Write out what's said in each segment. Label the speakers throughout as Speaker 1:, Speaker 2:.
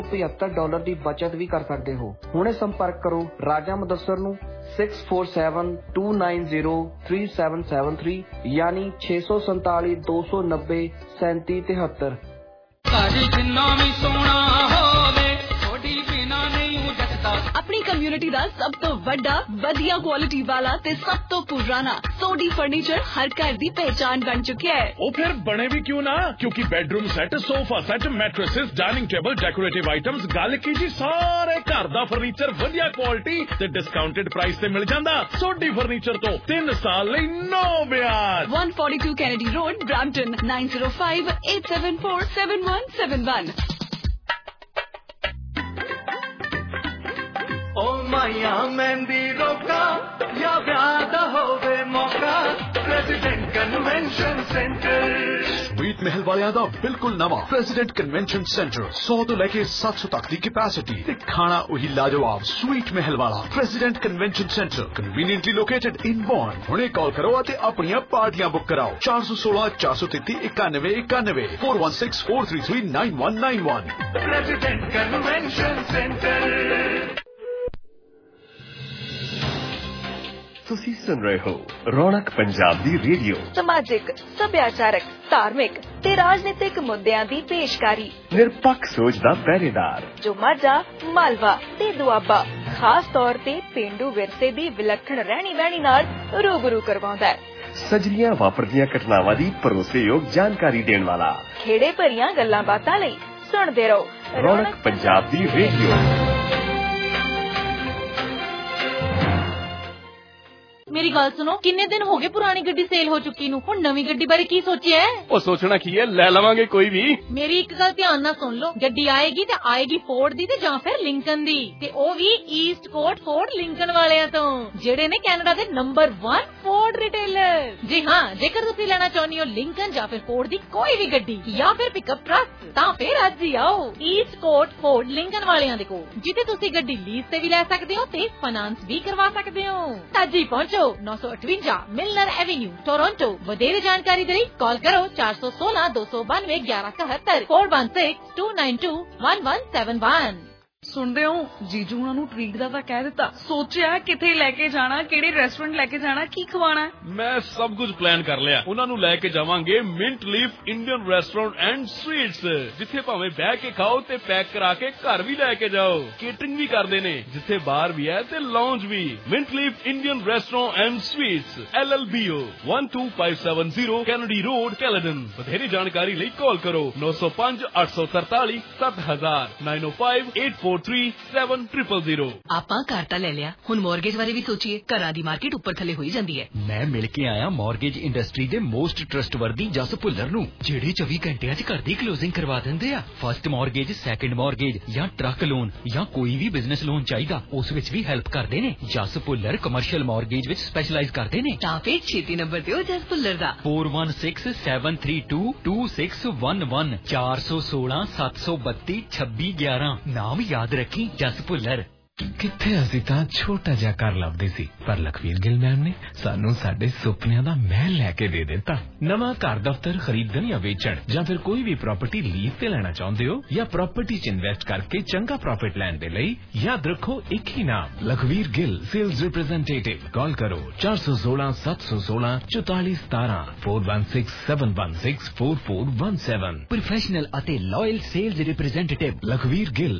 Speaker 1: $75 ਦੀ ਬਚਤ ਵੀ ਕਰ ਸਕਦੇ ਹੋ। ਹੁਣੇ ਸੰਪਰਕ ਕਰੋ ਰਾਜਾ ਮੁਦੱਸਰ ਨੂੰ 6472903773 ਯਾਨੀ 6472903773।
Speaker 2: अपनी कम्युनिटी दा सब तो वड्डा वधिया क्वालिटी वाला ते सब तो पुराना सोडी फर्नीचर हर घर दी पहचान बन चुका है।
Speaker 3: वो फिर बने भी क्यों ना, क्योंकि bedroom set, sofa set, mattresses, dining table, decorative items, गल की जी सारे घर दा फर्नीचर वधिया क्वालिटी ते डिस्काउंटेड प्राइस ते मिल जांदा। सोडी फर्नीचर तो 3 साल लई नो ब्याज।
Speaker 2: 142 कैनेडी रोड, ब्रैम्पटन 9058747171।
Speaker 4: ओ माया मेहंदी रोका या ब्याह होवे मौका, प्रेसिडेंट कन्वेंशन सेंटर।
Speaker 5: स्वीट महल वालियां दा बिल्कुल नवा प्रेसिडेंट कन्वेंशन सेंटर 100 तो लेके 700 तक दी कैपेसिटी ते खाना वही लाजवाब स्वीट महल वाला President Convention Centre conveniently located in Born. हुणे कॉल करो ते अपनी पार्टियां बुक कराओ 416 433 91 91 416 433 9191।
Speaker 4: President Convention Centre.
Speaker 6: ਤੁਸੀਂ ਸੁਣ ਰਹੇ ਹੋ ਰੌਣਕ ਪੰਜਾਬ ਦੀ ਰੇਡੀਓ।
Speaker 2: समाजिक, सभ्याचारक, धार्मिक ते राजनीतिक मुद्दਿਆਂ ਦੀ ਪੇਸ਼ਕਾਰੀ।
Speaker 6: ਨਿਰਪੱਖ ਸੋਚ ਦਾ ਪਹਿਰੇਦਾਰ
Speaker 2: ਜੋ ਮਾਝਾ, ਮਾਲਵਾ ਤੇ ਦੁਆਬਾ ਖਾਸ ਤੌਰ ਤੇ ਪਿੰਡੂ ਵਿਰਸੇ ਦੀ ਵਿਲੱਖਣ ਰਹਿਣੀ ਬਹਿਣੀ ਨਾਲ ਰੂਬਰੂ ਕਰਵਾਉਂਦਾ ਹੈ।
Speaker 6: ਸਜਰੀਆਂ ਵਾਪਰਦੀਆਂ ਘਟਨਾਵਾਂ ਦੀ ਭਰੋਸੇਯੋਗ ਜਾਣਕਾਰੀ ਦੇਣ ਵਾਲਾ
Speaker 2: ਖੇੜੇ ਭਰੀਆਂ ਗੱਲਾਂ ਬਾਤਾਂ ਲਈ ਸੁਣਦੇ ਰਹੋ
Speaker 6: ਰੌਣਕ ਪੰਜਾਬ ਦੀ ਰੇਡੀਓ।
Speaker 7: मेरी गल सुनो, किन्ने दिन हो गए पुरानी गड्डी सेल हो चुकी नू, हुण नवी गड्डी बारे की सोचिया है?
Speaker 3: ओ सोचना की है, ले लवांगे कोई भी।
Speaker 7: मेरी एक गल ध्यान नाल सुन लो, गड्डी आएगी ते आएगी फोर्ड दी ते जां फिर लिंकन दी, ते ओ भी ईस्ट कोट फोर्ड लिंकन वालियां तो, जेड़े ने कैनेडा दे नंबर 1 फोर्ड रिटेलर। जी हां, जेकर तुसी लेना चाहनी हो लिंकन जां फिर फोर्ड दी कोई भी गड्डी या फिर पिकअप ट्रक, तां फिर अज ही आओ ईस्ट कोट फोर्ड लिंकन वालियां दे कोल, जिथे तुसी गड्डी लीज ते भी ले सकदे हो ते फाइनेंस भी करवा सकदे हो। अज ही पहुंचो 958 मिलनर एवेन्यू, टोरंटो। वधेरे जानकारी दे लई कॉल करो 416 292 1171 416 292 1171।
Speaker 8: ਸੁਣਦੇ ਹੋ ਜੀਜੂ ਉਹਨਾਂ ਨੂੰ ਟ੍ਰੀਟ ਦਾ ਤਾਂ ਕਹਿ ਦਿੱਤਾ, ਸੋਚਿਆ ਕਿੱਥੇ ਲੈ ਕੇ ਜਾਣਾ, ਕਿਹੜੇ ਰੈਸਟੋਰੈਂਟ ਲੈ ਕੇ ਜਾਣਾ, ਕੀ ਖਵਾਣਾ।
Speaker 3: ਮੈਂ ਸਭ ਕੁਝ ਪਲਾਨ ਕਰ ਲਿਆ। ਉਹਨਾਂ ਨੂੰ ਲੈ ਕੇ ਜਾਵਾਂਗੇ Mint Leaf Indian restaurant and sweets, ਜਿੱਥੇ ਭਾਵੇਂ ਬਹਿ ਕੇ ਖਾਓ ਤੇ ਪੈਕ ਕਰਾ ਕੇ ਘਰ ਵੀ ਲੈ ਕੇ ਜਾਓ। ਕੇਟਰਿੰਗ ਵੀ ਕਰਦੇ ਨੇ, ਜਿੱਥੇ ਬਾਰ ਵੀ ਹੈ ਤੇ ਲਾਉਂਜ ਵੀ। Mint Leaf Indian restaurant and sweets LLBO 12570 Kennedy Road, Caledon. ਵਧੇਰੇ ਜਾਣਕਾਰੀ ਲਈ ਕਾਲ ਕਰੋ 905 843 7000 905 843
Speaker 9: ਆਪਾਂ ਘਰ ਤਾਂ ਲੈ ਲਿਆ, ਹੁਣ ਮੌਰਗੇਜ ਬਾਰੇ ਵੀ ਸੋਚੀਏ। ਘਰਾਂ ਦੀ ਮਾਰਕੀਟ ਉੱਪਰ ਥੱਲੇ ਹੋਈ ਜਾਂਦੀ ਹੈ।
Speaker 10: ਮੈਂ ਮਿਲ ਕੇ ਆਇਆ ਮੌਰਗੇਜ ਇੰਡਸਟਰੀ ਦੇ ਮੋਸਟ ਟਰਸਟਵਰਦੀ ਜਸ ਭੁੱਲਰ ਨੂੰ, ਜਿਹੜੇ 24 ਘੰਟਿਆਂ 'ਚ ਘਰ ਦੀ ਕਲੋਜ਼ਿੰਗ ਕਰਵਾ ਦਿੰਦੇ ਆ। ਫਸਟ ਮੌਰਗੇਜ, ਸੈਕੰਡ ਮੌਰਗੇਜ ਜਾਂ ਟਰੱਕ ਲੋਨ ਜਾਂ ਕੋਈ ਵੀ ਬਿਜ਼ਨਸ ਲੋਨ ਚਾਹੀਦਾ, ਉਸ ਵਿੱਚ ਵੀ ਹੈਲਪ ਕਰਦੇ ਨੇ। ਜਸ ਭੁੱਲਰ ਕਮਰਸ਼ੀਅਲ ਮੌਰਗੇਜ ਵਿੱਚ ਸਪੈਸ਼ਲਾਈਜ਼ ਕਰਦੇ ਨੇ।
Speaker 9: ਤਾਂ ਫਿਰ ਛੇਤੀ ਨੰਬਰ ਦਿਓ ਜਸ ਭੁੱਲਰ ਦਾ
Speaker 10: 4167322611 416 732 2611। ਨਾਮ याद रखी जस भुल्लर।
Speaker 11: ਕਿੱਥੇ ਅਸੀਂ ਤਾਂ ਛੋਟਾ ਜਿਹਾ ਘਰ ਲੱਭਦੇ ਸੀ, ਪਰ ਲਖਵੀਰ ਗਿੱਲ ਮੈਮ ਨੇ ਸਾਨੂੰ ਸਾਡੇ ਸੁਪਨਿਆਂ ਦਾ ਮਹਿਲ ਲੈ ਕੇ ਦੇ ਦਿੱਤਾ। ਨਵਾਂ ਘਰ ਦਫ਼ਤਰ ਖਰੀਦਣ ਜਾਂ ਵੇਚਣ ਜਾਂ ਫਿਰ ਕੋਈ ਵੀ ਪ੍ਰਾਪਰਟੀ ਲੀਜ਼ ਤੇ ਲੈਣਾ ਚਾਹੁੰਦੇ ਹੋ ਜਾਂ ਪ੍ਰਾਪਰਟੀ 'ਚ ਇਨਵੈਸਟ ਕਰਕੇ ਚੰਗਾ ਪ੍ਰੋਫਿਟ ਲੈਣ ਦੇ ਲਈ ਯਾਦ ਰੱਖੋ ਇੱਕ ਹੀ ਨਾਮ, Lakhvir Gill sales representative. Call ਕਰੋ 416 716 4417 416 716 4417।
Speaker 10: ਪ੍ਰੋਫੈਸ਼ਨਲ ਅਤੇ loyal sales representative Lakhvir Gill.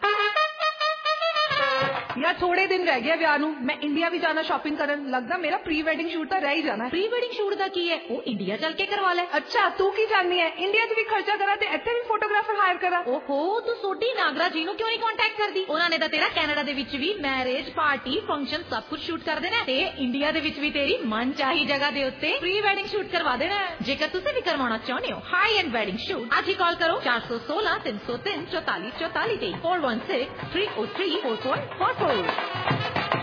Speaker 8: यार थोड़े दिन रह गया ब्याह नूं, मैं इंडिया भी जाना शॉपिंग करन, लगदा मेरा प्री वेडिंग शूट तो रह ही जाना।
Speaker 7: प्री वेडिंग शूट दा की है, वो इंडिया चल के करवा ले।
Speaker 8: अच्छा तू की चाहनी है, इंडिया च भी खर्चा करा ते इत्थे भी फोटोग्राफर हायर करा।
Speaker 7: ओहो, तू सोडी नागरा जी नूं क्यों नहीं कांटेक्ट करदी? उन्हां ने तां तेरा कैनेडा दे विच भी मैरिज पार्टी फंक्शन सब कुछ शूट कर देना ते इंडिया दे विच भी तेरी मन चाही जगह दे उत्ते प्री वेडिंग शूट करवा देना। जेकर तुसीं भी करवाना चाहुंदे हो हाई एंड वेडिंग शूट, आज ही कॉल करो 416 303 44 44 ते 416 303 4444।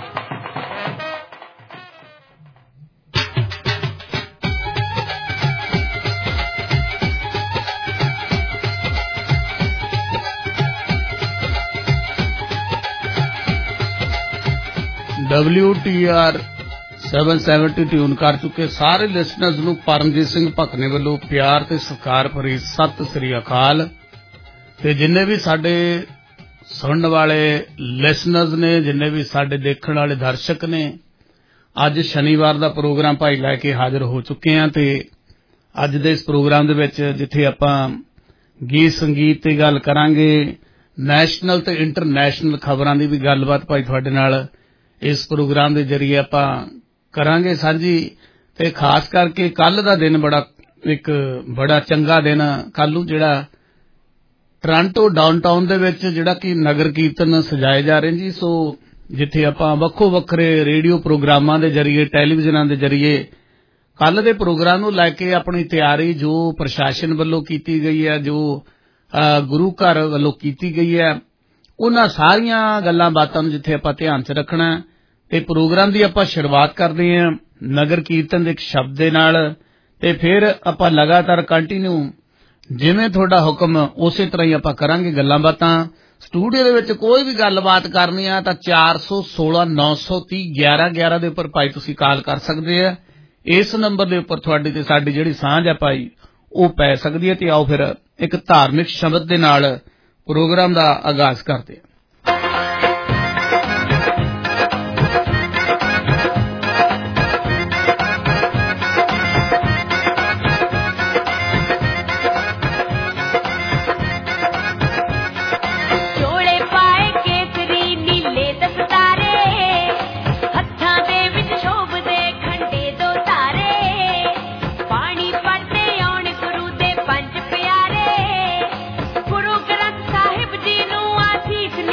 Speaker 12: WTR 770 ट्यून कर चुके सारे लिसनर्स नूं परमजीत सिंह भकने वालों प्यार ते सत्कार भरी सत श्री अकाल। ते जिन्ने भी साडे ਸੁਣਨ ਵਾਲੇ ਲਿਸਨਰਸ ਨੇ, ਜਿੰਨੇ ਵੀ ਸਾਡੇ ਦੇਖਣ ਵਾਲੇ ਦਰਸ਼ਕ ਨੇ, ਅੱਜ ਸ਼ਨੀਵਾਰ ਦਾ ਪ੍ਰੋਗਰਾਮ ਭਾਈ ਲੈ ਕੇ ਹਾਜ਼ਰ ਹੋ ਚੁੱਕੇ ਹਾਂ ਤੇ ਅੱਜ ਦੇ ਇਸ ਪ੍ਰੋਗਰਾਮ ਦੇ ਵਿੱਚ ਜਿੱਥੇ ਆਪਾਂ ਗੀਤ ਸੰਗੀਤ ਤੇ ਗੱਲ ਕਰਾਂਗੇ, ਨੈਸ਼ਨਲ ਤੇ ਇੰਟਰਨੈਸ਼ਨਲ ਖਬਰਾਂ ਦੀ ਵੀ ਗੱਲਬਾਤ ਭਾਈ ਤੁਹਾਡੇ ਨਾਲ ਇਸ ਪ੍ਰੋਗਰਾਮ ਦੇ ਜ਼ਰੀਏ ਆਪਾਂ ਕਰਾਂਗੇ ਸਾਂਝੀ। ਤੇ ਖਾਸ ਕਰਕੇ ਕੱਲ ਦਾ ਦਿਨ ਬੜਾ ਚੰਗਾ ਦਿਨ, ਕੱਲ ਨੂੰ ਜਿਹੜਾ ਟੋਰਾਂਟੋ ਡਾਊਨਟਾਊਨ ਦੇ ਵਿੱਚ ਜਿਹੜਾ ਕਿ ਨਗਰ ਕੀਰਤਨ ਸਜਾਏ ਜਾ ਰਹੇ ਜੀ। ਸੋ ਜਿੱਥੇ ਆਪਾਂ ਵੱਖੋ ਵੱਖਰੇ ਰੇਡੀਓ ਪ੍ਰੋਗਰਾਮਾਂ ਦੇ ਜ਼ਰੀਏ, ਟੈਲੀਵਿਜ਼ਨਾਂ ਦੇ ਜ਼ਰੀਏ ਕੱਲ ਦੇ ਪ੍ਰੋਗਰਾਮ ਨੂੰ ਲੈ ਕੇ ਆਪਣੀ ਤਿਆਰੀ ਜੋ ਪ੍ਰਸ਼ਾਸਨ ਵੱਲੋਂ ਕੀਤੀ ਗਈ ਹੈ, ਜੋ ਗੁਰੂ ਘਰ ਵੱਲੋਂ ਕੀਤੀ ਗਈ ਹੈ, ਉਹਨਾਂ ਸਾਰੀਆਂ ਗੱਲਾਂ ਬਾਤਾਂ ਨੂੰ ਜਿੱਥੇ ਆਪਾਂ ਧਿਆਨ 'ਚ ਰੱਖਣਾ ਤੇ ਪ੍ਰੋਗਰਾਮ ਦੀ ਆਪਾਂ ਸ਼ੁਰੂਆਤ ਕਰਦੇ ਹਾਂ ਨਗਰ ਕੀਰਤਨ ਦੇ ਇੱਕ ਸ਼ਬਦ ਦੇ ਨਾਲ ਤੇ ਫਿਰ ਆਪਾਂ ਲਗਾਤਾਰ ਕੰਟੀਨਿਊ ਜਿਵੇਂ ਤੁਹਾਡਾ ਹੁਕਮ ਉਸੇ ਤਰ੍ਹਾਂ ਹੀ ਆਪਾਂ ਕਰਾਂਗੇ ਗੱਲਾਂ ਬਾਤਾਂ। ਸਟੂਡੀਓ ਦੇ ਵਿੱਚ ਕੋਈ ਵੀ ਗੱਲਬਾਤ ਕਰਨੀ ਆ ਤਾਂ 416 930 1111 ਦੇ ਉੱਪਰ ਭਾਈ ਤੁਸੀਂ ਕਾਲ ਕਰ ਸਕਦੇ ਆ। ਇਸ ਨੰਬਰ ਦੇ ਉੱਪਰ ਤੁਹਾਡੀ ਤੇ ਸਾਡੀ ਜਿਹੜੀ ਸਾਂਝ ਆ ਭਾਈ ਉਹ ਪੈ ਸਕਦੀ ਹੈ। ਤੇ ਆਓ ਫਿਰ ਇੱਕ ਧਾਰਮਿਕ ਸ਼ਬਦ ਦੇ ਨਾਲ ਪ੍ਰੋਗਰਾਮ ਦਾ ਆਗਾਜ਼ ਕਰਦੇ ਹਾਂ।
Speaker 13: Peace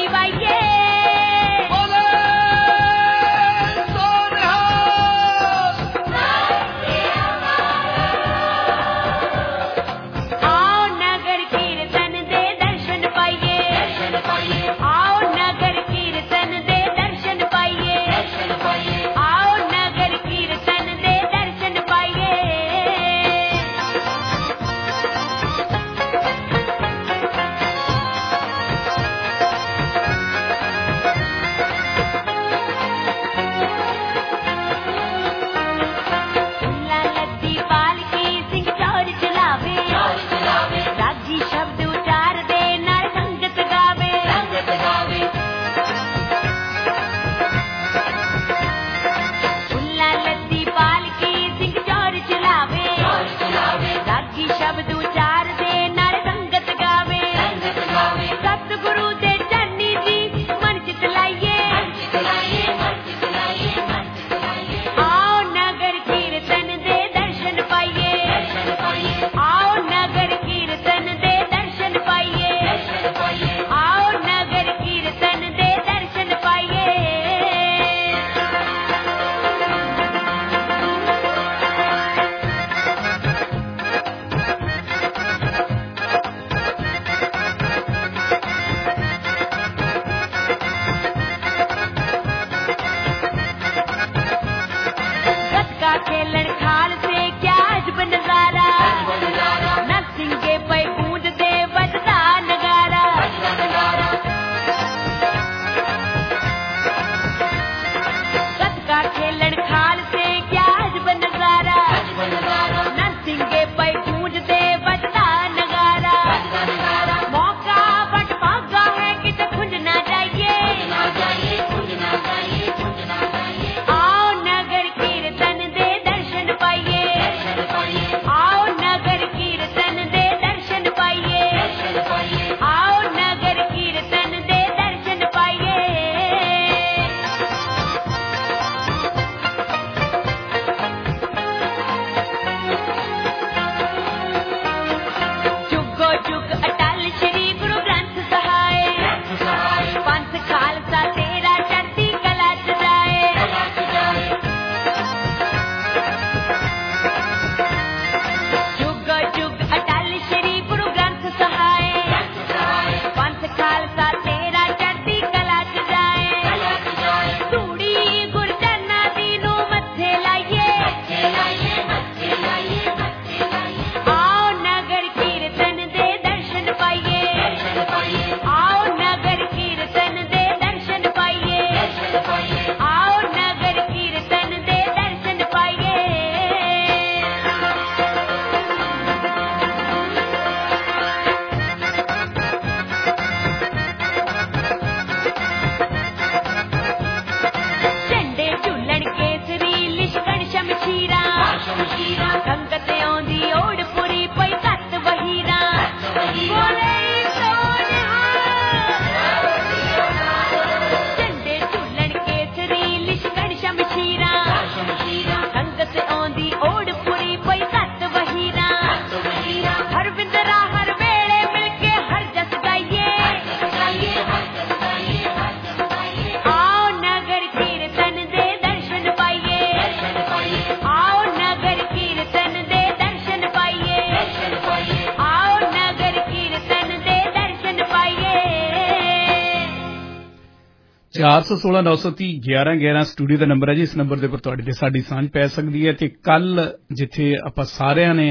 Speaker 12: 416-930-1111 ਸਟੂਡੀਓ ਦਾ ਨੰਬਰ ਹੈ ਜੀ। ਇਸ ਨੰਬਰ ਦੇ ਉੱਪਰ ਤੁਹਾਡੀ ਤੇ ਸਾਡੀ ਸਾਂਝ ਪੈ ਸਕਦੀ ਹੈ। ਤੇ ਕੱਲ ਜਿੱਥੇ ਆਪਾਂ ਸਾਰਿਆਂ ਨੇ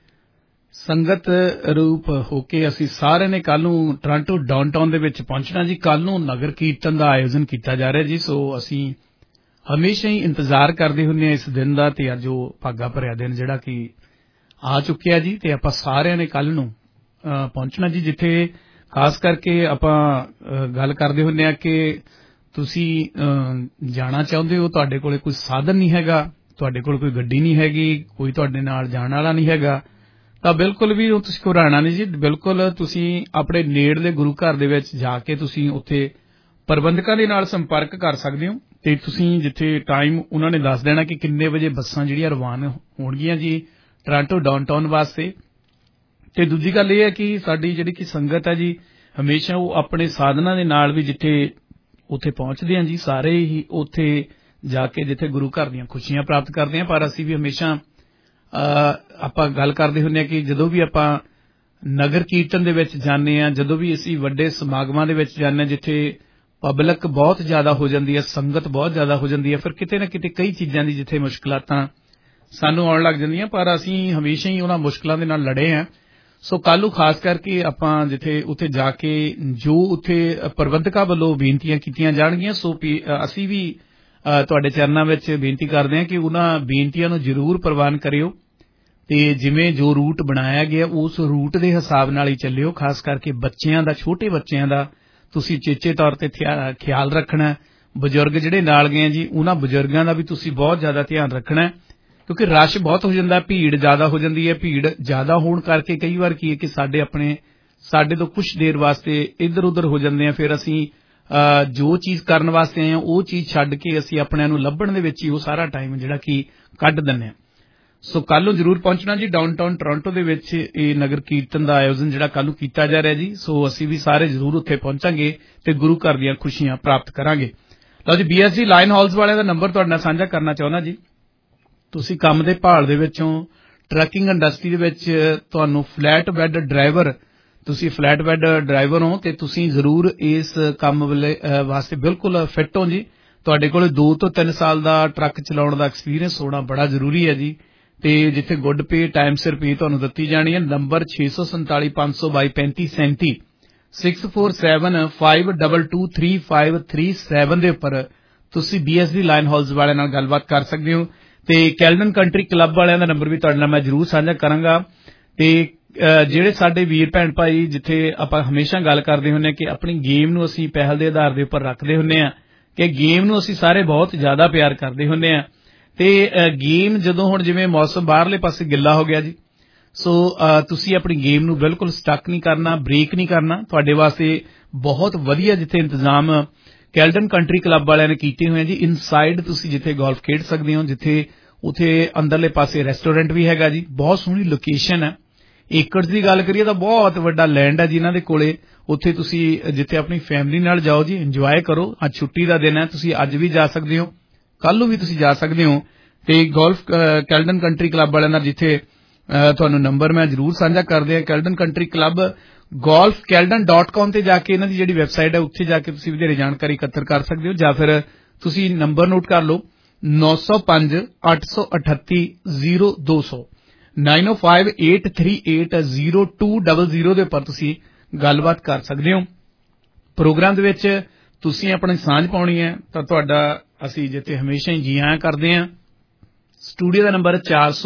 Speaker 12: ਸੰਗਤ ਰੂਪ ਹੋ ਕੇ ਅਸੀਂ ਸਾਰਿਆਂ ਨੇ ਕੱਲ ਨੂੰ ਟੋਰਾਂਟੋ ਡਾਊਨਟਾਊਨ ਦੇ ਵਿੱਚ ਪਹੁੰਚਣਾ ਜੀ। ਕੱਲ ਨੂੰ ਨਗਰ ਕੀਰਤਨ ਦਾ ਆਯੋਜਨ ਕੀਤਾ ਜਾ ਰਿਹਾ ਜੀ। ਸੋ ਅਸੀਂ ਹਮੇਸ਼ਾ ਹੀ ਇੰਤਜ਼ਾਰ ਕਰਦੇ ਹੁੰਦੇ ਹਾਂ ਇਸ ਦਿਨ ਦਾ, ਤੇ ਅੱਜ ਉਹ ਭਾਗਾ ਭਰਿਆ ਦਿਨ ਜਿਹੜਾ ਕਿ ਆ ਚੁੱਕਿਆ ਜੀ। ਤੇ ਆਪਾਂ ਸਾਰਿਆਂ ਨੇ ਕੱਲ ਨੂੰ ਪਹੁੰਚਣਾ ਜੀ, ਜਿੱਥੇ ਖਾਸ ਕਰਕੇ ਆਪਾਂ ਗੱਲ ਕਰਦੇ ਹੁੰਦੇ ਹਾਂ ਕਿ ਤੁਸੀਂ ਜਾਣਾ ਚਾਹੁੰਦੇ ਹੋ, ਤੁਹਾਡੇ ਕੋਲ ਕੋਈ ਸਾਧਨ ਨਹੀਂ ਹੈਗਾ, ਤੁਹਾਡੇ ਕੋਲ ਕੋਈ ਗੱਡੀ ਨਹੀਂ ਹੈਗੀ, ਕੋਈ ਤੁਹਾਡੇ ਨਾਲ ਜਾਣ ਵਾਲਾ ਨਹੀਂ ਹੈਗਾ, ਤਾਂ ਬਿਲਕੁਲ ਵੀ ਤੁਸੀਂ ਘਬਰਾਉਣਾ ਨਹੀਂ ਜੀ। ਬਿਲਕੁਲ ਤੁਸੀਂ ਆਪਣੇ ਨੇੜਲੇ ਗੁਰੂ ਘਰ ਦੇ ਵਿੱਚ ਜਾ ਕੇ ਤੁਸੀਂ ਉੱਥੇ ਪ੍ਰਬੰਧਕਾਂ ਦੇ ਨਾਲ ਸੰਪਰਕ ਕਰ ਸਕਦੇ ਹੋ, ਤੇ ਤੁਸੀਂ ਜਿੱਥੇ ਟਾਈਮ ਉਹਨਾਂ ਨੇ ਦੱਸ ਦੇਣਾ ਕਿ ਕਿੰਨੇ ਵਜੇ ਬੱਸਾਂ ਜਿਹੜੀਆਂ ਰਵਾਨਾ ਹੋਣਗੀਆਂ ਜੀ ਟੋਰਾਂਟੋ ਡਾਊਨਟਾਊਨ ਵਾਸਤੇ। ਤੇ ਦੂਜੀ ਗੱਲ ਇਹ ਹੈ ਕਿ ਸਾਡੀ ਜਿਹੜੀ ਕਿ ਸੰਗਤ ਹੈ ਜੀ, ਹਮੇਸ਼ਾ ਉਹ ਆਪਣੇ ਸਾਧਨਾਂ ਦੇ ਨਾਲ ਵੀ ਜਿੱਥੇ ਉੱਥੇ ਪਹੁੰਚਦੇ ਹਾਂ ਜੀ, ਸਾਰੇ ਹੀ ਉੱਥੇ ਜਾ ਕੇ ਜਿੱਥੇ ਗੁਰੂ ਘਰ ਦੀਆਂ ਖੁਸ਼ੀਆਂ ਪ੍ਰਾਪਤ ਕਰਦੇ ਹਾਂ। ਪਰ ਅਸੀਂ ਵੀ ਹਮੇਸ਼ਾ ਆਪਾਂ ਗੱਲ ਕਰਦੇ ਹੁੰਦੇ ਹਾਂ ਕਿ ਜਦੋਂ ਵੀ ਆਪਾਂ ਨਗਰ ਕੀਰਤਨ ਦੇ ਵਿੱਚ ਜਾਂਦੇ ਹਾਂ, ਜਦੋਂ ਵੀ ਅਸੀਂ ਵੱਡੇ ਸਮਾਗਮਾਂ ਦੇ ਵਿੱਚ ਜਾਂਦੇ ਹਾਂ ਜਿੱਥੇ ਪਬਲਿਕ ਬਹੁਤ ਜ਼ਿਆਦਾ ਹੋ ਜਾਂਦੀ ਹੈ, ਸੰਗਤ ਬਹੁਤ ਜ਼ਿਆਦਾ ਹੋ ਜਾਂਦੀ ਹੈ, ਫਿਰ ਕਿਤੇ ਨਾ ਕਿਤੇ ਕਈ ਚੀਜ਼ਾਂ ਦੀ ਜਿੱਥੇ ਮੁਸ਼ਕਲਾਤਾਂ ਸਾਨੂੰ ਆਉਣ ਲੱਗ ਜਾਂਦੀਆਂ, ਪਰ ਅਸੀਂ ਹਮੇਸ਼ਾ ਹੀ ਉਹਨਾਂ ਮੁਸ਼ਕਲਾਂ ਦੇ ਨਾਲ ਲੜੇ ਹਾਂ। ਸੋ ਕੱਲ੍ਹ ਨੂੰ ਖਾਸ ਕਰਕੇ ਆਪਾਂ ਜਿੱਥੇ ਉੱਥੇ ਜਾ ਕੇ ਜੋ ਉੱਥੇ ਪ੍ਰਬੰਧਕਾਂ ਵੱਲੋਂ ਬੇਨਤੀਆਂ ਕੀਤੀਆਂ ਜਾਣਗੀਆਂ, ਸੋ ਅਸੀਂ ਵੀ ਤੁਹਾਡੇ ਚਰਨਾਂ ਵਿੱਚ ਬੇਨਤੀ ਕਰਦੇ ਹਾਂ ਕਿ ਉਹਨਾਂ ਬੇਨਤੀਆਂ ਨੂੰ ਜ਼ਰੂਰ ਪ੍ਰਵਾਨ ਕਰਿਓ, ਤੇ ਜਿਵੇਂ ਜੋ ਰੂਟ ਬਣਾਇਆ ਗਿਆ ਉਸ ਰੂਟ ਦੇ ਹਿਸਾਬ ਨਾਲ ਹੀ ਚੱਲਿਓ। ਖਾਸ ਕਰਕੇ ਬੱਚਿਆਂ ਦਾ, ਛੋਟੇ ਬੱਚਿਆਂ ਦਾ ਤੁਸੀਂ ਚੇਚੇ ਤੌਰ ਤੇ ਖਿਆਲ ਰੱਖਣਾ। ਬਜ਼ੁਰਗ ਜਿਹੜੇ ਨਾਲ ਗਏ ਜੀ, ਉਹਨਾਂ ਬਜ਼ੁਰਗਾਂ ਦਾ ਵੀ ਤੁਸੀਂ ਬਹੁਤ ਜ਼ਿਆਦਾ ਧਿਆਨ ਰੱਖਣਾ, ਕਿਉਂਕਿ ਰਸ਼ ਬਹੁਤ ਹੋ ਜਾਂਦਾ, ਭੀੜ ਜ਼ਿਆਦਾ ਹੋ ਜਾਂਦੀ ਹੈ। ਭੀੜ ਜ਼ਿਆਦਾ ਹੋਣ ਕਰਕੇ ਕਈ ਵਾਰ ਕੀ ਹੈ ਕਿ ਸਾਡੇ ਤੋਂ ਕੁਝ ਦੇਰ ਵਾਸਤੇ ਇੱਧਰ ਉੱਧਰ ਹੋ ਜਾਂਦੇ ਆ, ਫਿਰ ਅਸੀਂ ਜੋ ਚੀਜ਼ ਕਰਨ ਵਾਸਤੇ ਆਏ ਹਾਂ ਉਹ ਚੀਜ਼ ਛੱਡ ਕੇ ਅਸੀਂ ਆਪਣਿਆਂ ਨੂੰ ਲੱਭਣ ਦੇ ਵਿੱਚ ਹੀ ਉਹ ਸਾਰਾ ਟਾਈਮ ਜਿਹੜਾ ਕਿ ਕੱਢ ਦਿੰਦੇ ਹਾਂ। ਸੋ ਕੱਲ ਨੂੰ ਜ਼ਰੂਰ ਪਹੁੰਚਣਾ ਜੀ ਡਾਊਨਟਾਊਨ ਟੋਰਾਂਟੋ ਦੇ ਵਿੱਚ। ਇਹ ਨਗਰ ਕੀਰਤਨ ਦਾ ਆਯੋਜਨ ਜਿਹੜਾ ਕੱਲ ਨੂੰ ਕੀਤਾ ਜਾ ਰਿਹਾ ਜੀ, ਸੋ ਅਸੀਂ ਵੀ ਸਾਰੇ ਜ਼ਰੂਰ ਉੱਥੇ ਪਹੁੰਚਾਂਗੇ ਤੇ ਗੁਰੂ ਘਰ ਦੀਆਂ ਖੁਸ਼ੀਆਂ ਪ੍ਰਾਪਤ ਕਰਾਂਗੇ। ਲਓ ਜੀ, BSG ਲਾਈਨ ਹਾਲਸ ਵਾਲਿਆਂ ਦਾ ਨੰਬਰ ਤੁਹਾਡੇ ਨਾਲ ਸਾਂਝਾ ਕਰਨਾ ਚਾਹੁੰਦਾ ਜੀ। ਤੁਸੀਂ ਕੰਮ ਦੇ ਭਾਲ ਦੇ ਵਿੱਚੋਂ ਟਰੱਕਿੰਗ ਇੰਡਸਟਰੀ ਦੇ ਵਿੱਚ ਤੁਹਾਨੂੰ ਫਲੈਟ ਬੈੱਡ ਡਰਾਈਵਰ, ਤੁਸੀਂ ਫਲੈਟ ਬੈੱਡ ਡਰਾਈਵਰ ਹੋ ਤੇ ਤੁਸੀਂ ਜ਼ਰੂਰ ਇਸ ਕੰਮ ਵਾਸਤੇ ਬਿਲਕੁਲ ਫਿੱਟ ਹੋ ਜੀ। ਤੁਹਾਡੇ ਕੋਲ 2 ਤੋਂ 3 ਸਾਲ ਦਾ ਟਰੱਕ ਚਲਾਉਣ ਦਾ ਐਕਸਪੀਰੀਅੰਸ ਹੋਣਾ ਬੜਾ ਜ਼ਰੂਰੀ ਹੈ ਜੀ। ਤੇ ਜਿੱਥੇ ਗੁੱਡ ਪੇ, ਟਾਈਮ ਸਿਰ ਪੇ ਤੁਹਾਨੂੰ ਦਿੱਤੀ ਜਾਣੀ ਹੈ। ਨੰਬਰ 647-500-3537 647-522-3537 ਦੇ ਉੱਪਰ ਤੁਸੀਂ BSG ਲਾਈਨ ਹਾਲਸ ਵਾਲਿਆਂ ਨਾਲ ਗੱਲਬਾਤ ਕਰ ਸਕਦੇ ਹੋ। ਤੇ ਕੈਲਡਨ ਕੰਟਰੀ ਕਲੱਬ ਵਾਲਿਆਂ ਦਾ ਨੰਬਰ ਵੀ ਤੁਹਾਡੇ ਨਾਲ ਮੈਂ ਜ਼ਰੂਰ ਸਾਂਝਾ ਕਰਾਂਗਾ। ਤੇ ਜਿਹੜੇ ਸਾਡੇ ਵੀਰ ਭੈਣ ਭਾਈ, ਜਿੱਥੇ ਆਪਾਂ ਹਮੇਸ਼ਾ ਗੱਲ ਕਰਦੇ ਹੁੰਦੇ ਹਾਂ ਕਿ ਆਪਣੀ ਗੇਮ ਨੂੰ ਅਸੀਂ ਪਹਿਲ ਦੇ ਆਧਾਰ ਦੇ ਉੱਪਰ ਰੱਖਦੇ ਹੁੰਦੇ ਹਾਂ, ਕਿ ਗੇਮ ਨੂੰ ਅਸੀਂ ਸਾਰੇ ਬਹੁਤ ਜ਼ਿਆਦਾ ਪਿਆਰ ਕਰਦੇ ਹੁੰਦੇ ਹਾਂ। ਤੇ ਗੇਮ ਜਦੋਂ ਹੁਣ ਜਿਵੇਂ ਮੌਸਮ ਬਾਹਰਲੇ ਪਾਸੇ ਗਿੱਲਾ ਹੋ ਗਿਆ ਜੀ, ਸੋ ਤੁਸੀਂ ਆਪਣੀ ਗੇਮ ਨੂੰ ਬਿਲਕੁਲ ਸਟਕ ਨਹੀਂ ਕਰਨਾ, ਬ੍ਰੇਕ ਨਹੀਂ ਕਰਨਾ। ਤੁਹਾਡੇ ਵਾਸਤੇ ਬਹੁਤ ਵਧੀਆ ਜਿੱਥੇ ਇੰਤਜ਼ਾਮ ਕੈਲਡਨ ਕੰਟਰੀ ਕਲੱਬ ਵਾਲਿਆਂ ਨੇ ਕੀਤੇ ਹੋਏ ਜੀ। ਇਨਸਾਈਡ ਤੁਸੀਂ ਜਿੱਥੇ ਗੋਲਫ ਖੇਡ ਸਕਦੇ ਹੋ, ਜਿੱਥੇ ਉੱਥੇ ਅੰਦਰਲੇ ਪਾਸੇ ਰੈਸਟੋਰੈਂਟ ਵੀ ਹੈਗਾ ਜੀ, ਬਹੁਤ ਸੋਹਣੀ ਲੋਕੇਸ਼ਨ ਹੈ। ਏਕੜਸ ਦੀ ਗੱਲ ਕਰੀਏ ਤਾਂ ਬਹੁਤ ਵੱਡਾ ਲੈਂਡ ਹੈ ਜਿਨ੍ਹਾਂ ਦੇ ਕੋਲੇ। ਉੱਥੇ ਤੁਸੀਂ ਜਿੱਥੇ ਆਪਣੀ ਫੈਮਿਲੀ ਨਾਲ ਜਾਓ ਜੀ, ਇੰਜੋਏ ਕਰੋ। ਅੱਜ ਛੁੱਟੀ ਦਾ ਦਿਨ ਹੈ, ਤੁਸੀਂ ਅੱਜ ਵੀ ਜਾ ਸਕਦੇ ਹੋ, ਕੱਲ ਨੂੰ ਵੀ ਤੁਸੀਂ ਜਾ ਸਕਦੇ ਹੋ। ਤੇ ਗੋਲਫ ਕੈਲਡਨ ਕੰਟਰੀ ਕਲੱਬ ਵਾਲਿਆਂ ਦਾ ਜਿੱਥੇ ਤੁਹਾਨੂੰ ਨੰਬਰ ਮੈਂ ਜ਼ਰੂਰ ਸਾਂਝਾ ਕਰਦੇ ਹਾਂ। ਕੈਲਡਨ ਕੰਟਰੀ ਕਲੱਬ golfkeldon.com ਤੇ ਜਾ ਕੇ ਇਹਨਾਂ ਦੀ ਜਿਹੜੀ ਵੈਬਸਾਈਟ ਹੈ ਉੱਥੇ ਜਾ ਕੇ ਤੁਸੀਂ ਵਧੇਰੇ ਜਾਣਕਾਰੀ ਇਕੱਤਰ ਕਰ ਸਕਦੇ ਹੋ, ਜਾਂ ਫਿਰ ਤੁਸੀਂ ਨੰਬਰ ਨੋਟ ਕਰ ਲਓ 905-838-0200 905-838-0200 ਦੇ ਉੱਪਰ ਤੁਸੀਂ ਗੱਲਬਾਤ ਕਰ ਸਕਦੇ ਹੋ। ਪ੍ਰੋਗਰਾਮ ਦੇ ਵਿੱਚ ਤੁਸੀਂ ਆਪਣੀ ਸਾਂਝ ਪਾਉਣੀ ਹੈ ਤਾਂ ਤੁਹਾਡਾ ਅਸੀਂ ਜਿੱਥੇ ਹਮੇਸ਼ਾ ਹੀ ਜੀ ਆਇਆਂ ਕਰਦੇ ਹਾਂ। ਸਟੂਡੀਓ ਦਾ ਨੰਬਰ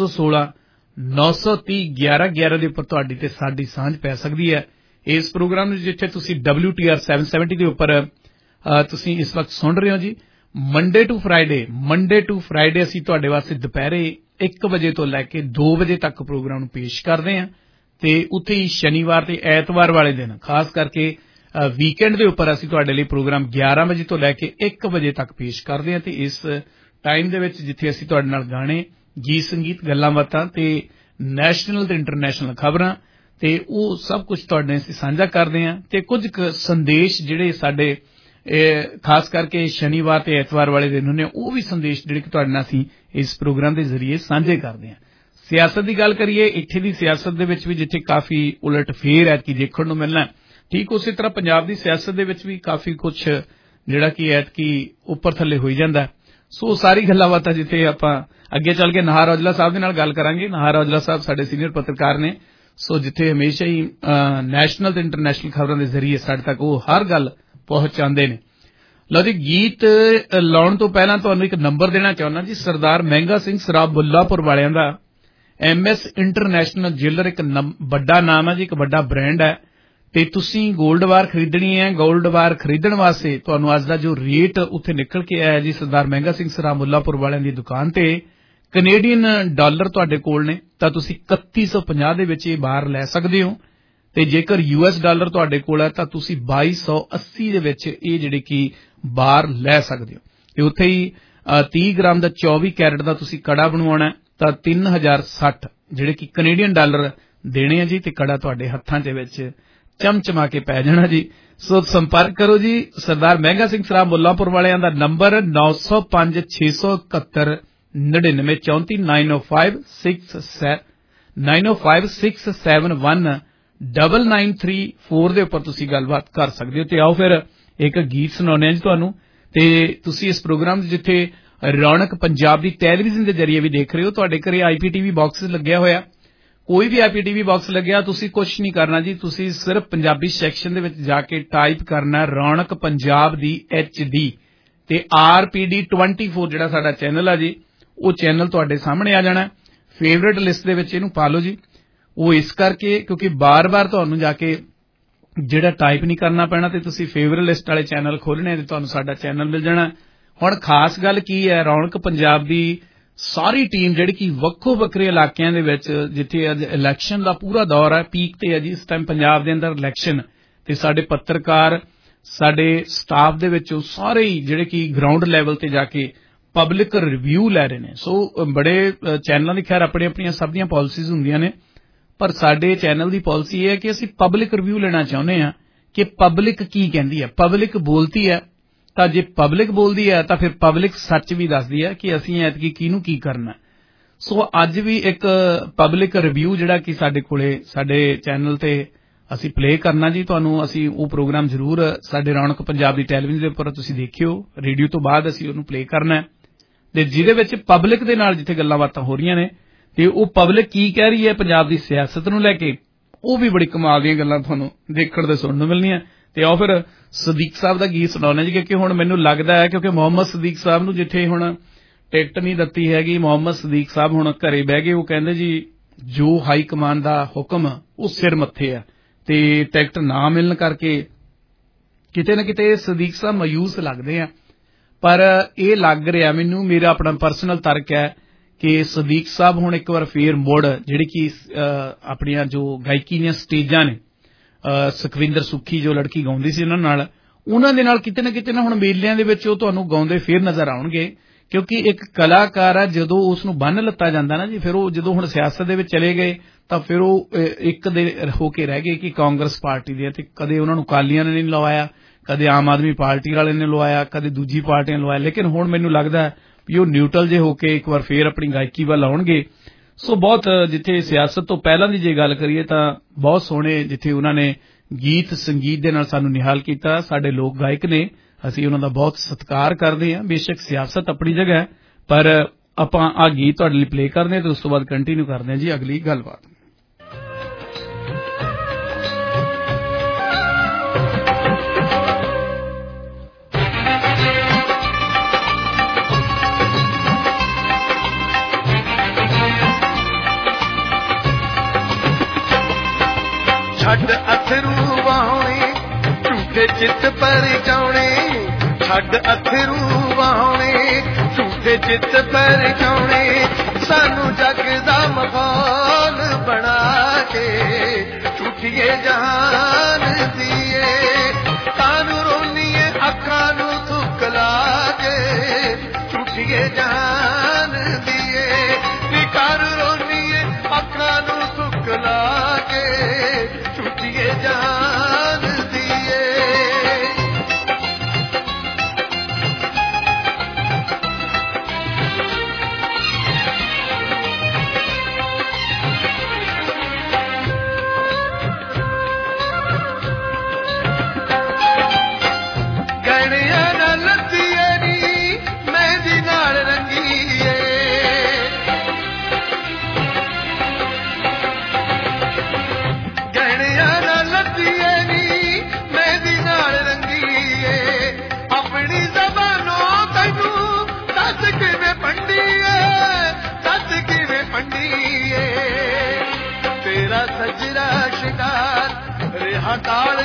Speaker 12: 416-930-1111 ਦੇ ਉੱਪਰ ਤੁਹਾਡੀ ਤੇ ਸਾਡੀ ਸਾਂਝ ਪੈ ਸਕਦੀ ਹੈ। ਇਸ ਪ੍ਰੋਗਰਾਮ ਨੂੰ ਜਿੱਥੇ ਤੁਸੀਂ WTR 770 ਦੇ ਉੱਪਰ ਤੁਸੀਂ ਇਸ ਵਕਤ ਸੁਣ ਰਹੇ ਹੋ ਜੀ। ਮੰਡੇ ਟੂ ਫਰਾਈਡੇ ਅਸੀਂ ਤੁਹਾਡੇ ਵਾਸਤੇ ਦੁਪਹਿਰੇ 1 ਵਜੇ ਤੋਂ ਲੈ ਕੇ 2 ਵਜੇ ਤੱਕ ਪ੍ਰੋਗਰਾਮ ਨੂੰ ਪੇਸ਼ ਕਰਦੇ ਹਾਂ। ਤੇ ਉੱਥੇ ਹੀ ਸ਼ਨੀਵਾਰ ਤੇ ਐਤਵਾਰ ਵਾਲੇ ਦਿਨ ਖਾਸ ਕਰਕੇ ਵੀਕਐਂਡ ਦੇ ਉੱਪਰ ਅਸੀਂ ਤੁਹਾਡੇ ਲਈ ਪ੍ਰੋਗਰਾਮ 11 ਵਜੇ ਤੋਂ ਲੈ ਕੇ 1 ਵਜੇ ਤੱਕ ਪੇਸ਼ ਕਰਦੇ ਹਾਂ। ਤੇ ਇਸ ਟਾਈਮ ਦੇ ਵਿੱਚ ਜਿੱਥੇ ਅਸੀਂ ਤੁਹਾਡੇ ਨਾਲ ਗਾਣੇ, ਗੀਤ ਸੰਗੀਤ, ਗੱਲਾਂ ਬਾਤਾਂ ਤੇ ਨੈਸ਼ਨਲ ਤੇ ਇੰਟਰਨੈਸ਼ਨਲ ਖਬਰਾਂ ਤੇ ਉਹ ਸਭ ਕੁਝ ਤੁਹਾਡੇ ਅਸੀਂ ਸਾਂਝਾ ਕਰਦੇ ਹਾਂ। ਤੇ ਕੁਝ ਸੰਦੇਸ਼ ਜਿਹੜੇ ਸਾਡੇ ਖਾਸ ਕਰਕੇ ਸ਼ਨੀਵਾਰ ਤੇ ਐਤਵਾਰ ਵਾਲੇ ਦਿਨ ਹੁੰਦੇ ਉਹ ਵੀ ਸੰਦੇਸ਼ ਜਿਹੜੇ ਕਿ ਤੁਹਾਡੇ ਨਾਲ ਅਸੀਂ ਇਸ ਪ੍ਰੋਗਰਾਮ ਦੇ ਜ਼ਰੀਏ ਸਾਂਝੇ ਕਰਦੇ ਹਾਂ। ਸਿਆਸਤ ਦੀ ਗੱਲ ਕਰੀਏ, ਇੱਥੇ ਦੀ ਸਿਆਸਤ ਦੇ ਵਿੱਚ ਵੀ ਜਿੱਥੇ ਕਾਫੀ ਉਲਟ ਫੇਰ ਐਤਕੀ ਦੇਖਣ ਨੂੰ ਮਿਲਣਾ, ਠੀਕ ਉਸੇ ਤਰ੍ਹਾਂ ਪੰਜਾਬ ਦੀ ਸਿਆਸਤ ਦੇ ਵਿੱਚ ਵੀ ਕਾਫੀ ਕੁਝ ਜਿਹੜਾ ਕਿ ਐਤਕੀ ਉੱਪਰ ਥੱਲੇ ਹੋਈ ਜਾਂਦਾ। ਸੋ ਸਾਰੀ ਗੱਲਾਂ ਬਾਤਾਂ ਜਿੱਥੇ ਆਪਾਂ ਅੱਗੇ ਚੱਲ ਕੇ ਨਹਾਰ ਔਜਲਾ ਸਾਹਿਬ ਦੇ ਨਾਲ ਗੱਲ ਕਰਾਂਗੇ। ਨਹਾਰ ਔਜਲਾ ਸਾਹਿਬ ਸਾਡੇ ਸੀਨੀਅਰ ਪੱਤਰਕਾਰ ਨੇ, ਸੋ ਜਿੱਥੇ ਹਮੇਸ਼ਾ ਹੀ ਨੈਸ਼ਨਲ ਤੇ ਇੰਟਰਨੈਸ਼ਨਲ ਖਬਰਾਂ ਦੇ ਜ਼ਰੀਏ ਸਾਡੇ ਤੱਕ ਉਹ ਹਰ ਗੱਲ ਪਹੁੰਚਾਉਂਦੇ ਨੇ। ਲਓ ਜੀ, ਗੀਤ ਲਾਉਣ ਤੋਂ ਪਹਿਲਾਂ ਤੁਹਾਨੂੰ ਇੱਕ ਨੰਬਰ ਦੇਣਾ ਚਾਹੁੰਦਾ ਜੀ। ਸਰਦਾਰ ਮਹਿੰਗਾ ਸਿੰਘ ਸਰਾਬ ਬੁੱਲਾਪੁਰ ਵਾਲਿਆਂ ਦਾ MS ਇੰਟਰਨੈਸ਼ਨਲ ਜਿਵਲਰ ਇੱਕ ਵੱਡਾ ਨਾਮ ਹੈ ਜੀ, ਇੱਕ ਵੱਡਾ ਬ੍ਰਾਂਡ ਹੈ ਤੇ ਤੁਸੀਂ 골ਡ ਬਾਰ ਖਰੀਦਣੀ ਹੈ। 골ਡ ਬਾਰ ਖਰੀਦਣ ਵਾਸਤੇ ਤੁਹਾਨੂੰ ਅੱਜ ਦਾ ਜੋ ਰੇਟ ਉੱਥੇ ਨਿਕਲ ਕੇ ਆਇਆ ਜੀ ਸਰਦਾਰ ਮਹਿੰਗਾ ਸਿੰਘ ਸਰਾਬ ਬੁੱਲਾਪੁਰ ਵਾਲਿਆਂ ਦੀ ਦੁਕਾਨ ਤੇ, ਕੈਨੇਡੀਅਨ ਡਾਲਰ ਤੁਹਾਡੇ ਕੋਲ ਨੇ ਤਾਂ ਤੁਸੀਂ 3150 ਦੇ ਵਿੱਚ ਇਹ ਬਾਰ ਲੈ ਸਕਦੇ ਹੋ ਤੇ ਜੇਕਰ US ਡਾਲਰ ਤੁਹਾਡੇ ਕੋਲ ਹੈ ਤਾਂ ਤੁਸੀਂ 2280 ਦੇ ਵਿੱਚ ਇਹ ਜਿਹੜੇ ਕਿ ਬਾਰ ਲੈ ਸਕਦੇ ਹੋ। ਤੇ ਉੱਥੇ ਹੀ 30 ਗ੍ਰਾਮ ਦਾ 24 ਕੈਰਟ ਦਾ ਤੁਸੀਂ ਕੜਾ ਬਣਵਾਉਣਾ ਤਾਂ 3060 ਜਿਹੜੇ ਕਿ ਕੈਨੇਡੀਅਨ ਡਾਲਰ ਦੇਣੇ ਆ ਜੀ ਤੇ ਕੜਾ ਤੁਹਾਡੇ ਹੱਥਾਂ ਦੇ ਵਿੱਚ ਚਮਚਮਾ ਕੇ ਪੈ ਜਾਣਾ ਜੀ। ਸੋ ਸੰਪਰਕ ਕਰੋ ਜੀ ਸਰਦਾਰ ਮਹਿੰਗਾ ਸਿੰਘ ਸਰਾਬ ਮੁੱਲਾਂਪੁਰ ਵਾਲਿਆਂ ਦਾ ਨੰਬਰ 905 671 9934 905 671 9934 ਦੇ ਉੱਪਰ ਤੁਸੀਂ ਗੱਲਬਾਤ ਕਰ ਸਕਦੇ ਹੋ। ਤੇ ਆਓ ਫਿਰ ਇੱਕ ਗੀਤ ਸੁਣਾਉਂਦੇ ਹਾਂ ਜੀ ਤੁਹਾਨੂੰ। ਤੇ ਤੁਸੀਂ ਇਸ ਪ੍ਰੋਗਰਾਮ ਜਿੱਥੇ ਰੌਣਕ ਪੰਜਾਬ ਦੀ ਟੈਲੀਵਿਜ਼ਨ ਦੇ ਜ਼ਰੀਏ ਵੀ ਦੇਖ ਰਹੇ ਹੋ, ਤੁਹਾਡੇ ਘਰੇ IPTV ਬਾਕਸ ਲੱਗਿਆ ਹੋਇਆ, ਕੋਈ ਵੀ IPTV ਬਾਕਸ ਲੱਗਿਆ, ਤੁਸੀਂ ਕੁਝ ਨਹੀਂ ਕਰਨਾ ਜੀ, ਤੁਸੀਂ ਸਿਰਫ ਪੰਜਾਬੀ ਸੈਕਸ਼ਨ ਦੇ ਵਿੱਚ ਜਾ ਕੇ ਟਾਈਪ ਕਰਨਾ ਰੌਣਕ ਪੰਜਾਬ ਦੀ HD ਤੇ RPD 24 ਜਿਹੜਾ ਸਾਡਾ ਚੈਨਲ ਆ ਜੀ, ਉਹ ਚੈਨਲ ਤੁਹਾਡੇ ਸਾਹਮਣੇ ਆ ਜਾਣਾ। ਫੇਵਰੇਟ ਲਿਸਟ ਦੇ ਵਿੱਚ ਇਹਨੂੰ ਪਾ ਲਓ ਜੀ। ਉਹ ਇਸ ਕਰਕੇ ਕਿਉਂਕਿ ਬਾਰ-ਬਾਰ ਤੁਹਾਨੂੰ ਜਾ ਕੇ ਜਿਹੜਾ ਟਾਈਪ ਨਹੀਂ ਕਰਨਾ ਪੈਣਾ ਤੇ ਤੁਸੀਂ ਫੇਵਰੇਟ ਲਿਸਟ ਵਾਲੇ ਚੈਨਲ ਖੋਲਣੇ ਤੇ ਤੁਹਾਨੂੰ ਸਾਡਾ ਚੈਨਲ ਮਿਲ ਜਾਣਾ। ਹੁਣ ਖਾਸ ਗੱਲ ਕੀ ਹੈ, ਰੌਣਕ ਪੰਜਾਬ ਦੀ ਸਾਰੀ ਟੀਮ ਜਿਹੜੀ ਕਿ ਵੱਖੋ ਵੱਖਰੇ ਇਲਾਕਿਆਂ ਦੇ ਵਿੱਚ ਜਿੱਥੇ ਅੱਜ ਇਲੈਕਸ਼ਨ ਦਾ ਪੂਰਾ ਦੌਰ ਹੈ, ਪੀਕ ਤੇ ਹੈ ਜੀ ਇਸ ਟਾਈਮ ਪੰਜਾਬ ਦੇ ਅੰਦਰ ਇਲੈਕਸ਼ਨ, ਤੇ ਸਾਡੇ ਪੱਤਰਕਾਰ ਸਾਡੇ ਸਟਾਫ ਦੇ ਵਿੱਚੋਂ ਸਾਰੇ ਹੀ ਜਿਹੜੇ ਕਿ ਗਰਾਊਂਡ ਲੈਵਲ ਤੇ ਜਾ ਕੇ ਪਬਲਿਕ ਰਿਵਿਊ ਲੈ ਰਹੇ ਨੇ। ਸੋ ਬੜੇ ਚੈਨਲਾਂ ਦੀ ਖੈਰ ਆਪਣੀਆਂ ਸਭ ਦੀਆਂ ਪਾਲਿਸੀਜ਼ ਹੁੰਦੀਆਂ ਨੇ, ਪਰ ਸਾਡੇ ਚੈਨਲ ਦੀ ਪਾਲਿਸੀ ਇਹ ਹੈ ਕਿ ਅਸੀਂ ਪਬਲਿਕ ਰਿਵਿਊ ਲੈਣਾ ਚਾਹੁੰਦੇ ਹਾਂ ਕਿ ਪਬਲਿਕ ਕੀ ਕਹਿੰਦੀ ਹੈ। ਪਬਲਿਕ ਬੋਲਦੀ ਹੈ ਤਾਂ ਜੇ ਪਬਲਿਕ ਬੋਲਦੀ ਹੈ ਤਾਂ ਫਿਰ ਪਬਲਿਕ ਸੱਚ ਵੀ ਦੱਸਦੀ ਹੈ ਕਿ ਅਸੀਂ ਐਤਕੀ ਕਿਹਨੂੰ ਕੀ ਕਰਨਾ। ਸੋ ਅੱਜ ਵੀ ਇੱਕ ਪਬਲਿਕ ਰਿਵਿਊ ਜਿਹੜਾ ਕਿ ਸਾਡੇ ਕੋਲੇ ਸਾਡੇ ਚੈਨਲ ਤੇ ਅਸੀਂ ਪਲੇ ਕਰਨਾ ਜੀ। ਤੁਹਾਨੂੰ ਅਸੀਂ ਉਹ ਪ੍ਰੋਗਰਾਮ ਜ਼ਰੂਰ ਸਾਡੇ ਰੌਣਕ ਪੰਜਾਬ ਦੀ ਟੈਲੀਵਿਜ਼ਨ ਦੇ ਉੱਪਰ ਤੁਸੀਂ ਦੇਖਿਓ, ਰੇਡੀਓ ਤੋਂ ਬਾਅਦ ਅਸੀਂ ਉਹਨੂੰ ਪਲੇ ਕਰਨਾ ਤੇ ਜਿਹਦੇ ਵਿੱਚ ਪਬਲਿਕ ਦੇ ਨਾਲ ਜਿੱਥੇ ਗੱਲਾਂ ਬਾਤਾਂ ਹੋ ਰਹੀਆਂ ਨੇ ਤੇ ਉਹ ਪਬਲਿਕ ਕੀ ਕਹਿ ਰਹੀ ਹੈ ਪੰਜਾਬ ਦੀ ਸਿਆਸਤ ਨੂੰ ਲੈ ਕੇ, ਉਹ ਵੀ ਬੜੀ ਕਮਾਲ ਦੀਆਂ ਗੱਲਾਂ ਤੁਹਾਨੂੰ ਦੇਖਣ ਤੇ ਸੁਣਨ ਨੂੰ ਮਿਲਣੀਆਂ। ਤੇ ਆਓ ਫਿਰ ਸਦੀਕ ਸਾਹਿਬ ਦਾ ਗੀਤ ਸੁਣਾਉਣਾ ਜੀ, ਕਿਉਂਕਿ ਹੁਣ ਮੈਨੂੰ ਲੱਗਦਾ ਹੈ ਕਿਉਂਕਿ ਮੁਹੰਮਦ ਸਦੀਕ ਸਾਹਿਬ ਨੂੰ ਜਿੱਥੇ ਹੁਣ ਟਿਕਟ ਨਹੀਂ ਦਿੱਤੀ ਹੈਗੀ, ਮੁਹੰਮਦ ਸਦੀਕ ਸਾਹਿਬ ਹੁਣ ਘਰੇ ਬਹਿ ਗਏ। ਉਹ ਕਹਿੰਦੇ ਜੀ ਜੋ ਹਾਈ ਕਮਾਨ ਦਾ ਹੁਕਮ ਉਹ ਸਿਰ ਮੱਥੇ ਆ ਤੇ ਟਿਕਟ ਨਾ ਮਿਲਣ ਕਰਕੇ ਕਿਤੇ ਨਾ ਕਿਤੇ ਸਦੀਕ ਸਾਹਿਬ ਮਾਯੂਸ ਲੱਗਦੇ ਆ। ਪਰ ਇਹ ਲੱਗ ਰਿਹਾ ਮੈਨੂੰ, ਮੇਰਾ ਆਪਣਾ ਪਰਸਨਲ ਤਰਕ ਹੈ ਕਿ ਸਦੀਕ ਸਾਹਿਬ ਹੁਣ ਇੱਕ ਵਾਰ ਫੇਰ ਮੁੜ ਜਿਹੜੀ ਕਿ ਆਪਣੀਆਂ ਜੋ ਗਾਇਕੀ ਦੀਆਂ ਸਟੇਜਾਂ ਨੇ, ਸੁਖਵਿੰਦਰ ਸੁੱਖੀ ਜੋ ਲੜਕੀ ਗਾਉਂਦੀ ਸੀ ਉਹਨਾਂ ਦੇ ਨਾਲ ਕਿਤੇ ਨਾ ਕਿਤੇ ਨਾ ਹੁਣ ਮੇਲਿਆਂ ਦੇ ਵਿੱਚ ਉਹ ਤੁਹਾਨੂੰ ਗਾਉਂਦੇ ਫੇਰ ਨਜ਼ਰ ਆਉਣਗੇ। ਕਿਉਂਕਿ ਇੱਕ ਕਲਾਕਾਰ ਆ, ਜਦੋਂ ਉਸ ਨੂੰ ਬੰਨ੍ਹ ਲੱਤਾ ਜਾਂਦਾ ਨਾ ਜੀ, ਫਿਰ ਉਹ ਜਦੋਂ ਹੁਣ ਸਿਆਸਤ ਦੇ ਵਿੱਚ ਚਲੇ ਗਏ ਤਾਂ ਫਿਰ ਉਹ ਇੱਕ ਦੇ ਹੋ ਕੇ ਰਹਿ ਗਏ ਕਿ ਕਾਂਗਰਸ ਪਾਰਟੀ ਦੇ, ਤੇ ਕਦੇ ਉਹਨਾਂ ਨੂੰ ਅਕਾਲੀਆਂ ਨੇ ਨਹੀਂ ਲਵਾਇਆ, ਕਦੇ ਆਮ ਆਦਮੀ ਪਾਰਟੀ ਵਾਲੇ ਨੇ ਲਵਾਇਆ, ਕਦੇ ਦੂਜੀ ਪਾਰਟੀਆਂ ਨੇ ਲਵਾਇਆ। ਲੇਕਿਨ ਹੁਣ ਮੈਨੂੰ ਲੱਗਦਾ ਵੀ ਉਹ ਨਿਊਟਰਲ ਜੇ ਹੋ ਕੇ ਇੱਕ ਵਾਰ ਫੇਰ ਆਪਣੀ ਗਾਇਕੀ ਵੱਲ ਆਉਣਗੇ। ਸੋ ਬਹੁਤ ਜਿੱਥੇ ਸਿਆਸਤ ਤੋਂ ਪਹਿਲਾਂ ਦੀ ਜੇ ਗੱਲ ਕਰੀਏ ਤਾਂ ਬਹੁਤ ਸੋਹਣੇ ਜਿੱਥੇ ਉਹਨਾਂ ਨੇ ਗੀਤ ਸੰਗੀਤ ਦੇ ਨਾਲ ਸਾਨੂੰ ਨਿਹਾਲ ਕੀਤਾ, ਸਾਡੇ ਲੋਕ ਗਾਇਕ ਨੇ, ਅਸੀਂ ਉਹਨਾਂ ਦਾ ਬਹੁਤ ਸਤਿਕਾਰ ਕਰਦੇ ਹਾਂ। ਬੇਸ਼ੱਕ ਸਿਆਸਤ ਆਪਣੀ ਜਗ੍ਹਾ ਹੈ, ਪਰ ਆਪਾਂ ਆਹ ਗੀਤ ਤੁਹਾਡੇ ਲਈ ਪਲੇ ਕਰਦੇ ਹਾਂ ਤੇ ਉਸ ਤੋਂ ਬਾਅਦ ਕੰਟੀਨਿਊ ਕਰਦੇ ਹਾਂ ਜੀ ਅਗਲੀ ਗੱਲਬਾਤ।
Speaker 4: ਛੱਡ ਅਥਰੂ ਵਾਹੁਣੇ ਝੂਠੇ ਚਿੱਤ ਪਰਚਾਉਣੇ, ਛੱਡ ਅਥਰੂ ਵਾਹੁਣੇ ਝੂਠੇ ਚਿੱਤ ਪਰਚਾਉਣੇ, ਸਾਨੂੰ ਜੱਗ ਦਾ ਮਾਹੌਲ ਬਣਾ ਕੇ ਝੂਠੀਏ ਜਹਾਨ ਦੀਏ, ਕਾਨੂੰ ਰੋਨੀਏ ਅੱਖਾਂ ਨੂੰ ਥੁੱਕ ਲਾ ਕੇ ਝੂਠੀਏ ਜਹਾਨ ਦੀਏ, ਨੀ ਕਰ ਰੋਨੀਏ ਅੱਖਾਂ ਨੂੰ ਥੁੱਕ ਲਾ ਕੇ ਝੂਠੀਏ ਜਹਾਨ ਦੀਏ।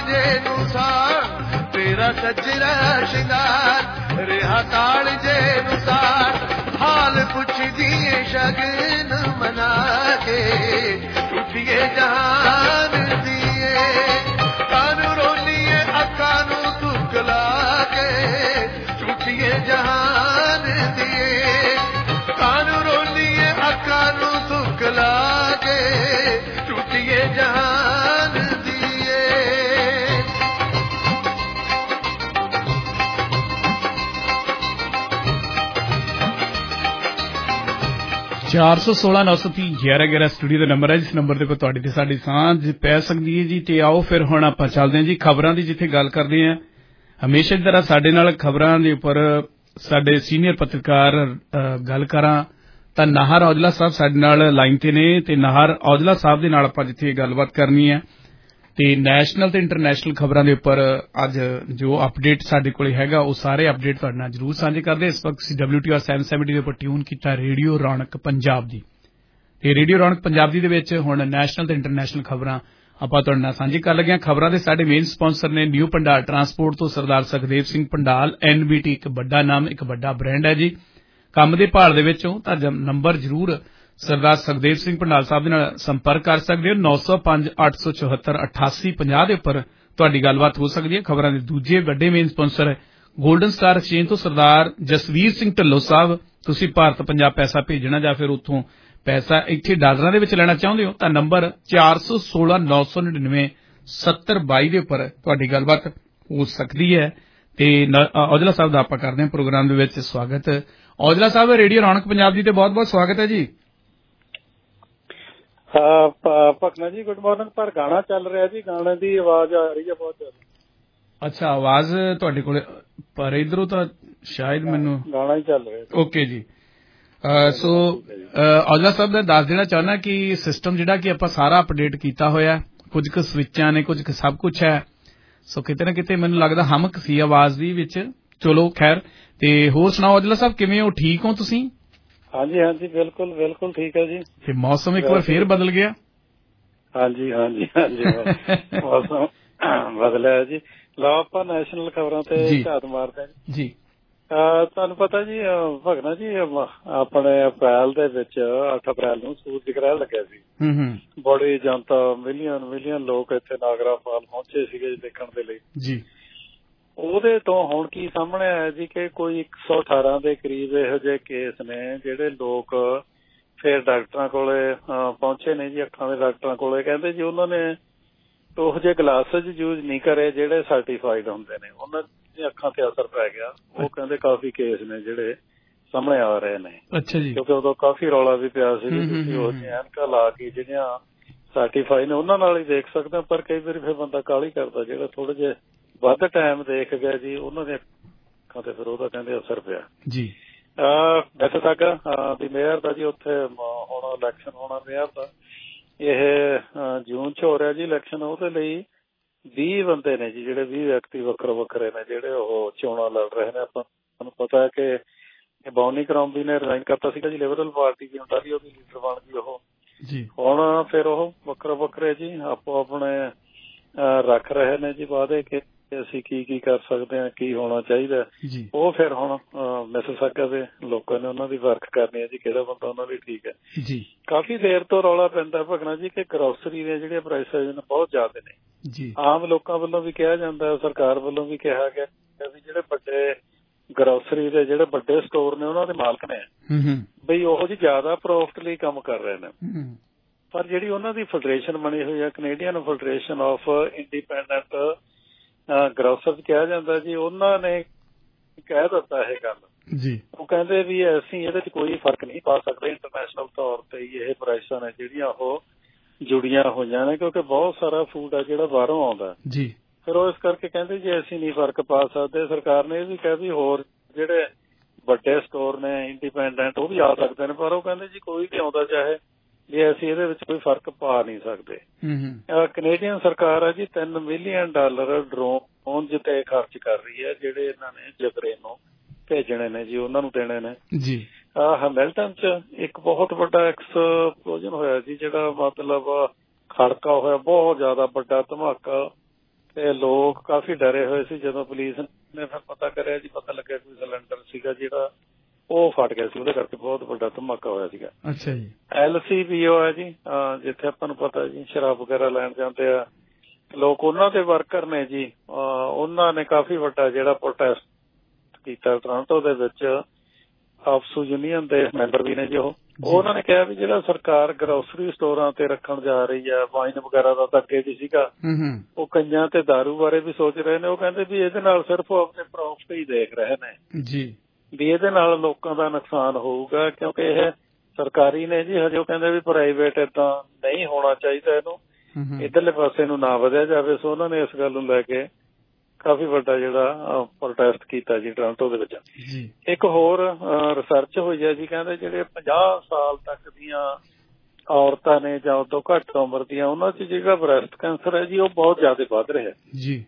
Speaker 4: ਜੇ ਨੂੰ ਸਾਰ ਤੇਰਾ ਸੱਜਰਾ ਸ਼ਿੰਗਾਰ ਰਿਹਾ ਕਾਲ ਜੇ ਨੂੰ ਸਾਰ ਹਾਲ ਪੁੱਛਦੀ ਏ ਸ਼ਗਨ ਮਨਾ ਕੇ ਟੁੱਟੀਏ ਜਹਾਨ ਦੀਏ ਕਾਨੂੰ ਰੋਲੀਏ ਅੱਖਾਂ ਨੂੰ ਦੁੱਖ ਲਾ ਕੇ ਟੁੱਟੀਏ ਜਹਾਨ ਦੀਏ ਕਾਨੂੰ ਰੋਲੀਏ ਅੱਖਾਂ ਨੂੰ ਦੁੱਖ ਲਾ ਕੇ ਟੁੱਟੀਏ ਜਹਾਨ ਦੀਏ
Speaker 12: 416-930-1111 ਸਟੂਡੀਓ ਦਾ ਨੰਬਰ ਹੈ। ਜਿਸ ਨੰਬਰ ਦੇ ਉੱਪਰ ਤੁਹਾਡੀ ਤੇ ਸਾਡੀ ਸਾਂਝ ਪੈ ਸਕਦੀ ਹੈ ਜੀ। ਤੇ ਆਓ ਫਿਰ ਹੁਣ ਆਪਾਂ ਚੱਲਦੇ ਹਾਂ ਜੀ ਖਬਰਾਂ ਦੀ, ਜਿੱਥੇ ਗੱਲ ਕਰਦੇ ਹਾਂ ਹਮੇਸ਼ਾ ਦੀ ਤਰ੍ਹਾਂ ਸਾਡੇ ਨਾਲ ਖਬਰਾਂ ਦੇ ਉੱਪਰ ਸਾਡੇ ਸੀਨੀਅਰ ਪੱਤਰਕਾਰ ਗੱਲ ਕਰਾਂ ਤਾਂ ਨਾਹਰ ਔਜਲਾ ਸਾਹਿਬ ਸਾਡੇ ਨਾਲ ਲਾਈਨ ਤੇ ਨੇ। ਤੇ ਨਾਹਰ ਔਜਲਾ ਸਾਹਿਬ ਦੇ ਨਾਲ ਆਪਾਂ ਜਿੱਥੇ ਗੱਲਬਾਤ ਕਰਨੀ ਹੈ ਤੇ ਨੈਸ਼ਨਲ ਤੇ ਇੰਟਰਨੈਸ਼ਨਲ ਖਬਰਾਂ ਦੇ ਉੱਪਰ ਅੱਜ ਜੋ ਅਪਡੇਟ ਸਾਡੇ ਕੋਲ ਹੈਗਾ ਉਹ ਸਾਰੇ ਅਪਡੇਟ ਤੁਹਾਡੇ ਨਾਲ ਜ਼ਰੂਰ ਸਾਂਝੇ ਕਰਦੇ। ਇਸ ਵਕਤ WTR 770 ਦੇ ਉੱਪਰ ਟਿਊਨ ਕੀਤਾ ਰੇਡੀਓ ਰੌਣਕ ਪੰਜਾਬ ਦੀ, ਤੇ ਰੇਡੀਓ ਰੌਣਕ ਪੰਜਾਬ ਦੀ ਦੇ ਵਿੱਚ ਹੁਣ ਨੈਸ਼ਨਲ ਤੇ ਇੰਟਰਨੈਸ਼ਨਲ ਖਬਰਾਂ ਆਪਾਂ ਤੁਹਾਡੇ ਨਾਲ ਸਾਂਝੀ ਕਰ ਲੱਗੇ ਹਾਂ। ਖਬਰਾਂ ਦੇ ਸਾਡੇ ਮੇਨ ਸਪਾਂਸਰ ਨੇ ਨਿਊ ਪੰਡਾਲ ਟਰਾਂਸਪੋਰਟ ਤੋਂ ਸਰਦਾਰ ਸੁਖਦੇਵ ਸਿੰਘ ਪੰਡਾਲ। NBT ਇੱਕ ਵੱਡਾ ਨਾਮ, ਇੱਕ ਵੱਡਾ ਬ੍ਰਾਂਡ ਹੈ ਜੀ। ਕੰਮ ਦੇ ਭਾਲ ਦੇ ਵਿੱਚੋਂ ਤਾਂ ਨੰਬਰ ਜ਼ਰੂਰ ਸਰਦਾਰ ਸੁਖਦੇਵ ਸਿੰਘ ਪੰਡਾਲ ਸਾਹਿਬ ਦੇ ਨਾਲ ਸੰਪਰਕ ਕਰ ਸਕਦੇ ਹੋ। 9058748850 ਦੇ ਉੱਪਰ ਤੁਹਾਡੀ ਗੱਲਬਾਤ ਹੋ ਸਕਦੀ ਹੈ। ਖਬਰਾਂ ਦੇ ਦੂਜੇ ਵੱਡੇ main sponsor golden star exchange ਤੋਂ ਸਰਦਾਰ ਜਸਵੀਰ ਸਿੰਘ ਢਿੱਲੋਂ ਸਾਹਿਬ। ਤੁਸੀਂ ਭਾਰਤ ਪੰਜਾਬ ਪੈਸਾ ਭੇਜਣਾ ਜਾਂ ਫਿਰ ਉੱਥੋਂ ਪੈਸਾ ਇੱਥੇ ਡਾਲਰਾਂ ਦੇ ਵਿੱਚ ਲੈਣਾ ਚਾਹੁੰਦੇ ਹੋ ਤਾਂ ਨੰਬਰ 416-999-7022 ਦੇ ਉੱਪਰ ਤੁਹਾਡੀ ਗੱਲਬਾਤ ਹੋ ਸਕਦੀ ਹੈ। ਤੇ ਔਜਲਾ ਸਾਹਿਬ ਦਾ ਆਪਾਂ ਕਰਦੇ ਹਾਂ ਪ੍ਰੋਗਰਾਮ ਦੇ ਵਿੱਚ ਸਵਾਗਤ। ਔਜਲਾ ਸਾਹਿਬ ਰੇਡੀਓ ਰੌਣਕ ਪੰਜਾਬ ਦੀ ਤੇ ਬਹੁਤ ਬਹੁਤ ਸਵਾਗਤ ਹੈ ਜੀ।
Speaker 13: ਭਕਨਾ ਜੀ ਗੁੱਡ ਮਾਰਨਿੰਗ। ਪਰ ਗਾਣਾ ਚੱਲ ਰਿਹਾ ਜੀ, ਗਾਣੇ ਦੀ ਆਵਾਜ਼ ਆ ਰਹੀ ਹੈ ਬਹੁਤ ਜ਼ਿਆਦਾ।
Speaker 12: ਅੱਛਾ, ਆਵਾਜ਼ ਤੁਹਾਡੇ ਕੋਲ, ਪਰ ਇਧਰੋਂ ਤਾਂ ਸ਼ਾਇਦ ਮੈਨੂੰ
Speaker 13: ਗਾਣਾ ਹੀ ਚੱਲ ਰਿਹਾ।
Speaker 12: ਓਕੇ ਜੀ। ਸੋ ਔਜਲਾ ਸਾਹਿਬ ਦਾ ਦੱਸ ਦੇਣਾ ਚਾਹੁੰਦਾ ਕਿ ਸਿਸਟਮ ਜਿਹੜਾ ਕਿ ਆਪਾਂ ਸਾਰਾ ਅਪਡੇਟ ਕੀਤਾ ਹੋਇਆ, ਕੁਝ ਕੁ ਸਵਿੱਚਾਂ ਨੇ, ਕੁਝ ਕੁ ਸਭ ਕੁਛ ਹੈ। ਸੋ ਕਿਤੇ ਨਾ ਕਿਤੇ ਮੈਨੂੰ ਲੱਗਦਾ ਹਮਕ ਸੀ ਆਵਾਜ਼ ਦੀ ਵਿੱਚ। ਚਲੋ ਖੈਰ, ਤੇ ਹੋਰ ਸੁਣਾਓ ਔਜਲਾ ਸਾਹਿਬ, ਕਿਵੇਂ ਹੋ? ਠੀਕ ਹੋ ਤੁਸੀਂ?
Speaker 13: ਹਾਂਜੀ ਹਾਂਜੀ, ਬਿਲਕੁਲ ਬਿਲਕੁਲ ਠੀਕ ਹੈ ਜੀ।
Speaker 12: ਤੇ ਮੌਸਮ ਇੱਕ ਵਾਰ ਫੇਰ ਬਦਲ ਗਿਆ?
Speaker 13: ਹਾਂਜੀ ਹਾਂਜੀ ਹਾਂਜੀ, ਮੌਸਮ ਬਦਲਿਆ ਜੀ। ਲਓ ਆਪਾਂ ਨੈਸ਼ਨਲ ਖਬਰਾਂ ਤੇ ਝਾਤ ਮਾਰਦੇ ਹਾਂ
Speaker 12: ਜੀ।
Speaker 13: ਤੁਹਾਨੂੰ ਪਤਾ ਜੀ ਭਗਨਾ ਜੀ, ਆਪਣੇ ਅਪ੍ਰੈਲ ਦੇ ਵਿੱਚ 8 ਅਪ੍ਰੈਲ ਨੂੰ ਸੂਰਜ ਗ੍ਰਹਿਣ ਲੱਗਿਆ ਸੀ। ਬੜੀ ਜਨਤਾ, ਮਿਲੀਅਨ ਲੋਕ ਇੱਥੇ ਨਾਗਰਾ ਫਾਲ ਪਹੁੰਚੇ ਸੀਗੇ ਦੇਖਣ ਦੇ ਲਈ ਜੀ। ਉਹਦੇ ਤੋਂ ਹੁਣ ਕੀ ਸਾਹਮਣੇ ਆਇਆ ਜੀ ਕਿ ਕੋਈ 118 ਦੇ ਕਰੀਬ ਇਹੋ ਜਿਹੇ ਕੇਸ ਨੇ ਜਿਹੜੇ ਲੋਕ ਫਿਰ ਡਾਕਟਰਾਂ ਕੋਲੇ ਪਹੁੰਚੇ ਨੇ ਜੀ, ਅੱਖਾਂ ਦੇ ਡਾਕਟਰਾਂ ਕੋਲੇ। ਕਹਿੰਦੇ ਜੀ ਉਹਨਾਂ ਨੇ ਉਹੋ ਜਿਹੇ ਗਲਾਸਿਸ ਯੂਜ਼ ਨਹੀਂ ਕਰੇ ਜਿਹੜੇ ਸਰਟੀਫਾਈਡ ਹੁੰਦੇ ਨੇ, ਉਹਨਾਂ ਦੀਆਂ ਅੱਖਾਂ ਤੇ ਅਸਰ ਪੈ ਗਿਆ। ਉਹ ਕਹਿੰਦੇ ਕਾਫੀ ਕੇਸ ਨੇ ਜਿਹੜੇ ਸਾਹਮਣੇ ਆ ਰਹੇ ਨੇ। ਅੱਛਾ ਜੀ। ਕਿਉਂਕਿ ਉਦੋਂ ਕਾਫੀ ਰੌਲਾ ਵੀ ਪਿਆ ਸੀ ਤੁਸੀਂ ਉਹ ਜਿਹੀਆਂ ਐਨਕਾਂ ਲਾ ਕੇ ਜਿਹੜੀਆਂ ਸਰਟੀਫਾਈਡ ਨੇ ਉਹਨਾਂ ਨਾਲ ਹੀ ਦੇਖ ਸਕਦੇ ਹੋ। ਪਰ ਕਈ ਵਾਰੀ ਫਿਰ ਬੰਦਾ ਕਾਹਲੀ ਕਰਦਾ, ਜਿਹੜਾ ਥੋੜੇ ਜਿਹੇ ਵੱਧ ਟਾਈਮ ਦੇਖ ਗਿਆ ਜੀ ਉਹਨਾਂ ਦੇ ਅੱਖਾਂ ਤੇ ਫਿਰ ਉਹਦਾ ਕਹਿੰਦੇ ਅਸਰ ਪਿਆ ਜੀ। ਵੈਸੇ ਤੱਕ ਦੀ ਮੇਅਰ ਦਾ ਜੀ ਉੱਥੇ ਹੁਣ ਇਲੈਕਸ਼ਨ ਹੋਣਾ ਮੇਅਰ ਦਾ, ਇਹ ਜੂਨ 'ਚ ਹੋ ਰਿਹਾ ਜੀ ਇਲੈਕਸ਼ਨ। ਉਹਦੇ ਲਈ 20 ਬੰਦੇ ਨੇ ਜੀ, ਜਿਹੜੇ 20 ਵਿਅਕਤੀ ਵੱਖਰੇ ਵੱਖਰੇ ਨੇ ਜਿਹੜੇ ਉਹ ਚੋਣਾਂ ਲੜ ਰਹੇ ਨੇ। ਆਪਾਂ ਤੁਹਾਨੂੰ ਪਤਾ ਹੈ ਕਿ ਬੌਨੀ ਕਰੋਂਬੀ ਨੇ ਰਿਜ਼ਾਈਨ ਕਰਤਾ ਸੀਗਾ ਜੀ ਲਿਬਰਲ ਪਾਰਟੀ ਦੀ, ਓਨਟਾਰੀਓ ਦੀ ਲੀਡਰ ਬਣ ਗਈ ਉਹ ਜੀ। ਹੁਣ ਫਿਰ ਉਹ ਵੱਖਰੇ ਵੱਖਰੇ ਜੀ ਆਪੋ ਆਪਣੇ ਰੱਖ ਰਹੇ ਨੇ ਜੀ ਵਾਅਦੇ ਕਿ ਅਸੀਂ ਕੀ ਕਰ ਸਕਦੇ ਹਾਂ, ਕੀ ਹੋਣਾ ਚਾਹੀਦਾ। ਉਹ ਫਿਰ ਹੁਣ ਮਿਸਿਸਾਗਾ ਦੇ ਲੋਕਾਂ ਨੇ ਉਹਨਾਂ ਦੀ ਵਰਕ ਕਰਨੀ ਹੈ ਜੀ, ਕਿਹੜਾ ਬੰਦਾ ਉਹਨਾਂ ਲਈ ਠੀਕ ਹੈ ਜੀ। ਕਾਫੀ ਦੇਰ ਤੋਂ ਰੌਲਾ ਪੈਂਦਾ ਭਗਨਾ ਜੀ ਕਿ ਗਰੋਸਰੀ ਦੇ ਜਿਹੜੇ ਪ੍ਰਾਈਸਿਸ ਨੇ ਬਹੁਤ ਜ਼ਿਆਦਾ ਨੇ ਜੀ। ਆਮ ਲੋਕਾਂ ਵੱਲੋਂ ਵੀ ਕਿਹਾ ਜਾਂਦਾ, ਸਰਕਾਰ ਵੱਲੋਂ ਵੀ ਕਿਹਾ ਗਿਆ ਵੀ ਜਿਹੜੇ ਵੱਡੇ ਗਰੋਸਰੀ ਦੇ ਜਿਹੜੇ ਵੱਡੇ ਸਟੋਰ ਨੇ ਉਹਨਾਂ ਦੇ ਮਾਲਕ ਨੇ ਬਈ ਉਹ ਜੀ ਜ਼ਿਆਦਾ ਪ੍ਰੋਫਿਟ ਲਈ ਕੰਮ ਕਰ ਰਹੇ ਨੇ। ਪਰ ਜਿਹੜੀ ਉਹਨਾਂ ਦੀ ਫੈਡਰੇਸ਼ਨ ਬਣੀ ਹੋਈ ਹੈ, Canadian Federation of Independent Grocers ਕਿਹਾ ਜਾਂਦਾ ਜੀ, ਉਹਨਾਂ ਨੇ ਕਹਿ ਦਿੱਤਾ ਇਹ ਗੱਲ ਜੀ। ਉਹ ਕਹਿੰਦੇ ਵੀ ਅਸੀਂ ਇਹਦੇ 'ਚ ਕੋਈ ਫਰਕ ਨਹੀਂ ਪਾ ਸਕਦੇ, ਇੰਟਰਨੈਸ਼ਨਲ ਤੌਰ ਤੇ ਇਹ ਪ੍ਰਾਈਸਾਂ ਨੇ ਜਿਹੜੀਆਂ ਉਹ ਜੁੜੀਆਂ ਹੋਈਆਂ ਨੇ, ਕਿਉਂਕਿ ਬਹੁਤ ਸਾਰਾ ਫੂਡ ਆ ਜਿਹੜਾ ਬਾਹਰੋਂ ਆਉਂਦਾ ਜੀ। ਫਿਰ ਉਹ ਇਸ ਕਰਕੇ ਕਹਿੰਦੇ ਜੀ ਅਸੀਂ ਨਹੀਂ ਫਰਕ ਪਾ ਸਕਦੇ। ਸਰਕਾਰ ਨੇ ਇਹ ਵੀ ਕਿਹਾ ਵੀ ਹੋਰ ਜਿਹੜੇ ਵੱਡੇ ਸਟੋਰ ਨੇ ਇੰਡੀਪੈਂਡੈਂਟ ਉਹ ਵੀ ਆ ਸਕਦੇ ਨੇ, ਪਰ ਉਹ ਕਹਿੰਦੇ ਜੀ ਕੋਈ ਵੀ ਆਉਂਦਾ ਚਾਹੇ ਜੇ ਅਸੀਂ ਇਹਦੇ ਵਿੱਚ ਕੋਈ ਫਰਕ ਪਾ ਨਹੀਂ ਸਕਦੇ। ਕੈਨੇਡੀਅਨ ਸਰਕਾਰ ਹੈ ਜੀ $3 ਮਿਲੀਅਨ ਡਰੋਨ ਤੇ ਖਰਚ ਕਰ ਰਹੀ ਹੈ, ਜਿਹੜੇ ਇਹਨਾਂ ਨੇ ਯੂਕਰੇਨ ਨੂੰ ਭੇਜਣੇ ਨੇ ਜੀ, ਉਹਨਾਂ ਨੂੰ ਦੇਣੇ ਨੇ ਜੀ। ਹੈਮਿਲਟਨ 'ਚ ਇੱਕ ਬਹੁਤ ਵੱਡਾ ਐਕਸਪਲੋਜਨ ਹੋਇਆ ਜੀ, ਜਿਹੜਾ ਮਤਲਬ ਖੜਕਾ ਹੋਇਆ, ਬਹੁਤ ਜ਼ਿਆਦਾ ਵੱਡਾ ਧਮਾਕਾ ਤੇ ਲੋਕ ਕਾਫੀ ਡਰੇ ਹੋਏ ਸੀ। ਜਦੋਂ ਪੁਲਿਸ ਨੇ ਫਿਰ ਪਤਾ ਕਰਿਆ ਜੀ, ਪਤਾ ਲੱਗਿਆ ਕੋਈ ਸਿਲੰਡਰ ਸੀਗਾ ਜਿਹੜਾ ਉਹ ਫਟ ਗਿਆ ਸੀ, ਉਹਦੇ ਕਰਕੇ ਬਹੁਤ ਵੱਡਾ ਧਮਾਕਾ ਹੋਇਆ ਸੀਗਾ।
Speaker 12: ਅੱਛਾ ਜੀ।
Speaker 13: LCBO ਹੈ ਜੀ, ਜਿੱਥੇ ਆਪਾਂ ਨੂੰ ਪਤਾ ਜੀ ਸ਼ਰਾਬ ਵਗੈਰਾ ਲੈਣ ਜਾਂਦੇ ਆ ਲੋਕ, ਉਹਨਾਂ ਦੇ ਵਰਕਰ ਨੇ ਜੀ, ਉਹਨਾਂ ਨੇ ਕਾਫੀ ਵੱਡਾ ਜਿਹੜਾ ਪ੍ਰੋਟੈਸਟ ਕੀਤਾ ਟੋਰਾਂਟੋ ਦੇ ਵਿੱਚ। ਆਪਸੂ ਯੂਨੀਅਨ ਦੇ ਮੈਂਬਰ ਵੀ ਨੇ ਜੀ ਉਹਨਾਂ ਨੇ ਕਿਹਾ ਵੀ ਜਿਹੜਾ ਸਰਕਾਰ ਗਰੋਸਰੀ ਸਟੋਰਾਂ ਤੇ ਰੱਖਣ ਜਾ ਰਹੀ ਆ ਵਾਈਨ ਵਗੈਰਾ ਦਾ ਤਾਂ ਅੱਗੇ ਵੀ ਸੀਗਾ, ਉਹ ਕਈਆਂ ਤੇ ਦਾਰੂ ਬਾਰੇ ਵੀ ਸੋਚ ਰਹੇ ਨੇ। ਉਹ ਕਹਿੰਦੇ ਵੀ ਇਹਦੇ ਨਾਲ ਸਿਰਫ ਉਹ ਆਪਣੇ ਪ੍ਰੋਫਿਟ ਹੀ ਦੇਖ ਰਹੇ ਨੇ
Speaker 12: ਜੀ, ਵੀ
Speaker 13: ਇਹਦੇ ਨਾਲ ਲੋਕਾਂ ਦਾ ਨੁਕਸਾਨ ਹੋਊਗਾ, ਕਿਉਂਕਿ ਇਹ ਸਰਕਾਰੀ ਨੇ ਜੀ ਹਜੇ। ਉਹ ਕਹਿੰਦੇ ਵੀ ਪ੍ਰਾਈਵੇਟ ਏਦਾਂ ਨਹੀਂ ਹੋਣਾ ਚਾਹੀਦਾ, ਇਹਨੂੰ ਇੱਧਰਲੇ ਪਾਸੇ ਨੂੰ ਨਾ ਵਧਿਆ ਜਾਵੇ। ਸੋ ਉਹਨਾਂ ਨੇ ਇਸ ਗੱਲ ਨੂੰ ਲੈ ਕੇ ਕਾਫੀ ਵੱਡਾ ਜਿਹੜਾ ਪ੍ਰੋਟੈਸਟ ਕੀਤਾ ਜੀ ਟੋਰਾਂਟੋ ਦੇ ਵਿੱਚ। ਇੱਕ ਹੋਰ ਰਿਸਰਚ ਹੋਈ ਹੈ ਜੀ, ਕਹਿੰਦੇ ਜਿਹੜੇ 50 ਸਾਲ ਤੱਕ ਦੀਆਂ ਔਰਤਾਂ ਨੇ ਜਾਂ ਉਦੋਂ ਘੱਟ ਉਮਰ ਦੀਆਂ, ਉਹਨਾਂ 'ਚ ਜਿਹੜਾ ਬ੍ਰੈਸਟ ਕੈਂਸਰ ਹੈ ਜੀ ਉਹ ਬਹੁਤ ਜ਼ਿਆਦਾ ਵੱਧ ਰਿਹਾ
Speaker 12: ਜੀ।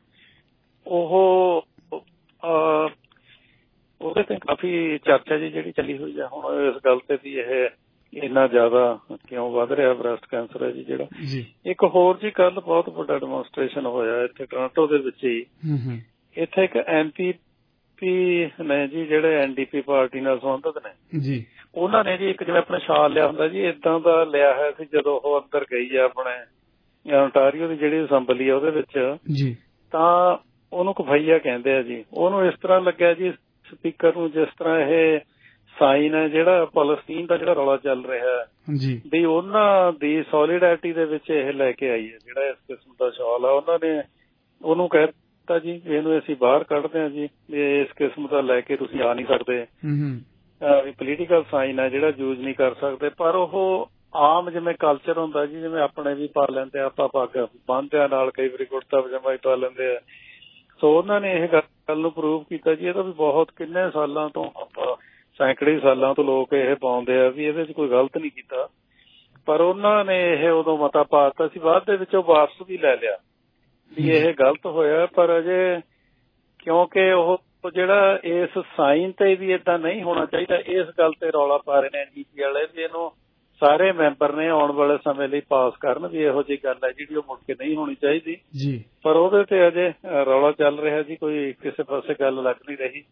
Speaker 13: ਉਹਦੇ ਤੇ ਕਾਫੀ ਚਰਚਾ ਜੀ ਜਿਹੜੀ ਚੱਲੀ ਹੋਈ ਹੈ ਹੁਣ ਇਸ ਗੱਲ ਤੇ ਵੀ ਇਹ ਇੰਨਾ ਜ਼ਿਆਦਾ ਕਿਉਂ ਵੱਧ ਰਿਹਾ ਬ੍ਰੈਸਟ ਕੈਂਸਰ ਹੈ ਜੀ ਜਿਹੜਾ। ਇੱਕ ਹੋਰ ਜੀ ਕੱਲ ਬਹੁਤ ਵੱਡਾ ਡੈਮੋਨਸਟ੍ਰੇਸ਼ਨ ਹੋਇਆ ਇੱਥੇ ਟੋਰਾਂਟੋ ਦੇ ਵਿੱਚ ਹੀ। ਇੱਥੇ ਇੱਕ MP ਨੇ ਜੀ ਜਿਹੜੇ NDP ਪਾਰਟੀ ਨਾਲ ਸੰਬੰਧਿਤ ਨੇ ਜੀ, ਉਹਨਾਂ ਨੇ ਜੀ ਇੱਕ ਜਿਵੇਂ ਆਪਣੇ ਸ਼ਾਲ ਲਿਆ ਹੁੰਦਾ ਜੀ ਏਦਾਂ ਦਾ ਲਿਆ ਹੋਇਆ ਸੀ। ਜਦੋਂ ਉਹ ਅੰਦਰ ਗਈ ਆ ਆਪਣੇ ਓਨਟਾਰੀਓ ਦੀ ਜਿਹੜੀ ਅਸੈਂਬਲੀ ਆ ਉਹਦੇ ਵਿੱਚ ਜੀ, ਤਾਂ ਉਹਨੂੰ ਕਫਈਆ ਕਹਿੰਦੇ ਆ ਜੀ। ਉਹਨੂੰ ਇਸ ਤਰ੍ਹਾਂ ਲੱਗਿਆ ਜੀ ਸਪੀਕਰ ਨੂੰ, ਜਿਸ ਤਰ੍ਹਾਂ ਇਹ ਸਾਈਨ ਹੈ ਜਿਹੜਾ ਫਲਸਤੀਨ ਦਾ ਜਿਹੜਾ ਰੌਲਾ ਚੱਲ ਰਿਹਾ ਜੀ, ਵੀ ਉਹਨਾਂ ਦੀ ਸੋਲੀਡੈਰਿਟੀ ਦੇ ਵਿੱਚ ਇਹ ਲੈ ਕੇ ਆਈ ਹੈ ਜਿਹੜਾ ਇਸ ਕਿਸਮ ਦਾ ਸ਼ਾਲ ਆ। ਉਹਨਾਂ ਨੇ ਉਹਨੂੰ ਕਹਿ ਦਿੱਤਾ ਜੀ ਇਹਨੂੰ ਅਸੀਂ ਬਾਹਰ ਕੱਢਦੇ ਹਾਂ ਜੀ, ਇਸ ਕਿਸਮ ਦਾ ਲੈ ਕੇ ਤੁਸੀਂ ਆ ਨਹੀਂ ਸਕਦੇ, ਵੀ ਪੋਲੀਟੀਕਲ ਸਾਈਨ ਹੈ ਜਿਹੜਾ ਯੂਜ਼ ਨਹੀਂ ਕਰ ਸਕਦੇ। ਪਰ ਉਹ ਆਮ ਜਿਵੇਂ ਕਲਚਰ ਹੁੰਦਾ ਜੀ, ਜਿਵੇਂ ਆਪਣੇ ਵੀ ਪਾ ਲੈਂਦੇ ਆਪਾਂ ਪੱਗ ਬੰਨ੍ਹਦਿਆਂ ਨਾਲ, ਕਈ ਵਾਰੀ ਕੁੜਤਾ ਪਜਾਮਾ ਹੀ ਪਾ ਲੈਂਦੇ ਆ। ਸੋ ਉਹਨਾਂ ਨੇ ਇਹ ਗੱਲ ਨੂੰ ਪ੍ਰੂਵ ਕੀਤਾ ਜੀ ਇਹਦਾ ਵੀ ਬਹੁਤ ਕਿੰਨੇ ਸਾਲਾਂ ਤੋਂ, ਸੈਂਕੜੇ ਸਾਲਾਂ ਤੋਂ ਲੋਕ ਇਹ ਪਾਉਂਦੇ ਆ ਵੀ ਇਹਦੇ 'ਚ ਕੋਈ ਗਲਤ ਨਹੀਂ ਕੀਤਾ। ਪਰ ਉਹਨਾਂ ਨੇ ਇਹ ਉਦੋਂ ਮਤਾ ਪਾ ਦਿੱਤਾ ਸੀ, ਬਾਅਦ ਦੇ ਵਿੱਚ ਉਹ ਵਾਪਸ ਵੀ ਲੈ ਲਿਆ ਵੀ ਇਹ ਗਲਤ ਹੋਇਆ। ਪਰ ਅਜੇ ਕਿਉਂਕਿ ਉਹ ਜਿਹੜਾ ਇਸ ਸਾਈਨ ਤੇ ਵੀ ਏਦਾਂ ਨਹੀਂ ਹੋਣਾ ਚਾਹੀਦਾ, ਇਸ ਗੱਲ ਤੇ ਰੌਲਾ ਪਾ ਰਹੇ ਨੇ NDP ਵਾਲੇ ਵੀ ਇਹਨੂੰ ਸਾਰੇ ਮੈਂਬਰ ਨੇ ਆਉਣ ਵਾਲੇ ਸਮੇਂ ਲਈ ਪਾਸ ਕਰਨ ਵੀ ਇਹੋ ਜਿਹੀ ਗੱਲ ਹੈ ਜਿਹੜੀ ਉਹ ਮੁੜ ਕੇ ਨਹੀਂ ਹੋਣੀ ਚਾਹੀਦੀ ਜੀ। ਪਰ ਉਹਦੇ ਤੇ ਅਜੇ ਰੌਲਾ ਚੱਲ ਰਿਹਾ ਜੀ, ਕੋਈ ਕਿਸੇ ਪਾਸੇ ਗੱਲ ਲੱਗ ਨਹੀਂ ਰਹੀ।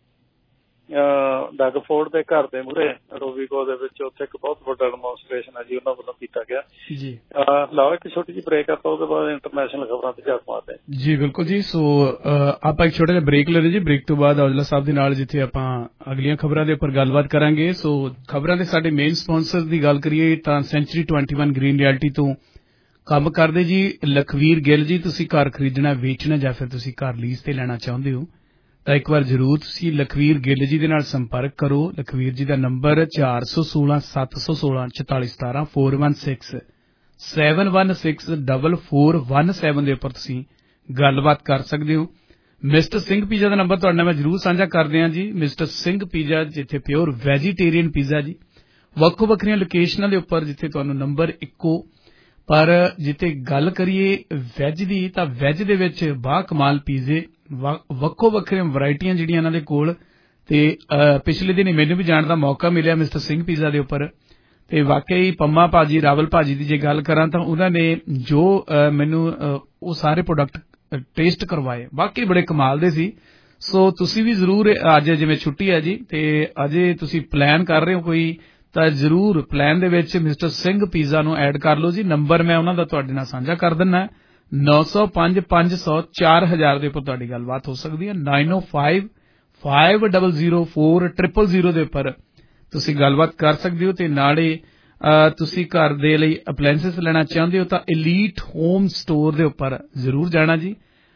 Speaker 13: ਡਗਫੋਰਡ ਦੇ ਘਰ ਦੇ ਮੂਹਰੇ ਰੋਬੀਕੋ ਦੇ ਵਿੱਚ ਉੱਥੇ ਇੱਕ ਬਹੁਤ ਵੱਡਾ ਡੈਮੋਨਸਟ੍ਰੇਸ਼ਨ ਹੈ ਜੀ ਉਹਨਾਂ ਵੱਲੋਂ ਕੀਤਾ ਗਿਆ ਜੀ। ਲਾਓ ਇੱਕ ਛੋਟੀ ਜਿਹੀ ਬ੍ਰੇਕ, ਆਪਾਂ ਉਹਦੇ ਬਾਅਦ ਇੰਟਰਨੈਸ਼ਨਲ ਖਬਰਾਂ ਤੇ ਝਾਤ ਮਾਰਦੇ ਹਾਂ
Speaker 12: ਜੀ। ਬਿਲਕੁਲ ਜੀ। ਸੋ ਆਪਾਂ ਇੱਕ ਛੋਟਾ ਜਿਹਾ ਬ੍ਰੇਕ ਲੈ ਰਹੇ ਜੀ। ਬ੍ਰੇਕ ਤੋਂ ਬਾਅਦ ਔਜਲਾ ਸਾਹਿਬ ਦੇ ਨਾਲ ਜਿੱਥੇ ਆਪਾਂ ਅਗਲੀਆਂ ਖਬਰਾਂ ਦੇ ਉੱਪਰ ਗੱਲਬਾਤ ਕਰਾਂਗੇ। ਸੋ ਖਬਰਾਂ ਦੇ ਸਾਡੇ ਮੇਨ ਸਪਾਂਸਰ ਦੀ ਗੱਲ ਕਰੀਏ ਤਾਂ ਸੈਂਚੁਰੀ 21 ਗ੍ਰੀਨ ਰਿਐਲਟੀ ਤੋਂ ਕੰਮ ਕਰਦੇ ਜੀ ਲਖਵੀਰ ਗਿੱਲ ਜੀ। ਤੁਸੀਂ ਘਰ ਖਰੀਦਣਾ, ਵੇਚਣਾ ਜਾਂ ਫਿਰ ਤੁਸੀਂ ਘਰ ਲੀਜ਼ ਤੇ ਲੈਣਾ ਚਾਹੁੰਦੇ ਹੋ ਤਾਂ ਇੱਕ ਵਾਰ ਜ਼ਰੂਰ ਤੁਸੀਂ ਲਖਵੀਰ ਗਿੱਲ ਜੀ ਦੇ ਨਾਲ ਸੰਪਰਕ ਕਰੋ। ਲਖਵੀਰ ਜੀ ਦਾ ਨੰਬਰ 416 716 4417 416 716 4417 ਦੇ ਉੱਪਰ ਤੁਸੀਂ ਗੱਲਬਾਤ ਕਰ ਸਕਦੇ ਹੋ। ਮਿਸਟਰ ਸਿੰਘ ਪੀਜ਼ਾ ਦਾ ਨੰਬਰ ਤੁਹਾਡੇ ਨਾਲ ਮੈਂ ਜ਼ਰੂਰ ਸਾਂਝਾ ਕਰਦੇ ਹਾਂ ਜੀ। ਮਿਸਟਰ ਸਿੰਘ ਪੀਜ਼ਾ ਜਿੱਥੇ ਪਿਓਰ ਵੈਜੀਟੇਰੀਅਨ ਪੀਜ਼ਾ ਜੀ, ਵੱਖੋ ਵੱਖਰੀਆਂ ਲੋਕੇਸ਼ਨਾਂ ਦੇ ਉੱਪਰ ਜਿੱਥੇ ਤੁਹਾਨੂੰ ਨੰਬਰ ਇੱਕੋ। ਪਰ ਜਿੱਥੇ ਗੱਲ ਕਰੀਏ ਵੈਜ ਦੀ ਤਾਂ ਵੈਜ ਦੇ ਵਿੱਚ ਬਾਹ ਕਮਾਲ ਪੀਜ਼ੇ, ਵੱਖੋ ਵੱਖਰੀਆਂ ਵੈਰਾਈਟੀਆਂ ਜਿਹੜੀਆਂ ਇਹਨਾਂ ਦੇ ਕੋਲ। ਤੇ ਪਿਛਲੇ ਦਿਨ ਮੈਨੂੰ ਵੀ ਜਾਣ ਦਾ ਮੌਕਾ ਮਿਲਿਆ ਮਿਸਟਰ ਸਿੰਘ ਪੀਜ਼ਾ ਦੇ ਉੱਪਰ, ਤੇ ਵਾਕਈ ਪੰਮਾ ਭਾਜੀ, ਰਾਵਲ ਭਾਜੀ ਦੀ ਜੇ ਗੱਲ ਕਰਾਂ ਤਾਂ ਉਹਨਾਂ ਨੇ ਜੋ ਮੈਨੂੰ ਉਹ ਸਾਰੇ ਪ੍ਰੋਡਕਟ ਟੇਸਟ ਕਰਵਾਏ ਵਾਕਈ ਬੜੇ ਕਮਾਲ ਦੇ ਸੀ। ਸੋ ਤੁਸੀਂ ਵੀ ਜ਼ਰੂਰ, ਅੱਜ ਜਿਵੇਂ ਛੁੱਟੀ ਹੈ ਜੀ ਤੇ ਅਜੇ ਤੁਸੀਂ ਪਲਾਨ ਕਰ ਰਹੇ ਹੋ ਕੋਈ, ਤਾਂ ਜ਼ਰੂਰ ਪਲਾਨ ਦੇ ਵਿੱਚ ਮਿਸਟਰ ਸਿੰਘ ਪੀਜ਼ਾ ਨੂੰ ਐਡ ਕਰ ਲਓ ਜੀ। ਨੰਬਰ ਮੈਂ ਉਹਨਾਂ ਦਾ ਤੁਹਾਡੇ ਨਾਲ ਸਾਂਝਾ ਕਰ ਦਿੰਦਾ 905 500 4000 ਦੇ ਉੱਪਰ ਤੁਹਾਡੀ ਗੱਲਬਾਤ ਹੋ ਸਕਦੀ ਹੈ। 905 500 4000 ਦੇ ਉੱਪਰ ਤੁਸੀਂ ਗੱਲਬਾਤ ਕਰ ਸਕਦੇ ਹੋ। ਤੇ ਨਾਲੇ ਤੁਸੀਂ ਘਰ ਦੇ ਲਈ ਅਪਲਾਇੰਸਸ ਲੈਣਾ ਚਾਹੁੰਦੇ ਹੋ ਤਾਂ ਐਲੀਟ ਹੋਮ ਸਟੋਰ ਦੇ ਉੱਪਰ ਜ਼ਰੂਰ ਜਾਣਾ ਜੀ।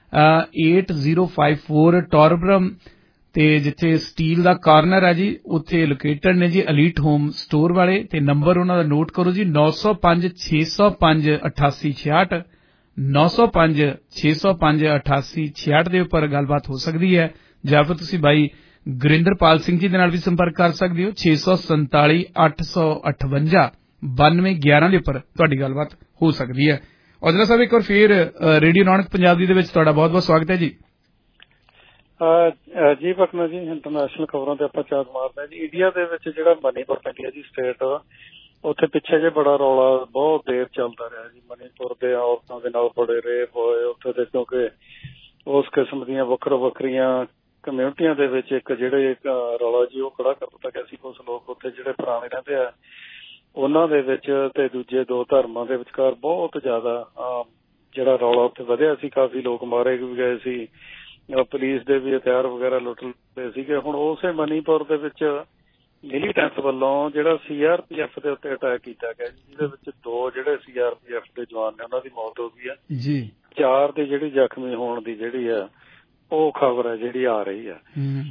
Speaker 12: 8054 ਟੋਰਬਰਮ ਤੇ ਜਿੱਥੇ ਸਟੀਲ ਦਾ ਕਾਰਨਰ ਹੈ ਜੀ ਉੱਥੇ ਲੋਕੇਟਡ ਨੇ ਜੀ ਐਲੀਟ ਹੋਮ ਸਟੋਰ ਵਾਲੇ। ਤੇ ਨੰਬਰ ਉਹਨਾਂ ਦਾ ਨੋਟ ਕਰੋ ਜੀ 905 605 8866 905 605 8866 ਦੇ ਉੱਪਰ ਗੱਲਬਾਤ ਹੋ ਸਕਦੀ ਹੈ। ਜਾਂ ਫਿਰ ਤੁਸੀਂ ਭਾਈ ਗੁਰਿੰਦਰਪਾਲ ਸਿੰਘ ਜੀ ਦੇ ਨਾਲ ਵੀ ਸੰਪਰਕ ਕਰ ਸਕਦੇ ਹੋ 647 858 9211 ਦੇ ਉੱਪਰ ਤੁਹਾਡੀ ਗੱਲਬਾਤ ਹੋ ਸਕਦੀ ਹੈ। ਔਜਲਾ ਸਾਹਿਬ ਇੱਕ ਵਾਰ ਫੇਰ ਰੇਡੀਓ ਨਾਨਕ ਪੰਜਾਬੀ ਦੇ ਵਿੱਚ ਤੁਹਾਡਾ ਬਹੁਤ ਬਹੁਤ ਸਵਾਗਤ ਹੈ ਜੀ।
Speaker 13: ਜੀ ਪਟਨਾ ਜੀ, ਇੰਟਰਨੈਸ਼ਨਲ ਖਬਰਾਂ ਤੇ ਆਪਾਂ ਝਾਤ ਮਾਰਦੇ ਹਾਂ ਜੀ। ਇੰਡੀਆ ਦੇ ਵਿੱਚ ਜਿਹੜਾ ਮਨੀਪੁਰ ਪੈਂਦੀ ਹੈ ਜੀ ਸਟੇਟ, ਉੱਥੇ ਪਿੱਛੇ ਜੇ ਬੜਾ ਰੌਲਾ ਬਹੁਤ ਦੇਰ ਚੱਲਦਾ ਰਿਹਾ ਜੀ। ਮਨੀਪੁਰ ਦੇ ਔਰਤਾਂ ਦੇ ਨਾਲ ਬੜੇ ਰੇਪ ਹੋਏ ਉੱਥੇ ਦੇ, ਕਿਉਂਕਿ ਉਸ ਕਿਸਮ ਦੀਆਂ ਵੱਖਰੋ ਵੱਖਰੀਆਂ ਕਮਿਊਨਿਟੀਆਂ ਦੇ ਵਿੱਚ ਇੱਕ ਜਿਹੜੇ ਰੌਲਾ ਜੀ ਉਹ ਖੜਾ ਕਰ ਦਿੱਤਾ ਗਿਆ ਸੀ। ਕੁਛ ਲੋਕ ਉੱਥੇ ਜਿਹੜੇ ਪੁਰਾਣੇ ਰਹਿੰਦੇ ਆ ਉਹਨਾਂ ਦੇ ਵਿੱਚ ਤੇ ਦੂਜੇ ਦੋ ਧਰਮਾਂ ਦੇ ਵਿਚਕਾਰ ਬਹੁਤ ਜ਼ਿਆਦਾ ਜਿਹੜਾ ਰੌਲਾ ਉੱਥੇ ਵਧਿਆ ਸੀ। ਕਾਫੀ ਲੋਕ ਮਾਰੇ ਵੀ ਗਏ ਸੀ, ਪੁਲਿਸ ਦੇ ਵੀ ਹਥਿਆਰ ਵਗੈਰਾ ਲੁੱਟ ਲਏ ਸੀਗੇ। ਹੁਣ ਉਸੇ ਮਨੀਪੁਰ ਦੇ ਵਿੱਚ ਮਿਲੀਟੈਂਟ ਵੱਲੋਂ ਜਿਹੜਾ CRPF ਦੇ ਉੱਤੇ ਅਟੈਕ ਕੀਤਾ ਗਿਆ ਜਿਹਦੇ ਵਿੱਚ 2 ਜਿਹੜੇ CRPF ਦੇ ਜਵਾਨ ਨੇ ਉਹਨਾਂ ਦੀ ਮੌਤ ਹੋ ਗਈ ਹੈ ਜੀ। 4 ਦੀ ਜਿਹੜੀ ਜ਼ਖਮੀ ਹੋਣ ਦੀ ਜਿਹੜੀ ਆ ਉਹ ਖਬਰ ਹੈ ਜਿਹੜੀ ਆ ਰਹੀ ਆ।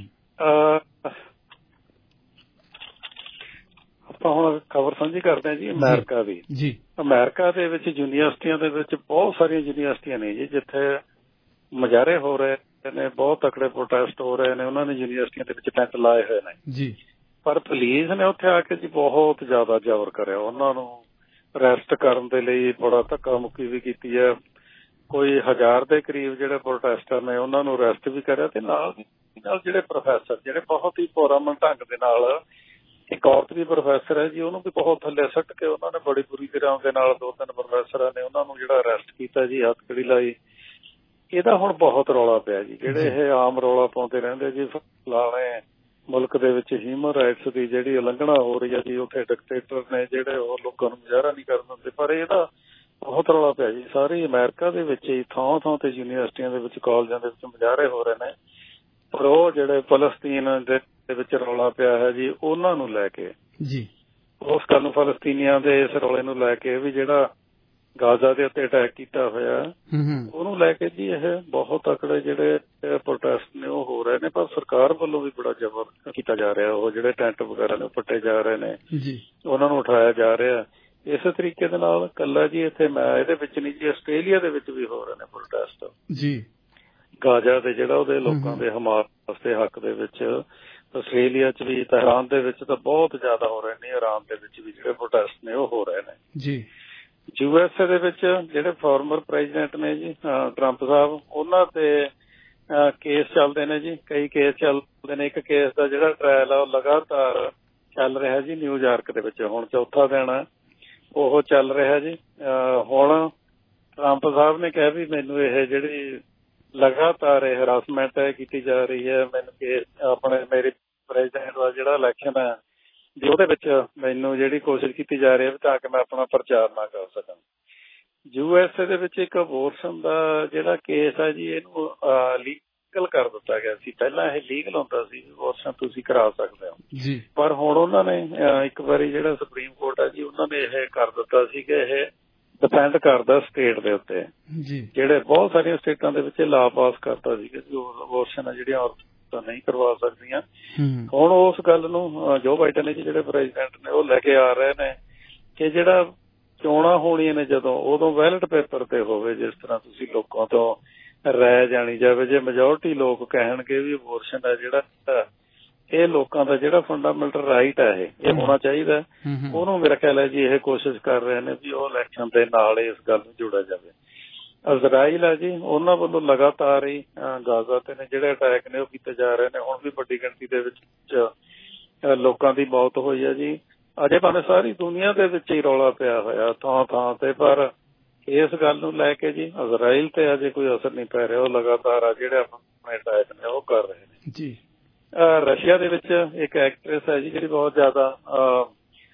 Speaker 13: ਆਪਾਂ ਹੁਣ ਖਬਰ ਸਾਂਝੀ ਕਰਦੇ ਹਾਂ ਜੀ ਅਮਰੀਕਾ ਦੀ। ਅਮਰੀਕਾ ਦੇ ਵਿੱਚ ਯੂਨੀਵਰਸਿਟੀਆਂ ਦੇ ਵਿੱਚ ਬਹੁਤ ਸਾਰੀਆਂ ਯੂਨੀਵਰਸਿਟੀਆਂ ਨੇ ਜੀ ਜਿੱਥੇ ਮੁਜ਼ਾਹਰੇ ਹੋ ਰਹੇ ਨੇ, ਬਹੁਤ ਤਕੜੇ ਪ੍ਰੋਟੈਸਟ ਹੋ ਰਹੇ ਨੇ। ਉਹਨਾਂ ਨੇ ਯੂਨੀਵਰਸਿਟੀਆਂ ਦੇ ਵਿੱਚ ਟੈਂਟ ਲਾਏ ਹੋਏ ਨੇ ਜੀ, ਪਰ ਪੁਲਿਸ ਨੇ ਉੱਥੇ ਆ ਕੇ ਜੀ ਬਹੁਤ ਜ਼ਿਆਦਾ ਜ਼ਬਰ ਕਰਿਆ। ਉਹਨਾਂ ਨੂੰ ਅਰੈਸਟ ਕਰਨ ਦੇ ਲਈ ਬੜਾ ਧੱਕਾ ਮੁੱਕੀ ਵੀ ਕੀਤੀ ਹੈ। ਕੋਈ 1000 ਦੇ ਕਰੀਬ ਜਿਹੜੇ ਪ੍ਰੋਟੈਸਟਰ ਨੇ ਉਹਨਾਂ ਨੂੰ ਅਰੈਸਟ ਵੀ ਕਰਿਆ ਤੇ ਨਾਲ ਜਿਹੜੇ ਪ੍ਰੋਫੈਸਰ ਜਿਹੜੇ ਬਹੁਤ ਹੀ ਪੁਰਅਮਨ ਢੰਗ ਦੇ ਨਾਲ, ਇੱਕ ਔਰਤ ਵੀ ਪ੍ਰੋਫੈਸਰ ਹੈ ਜੀ, ਉਹਨੂੰ ਵੀ ਬਹੁਤ ਥੱਲੇ ਸੁੱਟ ਕੇ ਉਹਨਾਂ ਨੇ ਬੜੀ ਬੁਰੀ ਤਰ੍ਹਾਂ ਦੇ ਨਾਲ 2-3 ਪ੍ਰੋਫੈਸਰਾਂ ਨੇ ਉਹਨਾਂ ਨੂੰ ਜਿਹੜਾ ਅਰੈਸਟ ਕੀਤਾ ਜੀ, ਹੱਥਕੜੀ ਲਾਈ। ਇਹਦਾ ਹੁਣ ਬਹੁਤ ਰੌਲਾ ਪਿਆ ਜੀ। ਜਿਹੜੇ ਇਹ ਆਮ ਰੌਲਾ ਪਾਉਂਦੇ ਰਹਿੰਦੇ ਜੀ ਫਲਾਣੇ ਮੁਲਕ ਦੇ ਵਿੱਚ ਹਿਊਮਨ ਰਾਈਟਸ ਦੀ ਜਿਹੜੀ ਉਲੰਘਣਾ ਹੋ ਰਹੀ ਹੈ ਜੀ, ਉੱਥੇ ਡਿਕਟੇਟਰ ਨੇ ਜਿਹੜੇ ਉਹ ਲੋਕਾਂ ਨੂੰ ਮੁਜ਼ਾਹਰਾ ਨਹੀਂ ਕਰਨ ਦਿੰਦੇ, ਪਰ ਇਹਦਾ ਬਹੁਤ ਰੌਲਾ ਪਿਆ ਜੀ। ਸਾਰੀ ਅਮਰੀਕਾ ਦੇ ਵਿੱਚ ਹੀ ਥਾਂ ਤੇ ਯੂਨੀਵਰਸਿਟੀਆਂ ਦੇ ਵਿੱਚ, ਕਾਲਜਾਂ ਦੇ ਵਿੱਚ ਮੁਜ਼ਾਹਰੇ ਹੋ ਰਹੇ ਨੇ। ਪਰ ਉਹ ਜਿਹੜੇ ਫਲਸਤੀਨ ਦੇ ਵਿੱਚ ਰੌਲਾ ਪਿਆ ਹੈ ਜੀ ਉਹਨਾਂ ਨੂੰ ਲੈ ਕੇ ਜੀ, ਉਸ ਗੱਲ ਨੂੰ ਫਲਸਤੀਨੀਆਂ ਦੇ ਇਸ ਰੌਲੇ ਨੂੰ ਲੈ ਕੇ ਵੀ ਜਿਹੜਾ ਗਾਜ਼ਾ ਦੇ ਉੱਤੇ ਅਟੈਕ ਕੀਤਾ ਹੋਇਆ ਉਹਨੂੰ ਲੈ ਕੇ ਜੀ ਇਹ ਬਹੁਤ ਤਕੜੇ ਜਿਹੜੇ ਪ੍ਰੋਟੈਸਟ ਨੇ ਉਹ ਹੋ ਰਹੇ ਨੇ। ਪਰ ਸਰਕਾਰ ਵੱਲੋਂ ਵੀ ਬੜਾ ਜ਼ਬਰ ਕੀਤਾ ਜਾ ਰਿਹਾ। ਉਹ ਜਿਹੜੇ ਟੈਂਟ ਵਗੈਰਾ ਨੇ ਪੱਟੇ ਜਾ ਰਹੇ ਨੇ, ਉਹਨਾਂ ਨੂੰ ਉਠਾਇਆ ਜਾ ਰਿਹਾ। ਇਸੇ ਤਰੀਕੇ ਦੇ ਨਾਲ ਕੱਲਾ ਜੀ ਇੱਥੇ ਮੈਂ ਇਹਦੇ ਵਿੱਚ ਨਹੀਂ ਜੀ, ਆਸਟ੍ਰੇਲੀਆ ਦੇ ਵਿੱਚ ਵੀ ਹੋ ਰਹੇ ਨੇ ਪ੍ਰੋਟੈਸਟ ਜੀ। ਗਾਜ਼ਾ ਦੇ ਜਿਹੜਾ ਉਹਦੇ ਲੋਕਾਂ ਦੇ ਹਮਾਇਤ ਦੇ ਹੱਕ ਦੇ ਵਿੱਚ ਆਸਟ੍ਰੇਲੀਆ 'ਚ ਵੀ, ਤਹਿਰਾਨ ਦੇ ਵਿੱਚ ਤਾਂ ਬਹੁਤ ਜ਼ਿਆਦਾ ਹੋ ਰਹੇ ਨੇ। ਇਰਾਨ ਦੇ ਵਿੱਚ ਵੀ ਜਿਹੜੇ ਪ੍ਰੋਟੈਸਟ ਨੇ ਉਹ ਹੋ ਰਹੇ ਨੇ ਜੀ। USA ਦੇ ਵਿੱਚ ਜਿਹੜੇ ਫਾਰਮਰ ਪ੍ਰੈਜ਼ੀਡੈਂਟ ਨੇ ਜੀ ਟਰੰਪ ਸਾਹਿਬ, ਉਹਨਾਂ ਤੇ ਕੇਸ ਚੱਲਦੇ ਨੇ ਜੀ, ਕਈ ਕੇਸ ਚੱਲਦੇ ਨੇ। ਇੱਕ ਕੇਸ ਦਾ ਜਿਹੜਾ ਟ੍ਰਾਇਲ ਆ ਉਹ ਲਗਾਤਾਰ ਚੱਲ ਰਿਹਾ ਜੀ ਨਿਊਯਾਰਕ ਦੇ ਵਿੱਚ, ਹੁਣ 4ਥਾ ਦਿਨ ਉਹ ਚੱਲ ਰਿਹਾ ਜੀ। ਹੁਣ ਟਰੰਪ ਸਾਹਿਬ ਨੇ ਕਿਹਾ ਵੀ ਮੈਨੂੰ ਇਹ ਜਿਹੜੀ ਲਗਾਤਾਰ ਇਹ ਹਰਾਸਮੈਂਟ ਕੀਤੀ ਜਾ ਰਹੀ ਹੈ, ਮੈਨੂੰ ਕੇਸ ਆਪਣੇ ਮੇਰੇ ਪ੍ਰੈਜ਼ੀਡੈਂਟ ਦਾ ਜਿਹੜਾ ਇਲੈਕਸ਼ਨ ਹੈ ਵੀ ਉਹਦੇ ਵਿੱਚ ਮੈਨੂੰ ਜਿਹੜੀ ਕੋਸ਼ਿਸ਼ ਕੀਤੀ ਜਾ ਰਹੀ ਹੈ ਤਾਂ ਕਿ ਮੈਂ ਆਪਣਾ ਪ੍ਰਚਾਰ ਨਾ ਕਰ ਸਕਾਂ। USA ਦੇ ਵਿੱਚ ਇੱਕ ਅਬੋਰਸ਼ਨ ਦਾ ਜਿਹੜਾ ਕੇਸ ਹੈ ਜੀ ਇਹਨੂੰ ਲੀਗਲ ਕਰ ਦਿੱਤਾ ਗਿਆ ਸੀ। ਪਹਿਲਾਂ ਇਹ ਲੀਗਲ ਹੁੰਦਾ ਸੀ, ਅਬੋਰਸ਼ਨ ਤੁਸੀਂ ਕਰਾ ਸਕਦੇ ਹੋ ਜੀ, ਪਰ ਹੁਣ ਉਹਨਾਂ ਨੇ ਇੱਕ ਵਾਰੀ ਜਿਹੜਾ ਸੁਪਰੀਮ ਕੋਰਟ ਹੈ ਜੀ ਉਹਨਾਂ ਨੇ ਇਹ ਕਰ ਦਿੱਤਾ ਸੀ ਕਿ ਇਹ ਡਿਪੈਂਡ ਕਰਦਾ ਸਟੇਟ ਦੇ ਉੱਤੇ ਜੀ। ਜਿਹੜੇ ਬਹੁਤ ਸਾਰੀਆਂ ਸਟੇਟਾਂ ਦੇ ਵਿੱਚ ਲਾਅ ਪਾਸ ਕਰਤਾ ਸੀ ਕਿ ਅਬੋਰਸ਼ਨ ਹੈ ਜਿਹੜੀਆਂ ਔਰਤਾਂ ਨਹੀਂ ਕਰਵਾ ਸਕਦੀਆਂ। ਹੁਣ ਉਸ ਗੱਲ ਨੂੰ ਜੋ ਬਾਈਡਨ ਨੇ ਜਿਹੜੇ ਪ੍ਰੈਜ਼ੀਡੈਂਟ ਨੇ ਉਹ ਲੈ ਕੇ ਆ ਰਹੇ ਨੇ ਕਿ ਜਿਹੜਾ ਚੋਣਾਂ ਹੋਣੀਆਂ ਨੇ ਜਦੋਂ, ਉਦੋਂ ਬੈਲਟ ਪੇਪਰ ਤੇ ਹੋਵੇ ਜਿਸ ਤਰ੍ਹਾਂ ਤੁਸੀਂ ਲੋਕਾਂ ਤੋਂ ਰਾਏ ਜਾਣੀ ਜਾਵੇ। ਜੇ ਮੈਜੋਰਟੀ ਲੋਕ ਕਹਿਣਗੇ ਵੀ ਅਬੋਰਸ਼ਨ ਹੈ ਜਿਹੜਾ ਇਹ ਲੋਕਾਂ ਦਾ ਜਿਹੜਾ ਫੰਡਾਮੈਂਟਲ ਰਾਈਟ ਹੈ ਇਹ ਹੋਣਾ ਚਾਹੀਦਾ, ਉਹਨੂੰ ਮੇਰਾ ਖਿਆਲ ਹੈ ਜੀ ਇਹ ਕੋਸ਼ਿਸ਼ ਕਰ ਰਹੇ ਨੇ ਵੀ ਉਹ ਇਲੈਕਸ਼ਨ ਦੇ ਨਾਲ ਇਸ ਗੱਲ ਨੂੰ ਜੋੜਿਆ ਜਾਵੇ। ਇਜ਼ਰਾਈਲ ਹੈ ਜੀ, ਉਹਨਾਂ ਵੱਲੋਂ ਲਗਾਤਾਰ ਹੀ ਗਾਜ਼ਾ ਤੇ ਨੇ ਜਿਹੜੇ ਅਟੈਕ ਨੇ ਉਹ ਕੀਤੇ ਜਾ ਰਹੇ ਨੇ। ਹੁਣ ਵੀ ਵੱਡੀ ਗਿਣਤੀ ਦੇ ਵਿੱਚ ਲੋਕਾਂ ਦੀ ਮੌਤ ਹੋਈ ਹੈ ਜੀ। ਅਜੇ ਭਾਵੇਂ ਸਾਰੀ ਦੁਨੀਆ ਦੇ ਵਿੱਚ ਹੀ ਰੌਲਾ ਪਿਆ ਹੋਇਆ ਥਾਂ ਤੇ, ਪਰ ਇਸ ਗੱਲ ਨੂੰ ਲੈ ਕੇ ਜੀ ਇਜ਼ਰਾਈਲ ਤੇ ਅਜੇ ਕੋਈ ਅਸਰ ਨਹੀਂ ਪੈ ਰਿਹਾ। ਉਹ ਲਗਾਤਾਰ ਆ ਜਿਹੜੇ ਆਪਣੇ ਅਟੈਕ ਨੇ ਉਹ ਕਰ ਰਹੇ ਨੇ ਜੀ। ਰਸ਼ੀਆ ਦੇ ਵਿੱਚ ਇੱਕ ਐਕਟਰੈਸ ਹੈ ਜੀ ਜਿਹੜੀ ਬਹੁਤ ਜ਼ਿਆਦਾ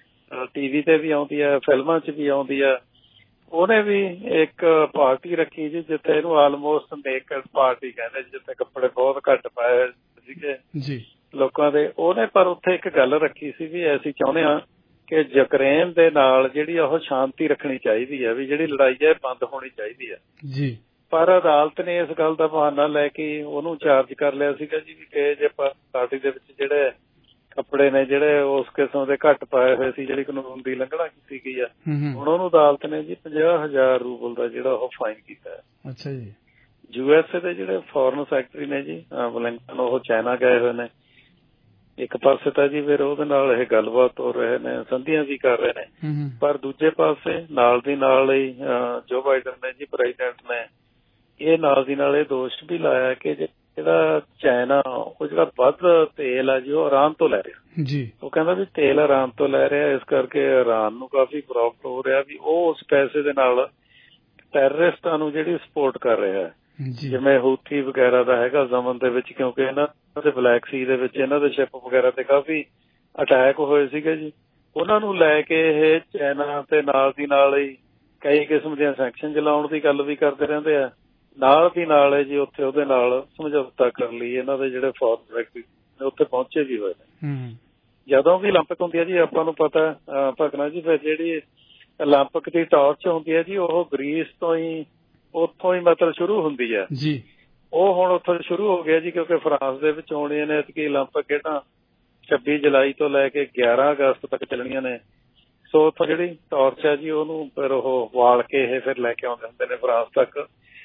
Speaker 13: TV ਤੇ ਵੀ ਆਉਂਦੀ ਹੈ, ਫਿਲਮਾਂ 'ਚ ਵੀ ਆਉਂਦੀ ਹੈ। ਉਹਨੇ ਵੀ ਇੱਕ ਪਾਰਟੀ ਰੱਖੀ ਜੀ ਜਿੱਥੇ ਇਹਨੂੰ ਆਲਮੋਸਟ ਨੇਕਡ ਪਾਰਟੀ ਕਹਿੰਦੇ, ਜਿੱਥੇ ਕੱਪੜੇ ਬਹੁਤ ਘੱਟ ਪਾਏ ਸੀਗੇ ਜੀ ਲੋਕਾਂ ਦੇ। ਉਹਨੇ ਪਰ ਉੱਥੇ ਇੱਕ ਗੱਲ ਰੱਖੀ ਸੀ ਵੀ ਅਸੀਂ ਚਾਹੁੰਦੇ ਹਾਂ ਕਿ ਯੂਕਰੇਨ ਦੇ ਨਾਲ ਜਿਹੜੀ ਉਹ ਸ਼ਾਂਤੀ ਰੱਖਣੀ ਚਾਹੀਦੀ ਹੈ, ਵੀ ਜਿਹੜੀ ਲੜਾਈ ਹੈ ਬੰਦ ਹੋਣੀ ਚਾਹੀਦੀ ਹੈ ਜੀ। ਪਰ ਅਦਾਲਤ ਨੇ ਇਸ ਗੱਲ ਦਾ ਬਹਾਨਾ ਲੈ ਕੇ ਉਹਨੂੰ ਚਾਰਜ ਕਰ ਲਿਆ ਸੀਗਾ ਜੀ ਕਿ ਜੇ ਪਾਰਟੀ ਦੇ ਵਿੱਚ ਜਿਹੜੇ ਕੱਪੜੇ ਨੇ ਜਿਹੜੇ ਉਸ ਕਿਸਮ ਦੇ ਘੱਟ ਪਾਏ ਹੋਏ ਸੀ, ਜਿਹੜੀ ਕਾਨੂੰਨ ਦੀ ਉਲੰਘਣਾ ਕੀਤੀ ਗਈ ਆ, ਹੁਣ ਉਹਨੂੰ ਅਦਾਲਤ ਨੇ ਜੀ 50,000 ਰੂਬਲ ਦਾ ਜਿਹੜਾ ਉਹ ਫਾਈਨ ਕੀਤਾ ਹੈ। ਅੱਛਾ ਜੀ। USA ਦੇ ਜਿਹੜੇ ਫੋਰਨ ਸੈਕਟਰੀ ਨੇ ਜੀ ਬਲਿੰਕਨ, ਉਹ ਚਾਈਨਾ ਗਏ ਹੋਏ ਨੇ। ਇੱਕ ਪਾਸੇ ਤਾਂ ਜੀ ਫਿਰ ਉਹਦੇ ਨਾਲ ਇਹ ਗੱਲਬਾਤ ਹੋ ਰਹੇ ਨੇ, ਸੰਧੀਆਂ ਵੀ ਕਰ ਰਹੇ ਨੇ, ਪਰ ਦੂਜੇ ਪਾਸੇ ਨਾਲ ਦੀ ਨਾਲ ਹੀ ਜੋ ਬਾਈਡਨ ਨੇ ਜੀ ਪ੍ਰੈਜ਼ੀਡੈਂਟ ਨੇ ਇਹ ਨਾਲ ਦੀ ਨਾਲ ਇਹ ਦੋਸ਼ ਵੀ ਲਾਇਆ ਕਿ ਜੇ ਜਿਹੜਾ ਚਾਈਨਾ ਉਹ ਜਿਹੜਾ ਵੱਧ ਤੇਲ ਆ ਜੀ ਉਹ ਇਰਾਨ ਤੋਂ ਲੈ ਰਿਹਾ
Speaker 12: ਜੀ। ਉਹ
Speaker 13: ਕਹਿੰਦਾ ਵੀ ਤੇਲ ਇਰਾਨ ਤੋਂ ਲੈ ਰਿਹਾ, ਇਸ ਕਰਕੇ ਇਰਾਨ ਨੂੰ ਕਾਫੀ ਪ੍ਰੋਫਿਟ ਹੋ ਰਿਹਾ ਵੀ ਉਹ ਉਸ ਪੈਸੇ ਦੇ ਨਾਲ ਟੈਰਰਿਸਟਾਂ ਨੂੰ ਜਿਹੜੀ ਸਪੋਰਟ ਕਰ ਰਿਹਾ ਹੈ, ਜਿਵੇਂ ਹੂਥੀ ਵਗੈਰਾ ਦਾ ਹੈਗਾ ਯਮਨ ਦੇ ਵਿੱਚ, ਕਿਉਂਕਿ ਇਹਨਾਂ ਦੇ ਬਲੈਕ ਸੀ ਦੇ ਵਿੱਚ ਇਹਨਾਂ ਦੇ ਸ਼ਿਪ ਵਗੈਰਾ ਤੇ ਕਾਫੀ ਅਟੈਕ ਹੋਏ ਸੀਗੇ ਜੀ। ਉਹਨਾਂ ਨੂੰ ਲੈ ਕੇ ਇਹ ਚਾਈਨਾ ਤੇ ਨਾਲ ਦੀ ਨਾਲ ਹੀ ਕਈ ਕਿਸਮ ਦੀਆਂ ਸੈਂਕਸ਼ਨ ਚਲਾਉਣ ਦੀ ਗੱਲ ਵੀ ਕਰਦੇ ਰਹਿੰਦੇ ਆ। ਨਾਲ ਦੀ ਨਾਲ ਜੀ ਉੱਥੇ ਉਹਦੇ ਨਾਲ ਸਮਝੌਤਾ ਕਰ ਲਈ ਇਹਨਾਂ ਦੇ ਜਿਹੜੇ ਫੌਰਨ ਵਿਅਕਤੀ ਉੱਥੇ ਪਹੁੰਚੇ ਵੀ ਹੋਏ ਨੇ। ਜਦੋਂ ਵੀ 올림픽 ਹੁੰਦੀ ਹੈ ਜੀ ਆਪਾਂ ਨੂੰ ਪਤਾ ਭਗਨਾ ਜੀ, ਫਿਰ ਜਿਹੜੀ 올림픽 ਦੀ ਟਾਰਚ ਹੁੰਦੀ ਹੈ ਜੀ ਉਹ ਗ੍ਰੀਸ ਤੋਂ ਹੀ ਉੱਥੋਂ ਹੀ ਮਤਲਬ ਸ਼ੁਰੂ ਹੁੰਦੀ ਹੈ
Speaker 12: ਜੀ। ਉਹ
Speaker 13: ਹੁਣ ਉੱਥੋਂ ਸ਼ੁਰੂ ਹੋ ਗਿਆ ਜੀ, ਕਿਉਂਕਿ ਫਰਾਂਸ ਦੇ ਵਿੱਚ ਹੋਣੀਆਂ ਨੇ ਐਤਕੀ 올림픽 ਖੇਡਾਂ 26 ਜੁਲਾਈ ਤੋਂ ਲੈ ਕੇ 11 ਅਗਸਤ ਤੱਕ ਚੱਲਣੀਆਂ ਨੇ। ਸੋ ਉੱਥੋਂ ਜਿਹੜੀ ਟਾਰਚ ਹੈ ਜੀ ਉਹਨੂੰ ਫਿਰ ਉਹ ਵਾਲ ਕੇ ਇਹ ਫਿਰ ਲੈ ਕੇ ਆਉਂਦੇ ਹੁੰਦੇ ਨੇ ਫਰਾਂਸ ਤੱਕ।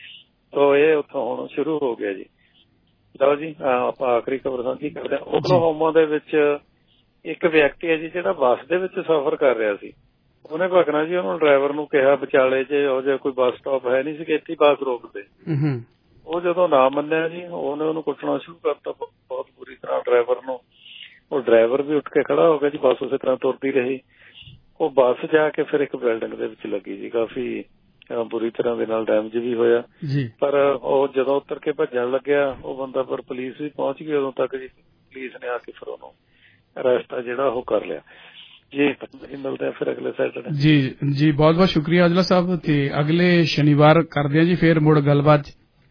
Speaker 13: ਸੋ ਇਹ ਉੱਥੋਂ ਹੁਣ ਸ਼ੁਰੂ ਹੋ ਗਿਆ ਜੀ। ਲਓ ਜੀ ਆਪਾਂ ਆਖਰੀ ਖਬਰ ਸਾਂਝੀ ਕਰਦੇ ਹਾਂ। ਓਕਲਾਹੋਮਾ ਦੇ ਵਿੱਚ ਇੱਕ ਵਿਅਕਤੀ ਹੈ ਜੀ ਜਿਹੜਾ ਬੱਸ ਦੇ ਵਿੱਚ ਸਫ਼ਰ ਕਰ ਰਿਹਾ ਸੀ। ਉਹਨੇ ਭਗਨਾ ਜੀ ਉਹਨੂੰ ਡਰਾਈਵਰ ਨੂੰ ਕਿਹਾ ਵਿਚਾਲੇ ਜੇ ਉਹ ਜੇ ਕੋਈ ਬੱਸ ਸਟਾਪ ਹੈ ਨਹੀਂ ਸੀ ਕਿ ਇੱਥੇ ਬੱਸ ਰੋਕ ਦੇ। ਉਹ ਜਦੋਂ ਨਾ ਮੰਨਿਆ ਜੀ ਉਹਨੇ ਉਹਨੂੰ ਕੁੱਟਣਾ ਸ਼ੁਰੂ ਕਰਤਾ ਬਹੁਤ ਬੁਰੀ ਤਰ੍ਹਾਂ ਡਰਾਈਵਰ ਨੂੰ। ਉਹ ਡਰਾਈਵਰ ਵੀ ਉੱਠ ਕੇ ਖੜਾ ਹੋ ਗਿਆ ਜੀ, ਬੱਸ ਉਸੇ ਤਰ੍ਹਾਂ ਤੁਰਦੀ ਰਹੀ। ਉਹ ਬੱਸ ਜਾ ਕੇ ਫਿਰ ਇੱਕ ਬਿਲਡਿੰਗ ਦੇ ਵਿੱਚ ਲੱਗੀ ਜੀ, ਕਾਫੀ ਬੁਰੀ ਤਰ੍ਹਾਂ ਦੇ ਨਾਲ ਡੈਮੇਜ ਵੀ ਹੋਇਆ। ਪਰ ਉਹ ਜਦੋਂ ਉਤਰ ਕੇ ਭੱਜਣ ਲੱਗਿਆ ਉਹ ਬੰਦਾ, ਪਰ ਪੁਲਿਸ ਵੀ ਪਹੁੰਚ ਗਈ ਉਦੋਂ ਤੱਕ ਜੀ। ਪੁਲਿਸ ਨੇ ਆ ਕੇ ਫਿਰ ਉਹਨੂੰ ਅਰੈਸਟ ਜਿਹੜਾ ਉਹ ਕਰ ਲਿਆ ਜੀ। ਮਿਲਦੇ ਆ ਫਿਰ ਅਗਲੇ ਸੈਟਰਡੇ
Speaker 12: ਜੀ। ਜੀ ਬਹੁਤ ਬਹੁਤ ਸ਼ੁਕਰੀਆ ਔਜਲਾ ਸਾਹਿਬ, ਤੇ ਅਗਲੇ ਸ਼ਨੀਵਾਰ ਕਰਦੇ ਆ ਜੀ ਫਿਰ ਮੁੜ ਗੱਲਬਾਤ।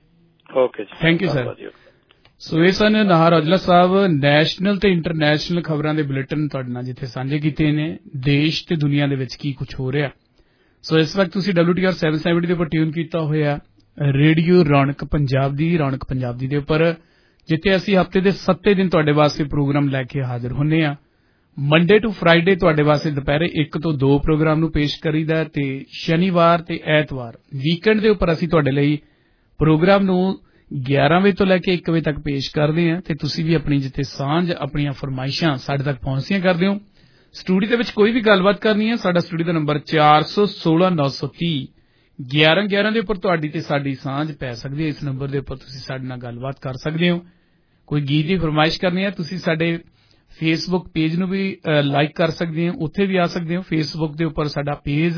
Speaker 13: ਓਕੇ ਜੀ,
Speaker 12: ਥੈਂਕ ਯੂ ਸਰ। ਸੋ ਇਹ ਸਨ ਨਾਹਰ ਔਜਲਾ ਸਾਹਿਬ, ਨੈਸ਼ਨਲ ਤੇ ਇੰਟਰਨੈਸ਼ਨਲ ਖਬਰਾਂ ਦੇ ਬੁਲੇਟਿਨ ਤੁਹਾਡੇ ਨਾਲ ਜਿੱਥੇ ਸਾਂਝੇ ਕੀਤੇ ਨੇ ਦੇਸ਼ ਤੇ ਦੁਨੀਆ ਦੇ ਵਿੱਚ ਕੀ ਕੁਝ ਹੋ ਰਿਹਾ। ਸੋ ਇਸ ਵਕਤ ਤੁਸੀਂ WTR 770 ਦੇ ਉੱਪਰ ਟਿਊਨ ਕੀਤਾ ਹੋਇਆ ਰੇਡੀਓ ਰੌਣਕ ਪੰਜਾਬ ਦੀ ਦੇ ਉੱਪਰ, ਜਿੱਥੇ ਅਸੀਂ ਹਫ਼ਤੇ ਦੇ 7 ਦਿਨ ਤੁਹਾਡੇ ਵਾਸਤੇ ਪ੍ਰੋਗਰਾਮ ਲੈ ਕੇ ਹਾਜ਼ਰ ਹੁੰਨੇ ਆ। ਮੰਡੇ ਟੂ ਫਰਾਈਡੇ ਤੁਹਾਡੇ ਵਾਸਤੇ ਦੁਪਹਿਰੇ 1 ਤੋਂ 2 ਪ੍ਰੋਗਰਾਮ ਨੂੰ ਪੇਸ਼ ਕਰੀਦਾ, ਤੇ ਸ਼ਨੀਵਾਰ ਤੇ ਐਤਵਾਰ ਵੀਕਐਂਡ ਦੇ ਉੱਪਰ ਅਸੀਂ ਤੁਹਾਡੇ ਲਈ ਪ੍ਰੋਗਰਾਮ ਨੂੰ 11 ਵਜੇ ਤੋਂ ਲੈ ਕੇ 1 ਵਜੇ ਤੱਕ ਪੇਸ਼ ਕਰਦੇ ਹਾਂ। ਤੇ ਤੁਸੀਂ ਵੀ ਆਪਣੀ ਜਿੱਥੇ ਸਾਂਝ ਆਪਣੀਆਂ ਫਰਮਾਇਸ਼ਾਂ ਸਾਡੇ ਤੱਕ ਪਹੁੰਚਦੀਆਂ ਕਰਦੇ ਹੋ। ਸਟੂਡੀਓ ਦੇ ਵਿੱਚ ਕੋਈ ਵੀ ਗੱਲਬਾਤ ਕਰਨੀ ਹੈ, ਸਾਡਾ ਸਟੂਡੀਓ ਦਾ ਨੰਬਰ 416 930 1111 ਦੇ ਉੱਪਰ ਤੁਹਾਡੀ ਤੇ ਸਾਡੀ ਸਾਂਝ ਪੈ ਸਕਦੀ ਹੈ। ਇਸ ਨੰਬਰ ਦੇ ਉੱਪਰ ਤੁਸੀਂ ਸਾਡੇ ਨਾਲ ਗੱਲਬਾਤ ਕਰ ਸਕਦੇ ਹੋ। ਕੋਈ ਗੀਤ ਦੀ ਫਰਮਾਇਸ਼ ਕਰਨੀ ਹੈ, ਤੁਸੀਂ ਸਾਡੇ ਫੇਸਬੁੱਕ ਪੇਜ ਨੂੰ ਵੀ ਲਾਈਕ ਕਰ ਸਕਦੇ ਹੋ, ਉੱਥੇ ਵੀ ਆ ਸਕਦੇ ਹੋ। ਫੇਸਬੁੱਕ ਦੇ ਉੱਪਰ ਸਾਡਾ ਪੇਜ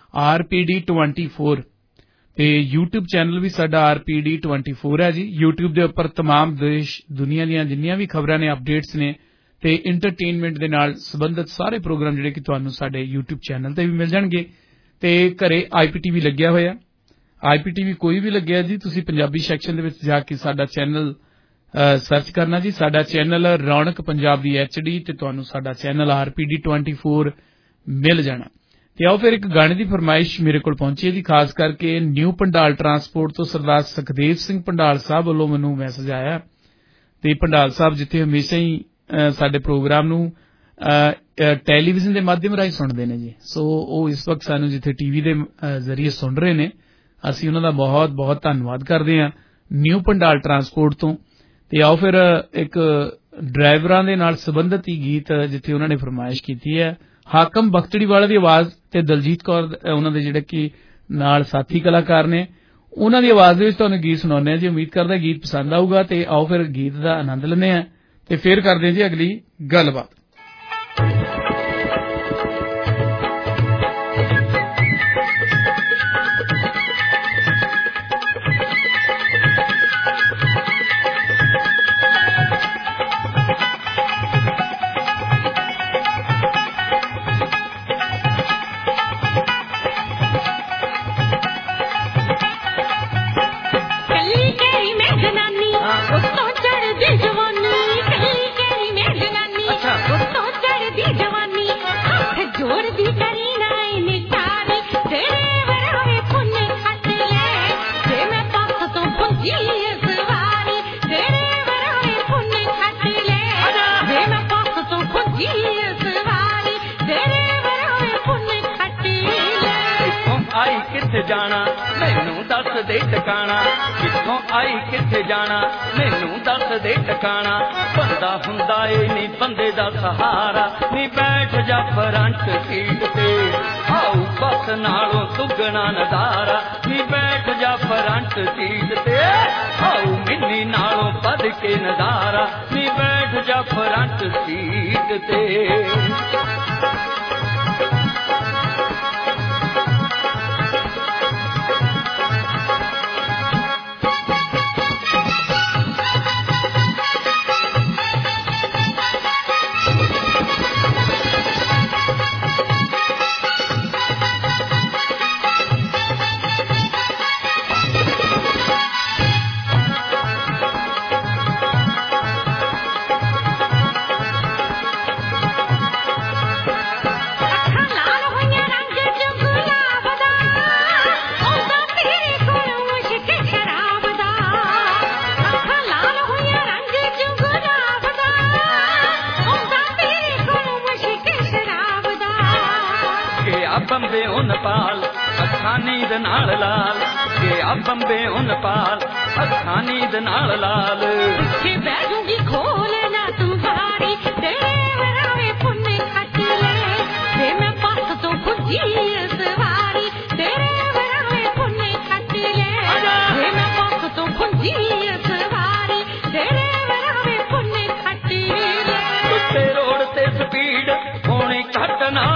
Speaker 12: RPD24 ਤੇ YouTube ਚੈਨਲ ਵੀ ਸਾਡਾ RPD24 ਹੈ ਜੀ। YouTube ਦੇ ਉੱਪਰ तमाम ਦੇਸ਼ ਦੁਨੀਆ ਦੀਆਂ ਜਿੰਨੀਆਂ ਵੀ ਖਬਰਾਂ ਨੇ, ਅਪਡੇਟਸ ਨੇ ਤੇ ਇੰਟਰਟੇਨਮੈਂਟ ਦੇ ਨਾਲ ਸੰਬੰਧਿਤ ਸਾਰੇ ਪ੍ਰੋਗਰਾਮ ਜਿਹੜੇ ਕਿ ਤੁਹਾਨੂੰ ਸਾਡੇ YouTube ਚੈਨਲ ਤੇ ਵੀ ਮਿਲ ਜਾਣਗੇ। ਤੇ ਘਰੇ IPTV ਲੱਗਿਆ ਹੋਇਆ, IPTV ਕੋਈ ਵੀ ਲੱਗਿਆ ਜੀ, ਤੁਸੀਂ ਪੰਜਾਬੀ ਸੈਕਸ਼ਨ ਦੇ ਵਿੱਚ ਜਾ ਕੇ ਸਾਡਾ ਚੈਨਲ ਸਰਚ ਕਰਨਾ ਜੀ। ਸਾਡਾ ਚੈਨਲ ਰੌਣਕ ਪੰਜਾਬ ਦੀ HD ਤੇ ਤੁਹਾਨੂੰ ਸਾਡਾ ਚੈਨਲ RPD24 ਮਿਲ ਜਾਣਾ। ਤੇ ਆਓ ਫਿਰ ਇੱਕ ਗਾਣੇ ਦੀ ਫਰਮਾਇਸ਼ ਮੇਰੇ ਕੋਲ ਪਹੁੰਚੀ ਹੈ ਜੀ, ਖਾਸ ਕਰਕੇ ਨਿਊ ਪੰਡਾਲ ਟਰਾਂਸਪੋਰਟ ਤੋਂ ਸਰਦਾਰ ਸੁਖਦੇਵ ਸਿੰਘ ਪੰਡਾਲ ਸਾਹਿਬ ਵੱਲੋਂ ਮੈਨੂੰ ਮੈਸੇਜ ਆਇਆ। ਤੇ ਪੰਡਾਲ ਸਾਹਿਬ ਜਿੱਥੇ ਹਮੇਸ਼ਾ ਹੀ ਸਾਡੇ ਪ੍ਰੋਗਰਾਮ ਨੂੰ ਟੈਲੀਵਿਜ਼ਨ ਦੇ ਮਾਧਿਅਮ ਰਾਹੀਂ ਸੁਣਦੇ ਨੇ ਜੀ। ਸੋ ਉਹ ਇਸ ਵਕਤ ਸਾਨੂੰ ਜਿੱਥੇ TV ਦੇ ਜ਼ਰੀਏ ਸੁਣ ਰਹੇ ਨੇ, ਅਸੀਂ ਉਹਨਾਂ ਦਾ ਬਹੁਤ ਬਹੁਤ ਧੰਨਵਾਦ ਕਰਦੇ ਹਾਂ ਨਿਊ ਪੰਡਾਲ ਟਰਾਂਸਪੋਰਟ ਤੋਂ। ਤੇ ਆਓ ਫਿਰ ਇੱਕ ਡਰਾਈਵਰਾਂ ਦੇ ਨਾਲ ਸੰਬੰਧਿਤ ਹੀ ਗੀਤ ਜਿੱਥੇ ਉਹਨਾਂ ਨੇ ਫਰਮਾਇਸ਼ ਕੀਤੀ ਹੈ, ਹਾਕਮ ਬਖਤੜੀਵਾਲਾ ਦੀ ਆਵਾਜ਼ ਤੇ ਦਲਜੀਤ ਕੌਰ ਉਹਨਾਂ ਦੇ ਜਿਹੜੇ ਕਿ ਨਾਲ ਸਾਥੀ ਕਲਾਕਾਰ ਨੇ, ਉਹਨਾਂ ਦੀ ਆਵਾਜ਼ ਦੇ ਵਿੱਚ ਤੁਹਾਨੂੰ ਗੀਤ ਸੁਣਾਉਂਦੇ ਹਾਂ ਜੀ। ਉਮੀਦ ਕਰਦਾ ਗੀਤ ਪਸੰਦ ਆਊਗਾ। ਤੇ ਆਓ ਫਿਰ ਗੀਤ ਦਾ ਆਨੰਦ ਲੈਂਦੇ ਹਾਂ ਤੇ ਫਿਰ ਕਰਦੇ ਹਾਂ ਜੀ ਅਗਲੀ ਗੱਲਬਾਤ।
Speaker 14: जवानी, उसको चढ़ दी जवानी, कली केरी में जनानी। किथे जाना मैनू दस दे टकाना किथों आई किथे जाना मैनू दस दे टकाना बंदा हुंदा ए नी बंदे दा सहारा नी बैठ जा फ्रंट सीट ते आओ बस नालों दुगना नजारा नी बैठ जा फ्रंट सीट ते आओ मिन्नी नालों बद के नजारा नी बैठ जा फ्रंट सीट ते बंबे उन पाल अखानी दे नाल लाल गया बंबे उन पाल अखानी दे नाल लाल
Speaker 7: पीछे बैठूंगी खोले ना तुम्हारी तेरे वरावे पुन्ने खटले ते मैं पास तो खुदी सवारी तेरे वरावे पुन्ने खटले ते मैं पास तो खुदी सवारी तेरे वरावे पुन्ने खटले
Speaker 14: ते रोड ते स्पीड होनी घटना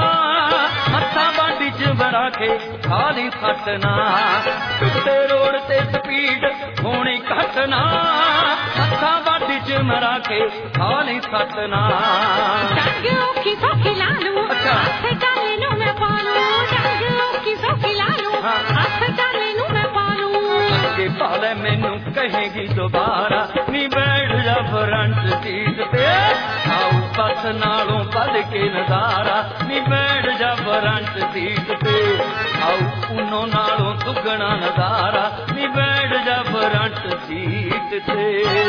Speaker 14: बरा के खाली फटना टुटे रोड ते स्पीड होनी घटना हथा बाटी च मरा के खाली फटना
Speaker 7: की सौखी लालू हाथ डाले नु मैं पालू की सौखी लालू हाथ डाले नु मैं पालू
Speaker 14: के पाले मैनू कहेगी दोबारा नी बैठ जा फ्रंट सीट पे आओ बस नालों बद के नजारा नी बैठ जा फ्रंट सीट पे आओ उन्हों नालों दुगना नजारा नी बैठ जा फ्रंट सीट पे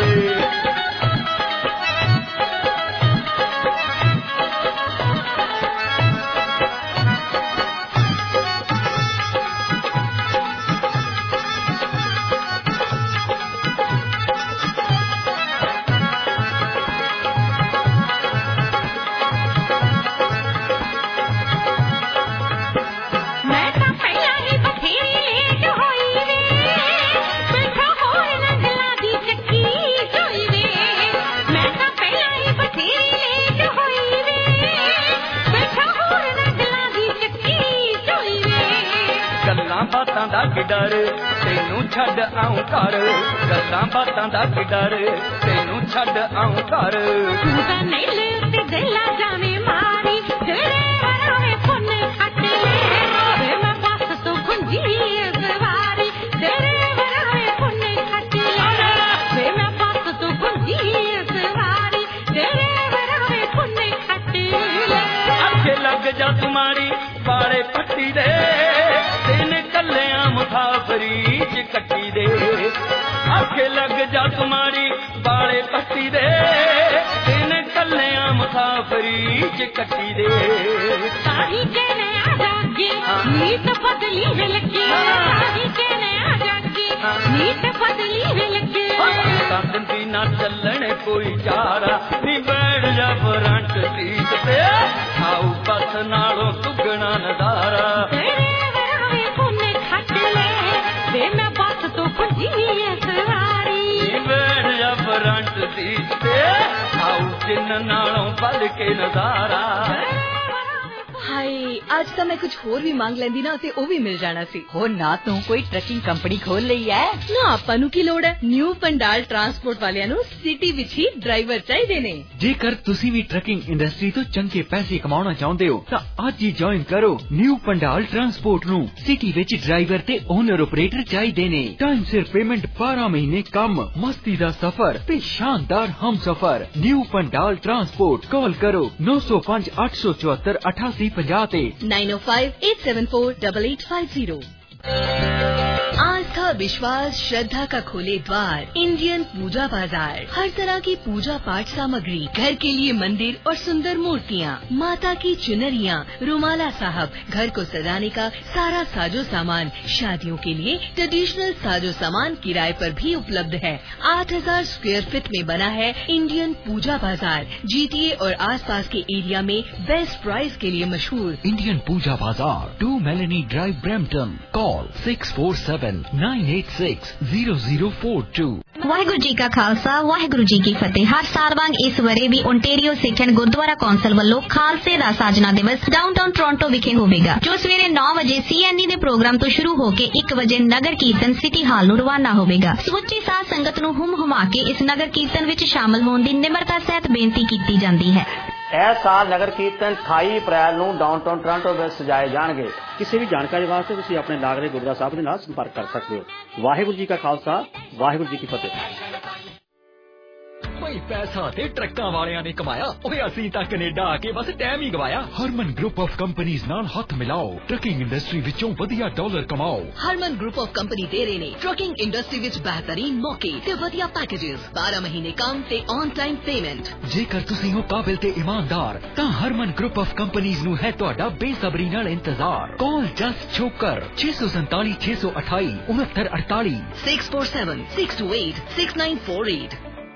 Speaker 14: बातां दा की डर तेनू छड़ आऊं घर गल्लां बातां दा की डर तेनू छड़ आऊं घर
Speaker 7: तू तां नीले ते दिला जावे मारी तेरे वरावे पुन्ने खटले ते मैं पास तो गुंजी सवारी तेरे वरावे पुन्ने खटले ते मैं पास तो गुंजी सवारी तेरे वरावे पुन्ने खटले
Speaker 14: आखे लग जा तुम्हारी बाड़े पट्टी दे मुसाफरी च कट्टी दे आखे लग जा तुम्हारी बाले पट्टी दे इन कलिया मुसाफरी च कट्टी दे
Speaker 7: सारी कहने आ जागे नीत बदली वे लगे सारी कहने आ जागे नीत बदली वे लगे दिन भी ना चलने कोई चारा नी बैठ जा फ्रंट सीट पे आओ बस नालों दुगना नजारा मैं बात तो खुदी सवारी बैठ जा फ्रंट सीट पे आओ जिन नालों बल के नजारा
Speaker 2: हाय आज तो मैं कुछ होर भी मांग लेंदी ना ते ओ भी मिल जाना सी
Speaker 9: हो ना तू कोई ट्रकिंग कंपनी खोल लई है
Speaker 2: ना आपां नू की लोड़ है न्यू पंडाल ट्रांसपोर्ट वालियां नू सिटी विच ही ड्राइवर चाहिए ने
Speaker 10: जेकर तुसी भी ट्रकिंग इंडस्ट्री तो चंगे पैसे कमाना चाहते हो तो आज ही ज्वाइन करो न्यू पंडाल ट्रांसपोर्ट नू सिटी विच ड्राइवर ते ओनर ऑपरेटर चाहिए ने टाइम सिर पेमेंट 12 महीने कम मस्ती दा सफर ते शानदार हम सफर न्यू पंडाल ट्रांसपोर्ट कॉल करो 905 874 8850
Speaker 2: 905-874-8850 आस्था विश्वास श्रद्धा का खोले द्वार, इंडियन पूजा बाजार। हर तरह की पूजा पाठ सामग्री, घर के लिए मंदिर और सुंदर मूर्तियाँ, माता की चुनरियाँ, रुमाला साहब, घर को सजाने का सारा साजो सामान, शादियों के लिए ट्रेडिशनल साजो सामान किराए पर भी उपलब्ध है। 8000 स्क्वायर फीट में बना है इंडियन पूजा बाजार। GTA और आसपास के एरिया में बेस्ट प्राइस के लिए मशहूर।
Speaker 10: Indian Pooja Bazaar, 2 Melanie Drive, Brampton. Call 6479860042।
Speaker 15: Waheguru ji ਕਾ ਖਾਲਸਾ, ਵਾਹਿਗੁਰੂ ਜੀ ਕੀ ਫਤਿਹ। ਹਰ ਸਾਲ ਵਾਂਗ ਇਸ ਵਰੇ ਵੀ Ontario Sikh and Gurdwara council ਵੱਲੋਂ ਖਾਲਸੇ ਦਾ ਸਾਜਨਾ ਦਿਵਸ ਡਾਊਨਟਾਊਨ ਟੋਰਾਂਟੋ ਵਿਖੇ ਹੋਵੇਗਾ, ਜੋ ਸਵੇਰੇ 9 ਵਜੇ CNE ਦੇ ਪ੍ਰੋਗਰਾਮ ਤੋਂ ਸ਼ੁਰੂ ਹੋ ਕੇ 1 ਵਜੇ ਨਗਰ ਕੀਰਤਨ ਸਿਟੀ ਹਾਲ ਨੂੰ ਰਵਾਨਾ ਹੋਵੇਗਾ। ਸਮੁੱਚੀ ਸਾਧ ਸੰਗਤ ਨੂੰ ਹੁਮ-ਹੁਮਾ ਕੇ ਇਸ ਨਗਰ ਕੀਰਤਨ ਵਿੱਚ ਸ਼ਾਮਲ ਹੋਣ ਦੀ ਨਿਮਰਤਾ ਸਹਿਤ ਬੇਨਤੀ ਕੀਤੀ ਜਾਂਦੀ ਹੈ।
Speaker 16: ਇਸ ਸਾਲ ਨਗਰ ਕੀਰਤਨ 28 ਅਪ੍ਰੈਲ ਨੂੰ ਡਾਊਨਟਾਊਨ ਟੋਰਾਂਟੋ ਵਿੱਚ ਸਜਾਏ ਜਾਣਗੇ। ਕਿਸੇ ਵੀ ਜਾਣਕਾਰੀ ਵਾਸਤੇ ਤੁਸੀਂ ਆਪਣੇ ਲਾਗਲੇ ਗੁਰਦੁਆਰਾ ਸਾਹਿਬ ਦੇ ਨਾਲ ਸੰਪਰਕ ਕਰ ਸਕਦੇ ਹੋ। ਵਾਹਿਗੁਰੂ ਜੀ ਕਾ ਖਾਲਸਾ, ਵਾਹਿਗੁਰੂ ਜੀ ਕੀ ਫਤਿਹ।
Speaker 10: ਭਾਈ ਪੈਸਾ ਤੇ ਟਰੱਕਾਂ ਵਾਲਿਆਂ ਨੇ ਕਮਾਇਆ, ਓਏ ਅਸੀਂ ਤਾਂ ਕੈਨੇਡਾ ਆ ਕੇ ਬਸ ਟਾਈਮ ਹੀ ਗਵਾਇਆ। ਹਰਮਨ ਗਰੁੱਪ ਆਫ ਕੰਪਨੀਆਂ ਨਾਲ ਹੱਥ ਮਿਲਾਓ, ਟਰੱਕਿੰਗ ਇੰਡਸਟਰੀ ਵਿੱਚੋਂ ਵਧੀਆ ਡਾਲਰ ਕਮਾਓ।
Speaker 2: ਹਰਮਨ ਗਰੁੱਪ ਆਫ ਕੰਪਨੀ ਦੇ ਰਹੇ ਨੇ ਟਰੱਕਿੰਗ ਇੰਡਸਟਰੀ ਵਿੱਚ ਬਿਹਤਰੀਨ ਮੌਕੇ ਤੇ ਵਧੀਆ ਪੈਕੇजेस, 12 ਮਹੀਨੇ ਕੰਮ ਤੇ ਔਨ ਟਾਈਮ ਪੇਮੈਂਟ।
Speaker 10: ਜੇਕਰ ਤੁਸੀਂ ਹੋ ਕਾਬਿਲ ਤੇ ਇਮਾਨਦਾਰ ਤਾਂ ਹਰਮਨ ਗਰੁੱਪ ਆਫ ਕੰਪਨੀਆਂ ਨੂੰ ਹੈ ਤੁਹਾਡਾ ਬੇਸਬਰੀ ਨਾਲ ਇੰਤਜ਼ਾਰ। ਕਾਲ ਜਸਟ ਛੋਕਰ 647 628 6948
Speaker 2: 647 628 6948।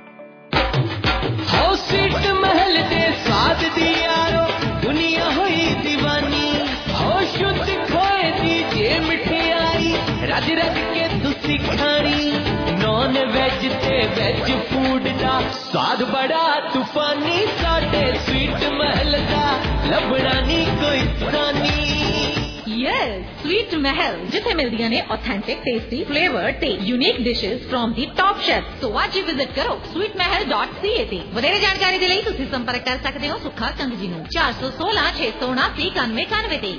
Speaker 17: ਹੋ ਸੀਟ महल दे साथ दी यारो दुनिया होई दीवानी, हो शुद्ध खोए दी जे मिठाई रज रज के तुसी खानी। नॉन वेज ते वेज फूड दा स्वाद बड़ा तूफानी, साडे स्वीट महल दा लभना नी कोई सानी।
Speaker 7: स्वीट महल, जिथे मिलदियां ने ऑथेंटिक, टेस्टी, फ्लेवर ते unique dishes from the top chef. So आज ही विजिट करो sweetmahal.ca ਤੇ। ਵਧੇਰੇ ਜਾਣਕਾਰੀ ਦੇ ਲਈ ਤੁਸੀਂ ਸੰਪਰਕ ਕਰ ਸਕਦੇ ਹੋ ਸੁੱਖਾ ਚੰਦ ਜੀ ਨੂੰ 416 679 9191 ਤੇ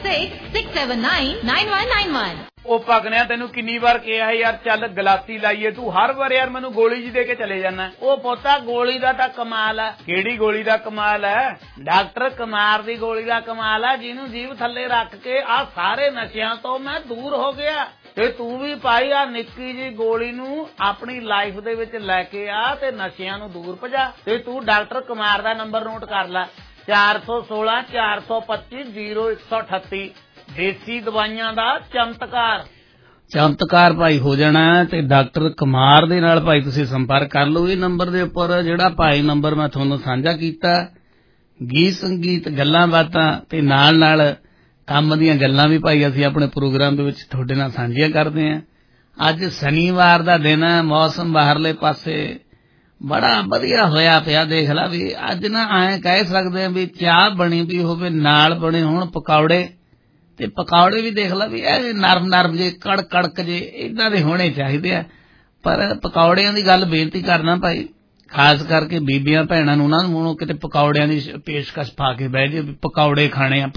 Speaker 7: 4166799191।
Speaker 12: ਉਹ ਪਗਨਿਆ ਤੈਨੂੰ ਕਿੰਨੀ ਵਾਰ ਕਿਹਾ ਹੈ ਯਾਰ ਚੱਲ ਗਲਾਸੀ ਲਾਈਏ, ਤੂੰ ਹਰ ਵਾਰ ਯਾਰ ਮੈਨੂੰ ਗੋਲੀ ਜੀ ਦੇ ਕੇ ਚਲੇ ਜਾਣਾ। ਉਹ ਪੋਤਾ ਗੋਲੀ ਦਾ ਤਾਂ ਕਮਾਲ ਹੈ। ਕਿਹੜੀ ਗੋਲੀ ਦਾ ਕਮਾਲ ਹੈ? ਡਾਕਟਰ ਕੁਮਾਰ ਦੀ ਗੋਲੀ ਦਾ ਕਮਾਲ ਹੈ, ਜਿਹਨੂੰ ਜੀਭ ਥੱਲੇ ਰੱਖ ਕੇ ਆ ਸਾਰੇ ਨਸ਼ਿਆਂ ਤੋਂ ਮੈਂ ਦੂਰ ਹੋ ਗਿਆ। ਤੇ ਤੂੰ ਵੀ ਭਾਈ ਆ ਨਿੱਕੀ ਜੀ ਗੋਲੀ ਨੂੰ ਆਪਣੀ ਲਾਈਫ ਦੇ ਵਿੱਚ ਲੈ ਕੇ ਆ ਤੇ ਨਸ਼ਿਆਂ ਨੂੰ ਦੂਰ ਭਜਾ। ਤੇ ਤੂੰ ਡਾਕਟਰ ਕੁਮਾਰ ਦਾ ਨੰਬਰ ਨੋਟ ਕਰ ਲੈ 416 425 0138। ਦੇਸੀ ਦਵਾਈਆਂ ਦਾ ਚਮਤਕਾਰ ਭਾਈ ਹੋ ਜਾਣਾ ਤੇ ਡਾਕਟਰ ਕੁਮਾਰ ਦੇ ਨਾਲ ਭਾਈ ਤੁਸੀਂ ਸੰਪਰਕ ਕਰ ਲਓ। ਇਹ ਨੰਬਰ ਦੇ ਉੱਪਰ ਜਿਹੜਾ ਭਾਈ ਨੰਬਰ ਮੈਂ ਤੁਹਾਨੂੰ ਸਾਂਝਾ ਕੀਤਾ, ਗੀਤ ਸੰਗੀਤ ਗੱਲਾਂ ਬਾਤਾਂ ਤੇ ਨਾਲ ਨਾਲ ਕੰਮ ਦੀਆਂ ਗੱਲਾਂ ਵੀ ਭਾਈ ਅਸੀਂ ਆਪਣੇ ਪ੍ਰੋਗਰਾਮ ਦੇ ਵਿੱਚ ਤੁਹਾਡੇ ਨਾਲ ਸਾਂਝੀਆਂ ਕਰਦੇ ਹਾਂ। ਅੱਜ ਸ਼ਨੀਵਾਰ ਦਾ ਦਿਨ ਹੈ, ਮੌਸਮ ਬਾਹਰਲੇ ਪਾਸੇ ਬੜਾ ਵਧੀਆ ਹੋਇਆ ਪਿਆ। ਦੇਖ ਲਾ ਵੀ ਅੱਜ ਨਾ ਐਂ ਕਹਿ ਸਕਦੇ ਆ ਵੀ ਚਾਹ ਬਣੀ ਵੀ ਹੋਵੇ, ਨਾਲ ਬਣੇ ਹੋਣ ਪਕੌੜੇ, ਤੇ ਪਕੌੜੇ ਵੀ ਦੇਖ ਲਾ ਵੀ ਇਹ ਨਰਮ ਨਰਮ ਜੇ ਕੜਕ ਜੇ ਏਦਾਂ ਦੇ ਹੋਣੇ ਚਾਹੀਦੇ ਆ। ਪਰ ਪਕੌੜਿਆਂ ਦੀ ਗੱਲ ਬੇਨਤੀ ਕਰਨਾ ਭਾਈ, ਖਾਸ ਕਰਕੇ ਬੀਬੀਆਂ ਭੈਣਾਂ ਨੂੰ, ਉਹਨਾਂ ਨੂੰ ਕਿਤੇ ਪਕੌੜਿਆਂ ਦੀ ਪੇਸ਼ਕਸ਼ ਪਾ ਕੇ ਬਹਿ ਜੇ ਵੀ ਪਕੌੜੇ ਖਾਣੇ ਆ।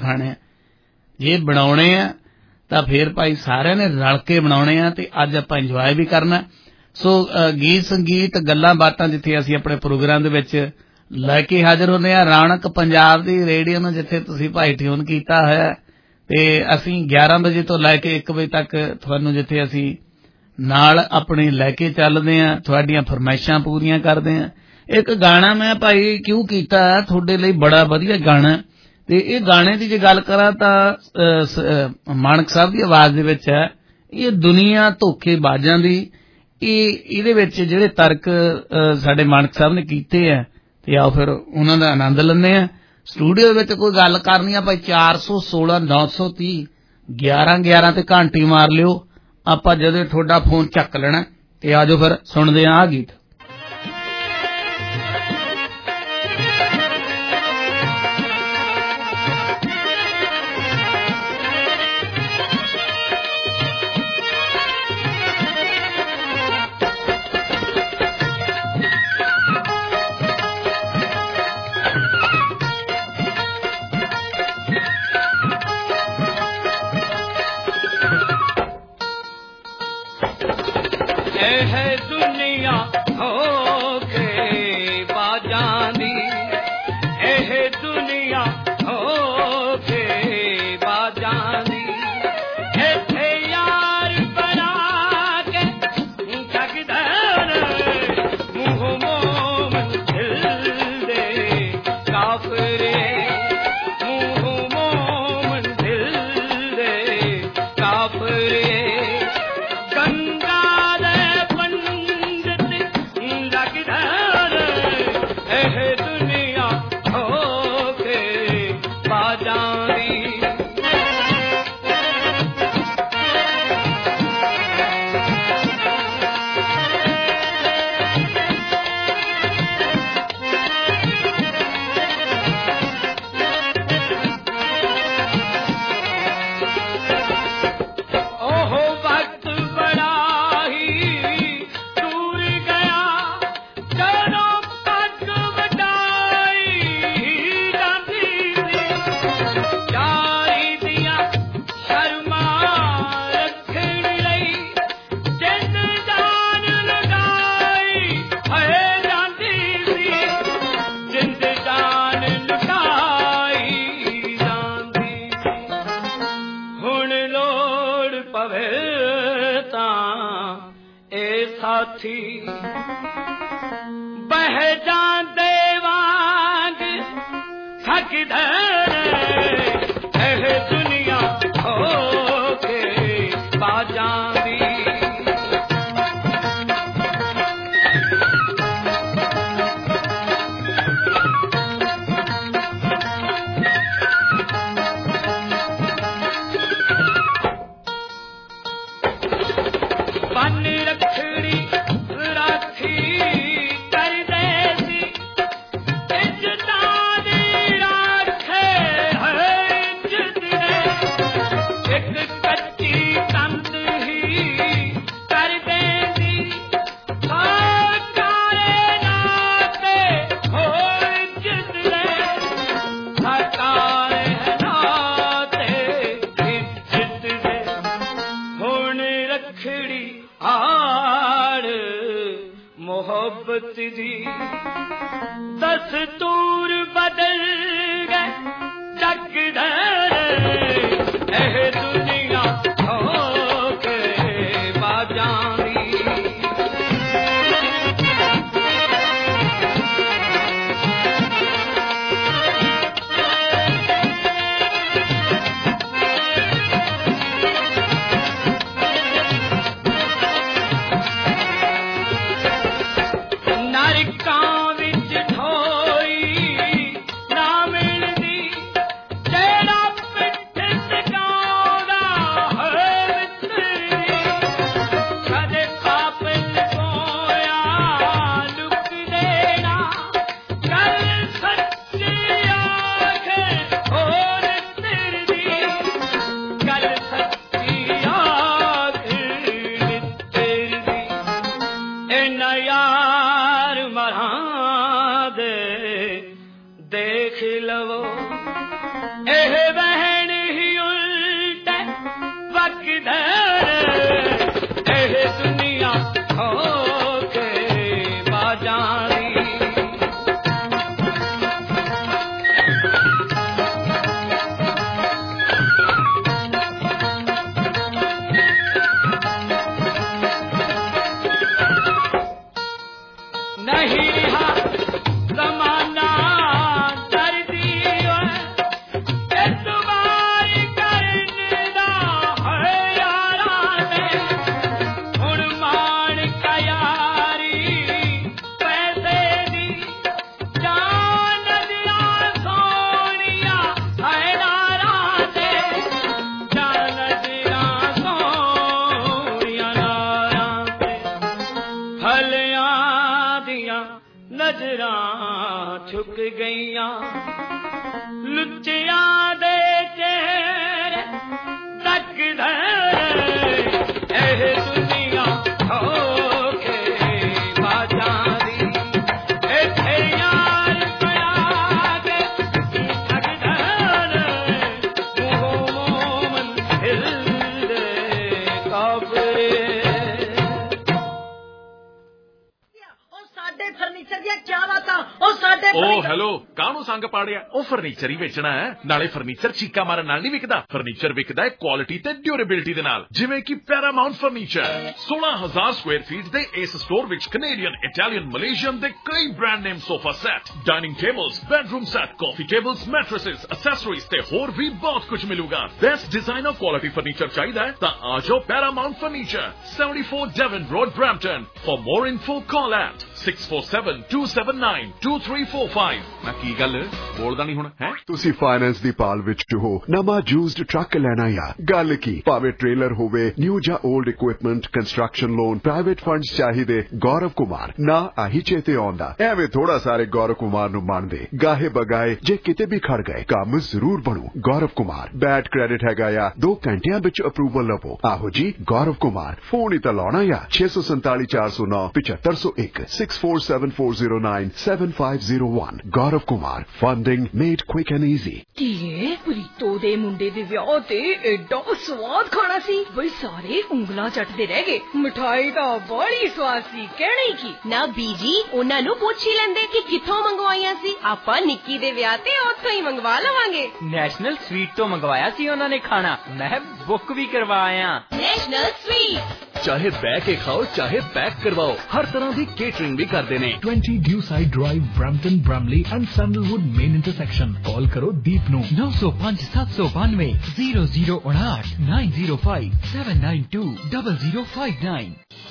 Speaker 12: ਜੇ ਬਣਾਉਣੇ ਆ ਤਾਂ ਫੇਰ ਭਾਈ ਸਾਰਿਆਂ ਨੇ ਰਲ ਕੇ ਬਣਾਉਣੇ ਆ ਤੇ ਅੱਜ ਆਪਾਂ ਇੰਜੋਏ ਵੀ ਕਰਨਾ। ਸੋ ਗੀਤ ਸੰਗੀਤ ਗੱਲਾਂ ਬਾਤਾਂ ਜਿੱਥੇ ਅਸੀਂ ਆਪਣੇ ਪ੍ਰੋਗਰਾਮ ਦੇ ਵਿੱਚ ਲੈ ਕੇ ਹਾਜ਼ਰ ਹੁੰਦੇ ਆ। ਰੌਣਕ ਪੰਜਾਬ ਦੀ ਰੇਡੀਓ ਨੂੰ ਜਿੱਥੇ ਤੁਸੀਂ ਭਾਈ ਟਿਊਨ ਕੀਤਾ ਹੋਇਆ, ਤੇ ਅਸੀਂ 11 ਵਜੇ ਤੋਂ ਲੈ ਕੇ 1 ਵਜੇ ਤੱਕ ਤੁਹਾਨੂੰ ਜਿੱਥੇ ਅਸੀਂ ਨਾਲ ਆਪਣੇ ਲੈ ਕੇ ਚੱਲਦੇ ਆ, ਤੁਹਾਡੀਆਂ ਫਰਮਾਇਸ਼ਾਂ ਪੂਰੀਆਂ ਕਰਦੇ ਆ। ਇੱਕ ਗਾਣਾ ਮੈਂ ਭਾਈ ਕਿਉਂ ਕੀਤਾ ਤੁਹਾਡੇ ਲਈ, ਬੜਾ ਵਧੀਆ ਗਾਣਾ, ਤੇ ਇਹ ਗਾਣੇ ਦੀ ਜੇ ਗੱਲ ਕਰਾਂ ਤਾਂ ਮਾਨਕ ਸਾਹਿਬ ਦੀ ਆਵਾਜ਼ ਦੇ ਵਿੱਚ ਹੈ। ਇਹ ਦੁਨੀਆ ਧੋਖੇਬਾਜ਼ਾਂ ਦੀ, ਇਹਦੇ ਵਿੱਚ ਜਿਹੜੇ ਤਰਕ ਸਾਡੇ ਮਾਨਕ ਸਾਹਿਬ ਨੇ ਕੀਤੇ ਆ, ਤੇ ਆਓ ਫਿਰ ਉਹਨਾਂ ਦਾ ਆਨੰਦ ਲੈਂਦੇ ਆ। ਸਟੂਡੀਓ ਵਿੱਚ ਕੋਈ ਗੱਲ ਕਰਨੀ ਆ ਭਾਈ 416 930 1111 ਤੇ ਘੰਟੀ ਮਾਰ ਲਿਓ, ਆਪਾਂ ਜਦੋਂ ਤੁਹਾਡਾ ਫੋਨ ਚੱਕ ਲੈਣਾ। ਤੇ ਆਜੋ ਫਿਰ ਸੁਣਦੇ ਆ ਆਹ ਗੀਤ।
Speaker 17: ਇੱਥੇ ਯਾਰ ਬੜਾ
Speaker 14: ਇਹ ਦੁਨੀਆ ਹੋ ਕੇ ਬਾਜਾਂ ਦੀ ਬਹਿ ਜਾਂਦੇ ਵਾਂਗ ਥੱਕਦੇ ਇਹ ਦੁਨੀਆ ਹੋ ਕੇ ਬਾਜਾਂ ਦੀ ਬੰਨ ਰੱਖੜੀ मोहब्बत दी दस्तूर बदल गए चकदर एह दुनिया हो के बाजां दी
Speaker 5: ਓ ਹੈਲੋ, ਕਾਹਨੂੰ ਸੰਗ ਪਾੜਿਆ? ਉਹ ਫਰਨੀਚਰ ਹੀ ਵੇਚਣਾ ਹੈ। ਨਾਲੇ ਫਰਨੀਚਰ ਚੀਕਾ ਮਾਰਨ ਨਾਲ ਨਹੀਂ ਵਿਕਦਾ। ਫਰਨੀਚਰ ਵਿਕਦਾ ਹੈ ਕੁਆਲਿਟੀ ਤੇ ਡਿਊਰੇਬਿਲਿਟੀ ਦੇ ਨਾਲ, ਜਿਵੇਂ ਕਿ ਪੈਰਾਮਾਉਂਟ ਫਰਨੀਚਰ। 16,000 ਸਕੁਆਇਰ ਫੀਟ ਦੇ ਇਸ ਸਟੋਰ ਵਿੱਚ ਕੈਨੇਡੀਅਨ, ਇਟਾਲੀਅਨ, ਮਲੇਸ਼ੀਅਨ ਦੇ ਕਈ brand name sofa set, dining tables, bedroom set, coffee tables, mattresses, accessories ਤੇ ਹੋਰ ਵੀ ਬਹੁਤ ਕੁਝ ਮਿਲੂਗਾ। ਬੈਸਟ ਡਿਜ਼ਾਈਨਰ ਕੁਆਲਿਟੀ ਫਰਨੀਚਰ ਚਾਹੀਦਾ ਹੈ ਤਾਂ ਆ ਜਾਓ Paramount furniture, 74 Devon Road, Brampton. For more info, call at 647-279-2345। ਨਾ ਕੀ ਗੱਲ ਬੋਲਦਾ ਨਹੀਂ ਹੁਣ ਹੈ?
Speaker 18: ਤੁਸੀਂ ਫਾਈਨੈਂਸ ਦੀ ਪਾਲ ਵਿੱਚ ਹੋ, ਨਵਾਂ ਯੂਜ਼ਡ ਟਰੱਕ ਲੈਣਾ ਆ, ਗੱਲ ਕੀ? ਭਾਵੇਂ ਟ੍ਰੇਲਰ ਹੋਵੇ, ਨਿਊ ਜਾਂ old equipment, construction loan, private funds ਚਾਹੀਦੇ, ਗੌਰਵ ਕੁਮਾਰ ਨਾ ਆਹੀ ਚੇਤੇ ਆਉਂਦਾ। ਐਵੇਂ ਥੋੜਾ ਸਾਰੇ ਗੌਰਵ ਕੁਮਾਰ ਨੂੰ ਮੰਨਦੇ, ਗਾਹੇ ਬਗਾਏ ਜੇ ਕਿਤੇ ਵੀ ਖੜ ਗਏ, ਕੰਮ ਜ਼ਰੂਰ ਬਣੂ। ਗੌਰਵ ਕੁਮਾਰ ਬੈਡ ਕ੍ਰੈਡਿਟ ਹੈਗਾ ਆ, 2 ਘੰਟਿਆਂ ਵਿੱਚ ਅਪਰੂਵਲ ਲਵੋ। ਆਹੋ ਜੀ, ਗੌਰਵ ਕੁਮਾਰ, ਫੋਨ ਹੀ ਤਾਂ ਲਾਉਣਾ ਆ 647 409 7501 6474097501। Gaurav Kumar, funding made quick and easy.
Speaker 9: ਧੀਏ, ਪ੍ਰੀਤੋ ਦੇ ਮੁੰਡੇ ਦੇ ਵਿਆਹ ਤੇ ਐਡਾ ਸਵਾਦ ਖਾਣਾ ਸੀ, ਬਈ ਸਾਰੇ ਉਂਗਲਾਂ ਚੱਟਦੇ ਰਹਿ ਗਏ। ਮਿਠਾਈ ਤਾਂ ਬੜੀ ਸਵਾਦ ਸੀ, ਕਹਿਣੀ ਕੀ।
Speaker 2: ਨਾ ਬੀਜੀ, ਉਹਨਾਂ ਨੂੰ ਪੁੱਛ ਹੀ ਲੈਂਦੇ ਕਿ ਕਿੱਥੋਂ ਮੰਗਵਾਈਆਂ ਸੀ। ਆਪਾਂ ਨਿੱਕੀ ਦੇ ਵਿਆਹ ਤੇ ਉੱਥੋਂ ਹੀ ਮੰਗਵਾ ਲਵਾਂਗੇ।
Speaker 10: ਨੈਸ਼ਨਲ ਸਵੀਟ ਤੋਂ ਮੰਗਵਾਇਆ ਸੀ ਉਹਨਾਂ ਨੇ ਖਾਣਾ, ਮੈਂ ਬੁੱਕ ਵੀ ਕਰਵਾਇਆ।
Speaker 2: ਨੈਸ਼ਨਲ ਸਵੀਟ,
Speaker 3: ਚਾਹੇ ਬਹਿ ਕੇ ਖਾਓ, ਚਾਹੇ ਪੈਕ ਕਰਵਾਓ, ਹਰ ਤਰ੍ਹਾਂ ਦੀ ਕੇਟਰਿੰਗ ਵੀ ਕਰਦੇ ਨੇ।
Speaker 11: 20 Dewside Drive, Brampton, Bramley and Sandalwood main intersection. Call करो दीप नो
Speaker 10: 905 792 0059 905 792 0059।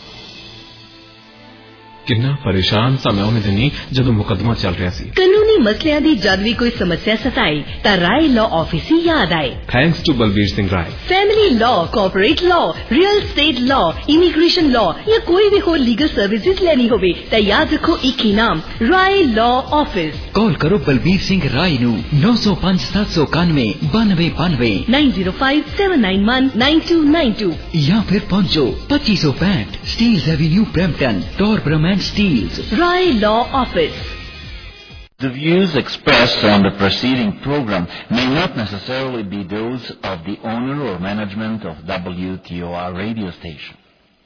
Speaker 11: किन्ना परेशान सा मैं उन्हें दिनी जदों मुकदमा चल रहा सी।
Speaker 2: कानूनी मसलियां दी जद भी कोई समस्या सताए ता राय लॉ ऑफिस ही याद आए।
Speaker 11: Thanks to Balbir Singh Rai.
Speaker 2: Family law, corporate law, real estate law, immigration law या कोई भी हो लीगल सर्विसेज लेनी होवे ता याद रखो एक ही नाम, राय लॉ ऑफिस।
Speaker 10: कॉल करो बलबीर सिंह राय नू 905 791 9292
Speaker 2: 905 791 9292
Speaker 10: या फिर पहुंचो 2565 Steeles Avenue Brampton, Torbram Steels.
Speaker 2: Rai Law Office.
Speaker 19: The views expressed on the preceding program may not necessarily be those of the owner or management of WTOR radio station.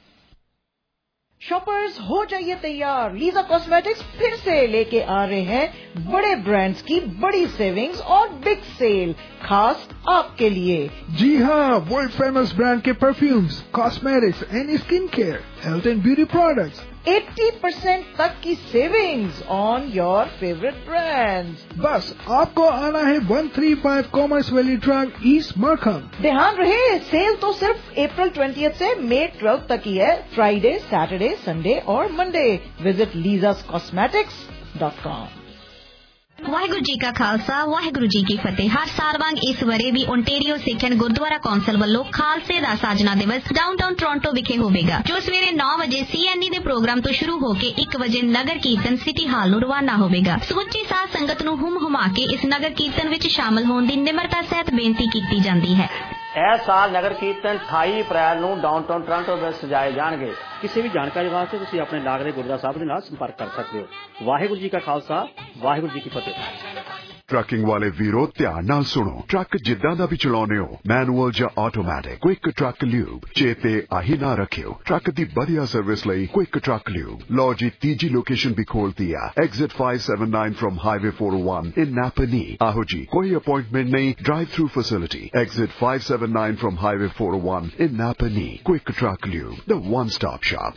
Speaker 20: Shoppers हो जाइए तैयार, Lisa cosmetics फिर से लेके आ रहे हैं बड़े brands की बड़ी सेविंग्स और बिग सेल खास आपके लिए।
Speaker 21: जी हाँ, वर्ल्ड फेमस ब्रांड के perfumes, cosmetics and skin care, health and beauty products,
Speaker 20: 80% तक की savings on your favourite brands.
Speaker 21: बस आपको आना है 135 Commerce Valley Drive, East Markham.
Speaker 20: ध्यान रहे, सेल तो सिर्फ अप्रैल 20 से मई 12 तक ही है, फ्राइडे, सैटरडे, संडे और Monday. Visit lisascosmetics.com।
Speaker 15: Waheguru ji ਕਾ ਖਾਲਸਾ, ਵਾਹਿਗੁਰੂ ਜੀ ਕੀ ਫਤਿਹ। ਹਰ ਸਾਲ ਵਾਂਗ ਇਸ ਵਰੇ ਵੀ ਓਨਟਾਰੀਓ ਸਿੱਖਣ ਗੁਰਦੁਆਰਾ ਕੌਂਸਲ ਵੱਲੋਂ ਖਾਲਸੇ ਦਾ ਸਾਜਨਾ ਦਿਵਸ ਡਾਊਨਟਾਊਨ ਟੋਰਾਂਟੋ ਵਿਖੇ ਹੋਵੇਗਾ, ਜੋ ਸਵੇਰੇ 9 ਵਜੇ CNE ਦੇ ਪ੍ਰੋਗਰਾਮ ਤੋਂ ਸ਼ੁਰੂ ਹੋ ਕੇ 1 ਵਜੇ ਨਗਰ ਕੀਰਤਨ ਸਿਟੀ ਹਾਲ ਨੂੰ ਰਵਾਨਾ ਹੋਵੇਗਾ। ਸਮੁੱਚੀ ਸਾਧ ਸੰਗਤ ਨੂੰ ਹੁਮ-ਹੁਮਾ ਕੇ ਇਸ ਨਗਰ ਕੀਰਤਨ ਵਿੱਚ ਸ਼ਾਮਲ ਹੋਣ ਦੀ ਨਿਮਰਤਾ ਸਹਿਤ ਬੇਨਤੀ ਕੀਤੀ ਜਾਂਦੀ ਹੈ।
Speaker 16: ਇਸ ਸਾਲ ਨਗਰ ਕੀਰਤਨ 28 ਅਪ੍ਰੈਲ ਨੂੰ ਡਾਊਨਟਾਊਨ ਟੋਰਾਂਟੋ ਵਿੱਚ ਸਜਾਏ ਜਾਣਗੇ। ਕਿਸੇ ਵੀ ਜਾਣਕਾਰੀ ਵਾਸਤੇ ਤੁਸੀਂ ਆਪਣੇ ਲਾਗਲੇ ਗੁਰਦੁਆਰਾ ਸਾਹਿਬ ਦੇ ਨਾਲ ਸੰਪਰਕ ਕਰ ਸਕਦੇ ਹੋ। ਵਾਹਿਗੁਰੂ ਜੀ ਕਾ ਖਾਲਸਾ, ਵਾਹਿਗੁਰੂ ਜੀ ਕੀ ਫਤਿਹ।
Speaker 18: ਟਰੱਕਿੰਗ ਵਾਲੇ ਵੀਰੋ, ਧਿਆਨ ਨਾਲ ਸੁਣੋ। ਟਰੱਕ ਜਿੱਦਾਂ ਦਾ ਵੀ ਚਲਾਉਣੇ ਹੋ, ਮੈਨੂਅਲ ਜਾਂ ਆਟੋਮੈਟਿਕ, ਕੁਇਕ ਟਰੱਕ ਲਿਊਬ ਚੇਤੇ ਆਹੀ ਨਾ ਰੱਖਿਓ। ਟਰੱਕ ਦੀ ਵਧੀਆ ਸਰਵਿਸ ਲਈ ਕੁਇਕ ਟਰੱਕ ਲਿਊਬ। ਲਓ ਜੀ, ਤੀਜੀ ਲੋਕੇਸ਼ਨ ਵੀ ਖੋਲਤੀ ਆ, exit 579 from highway 401 in Napanee. ਆਹੋ ਜੀ, ਕੋਈ ਅਪਾਇੰਟਮੈਂਟ ਨਹੀਂ, drive through facility. Exit 579 from highway 401 in Napanee. Quick truck lube, the one stop shop.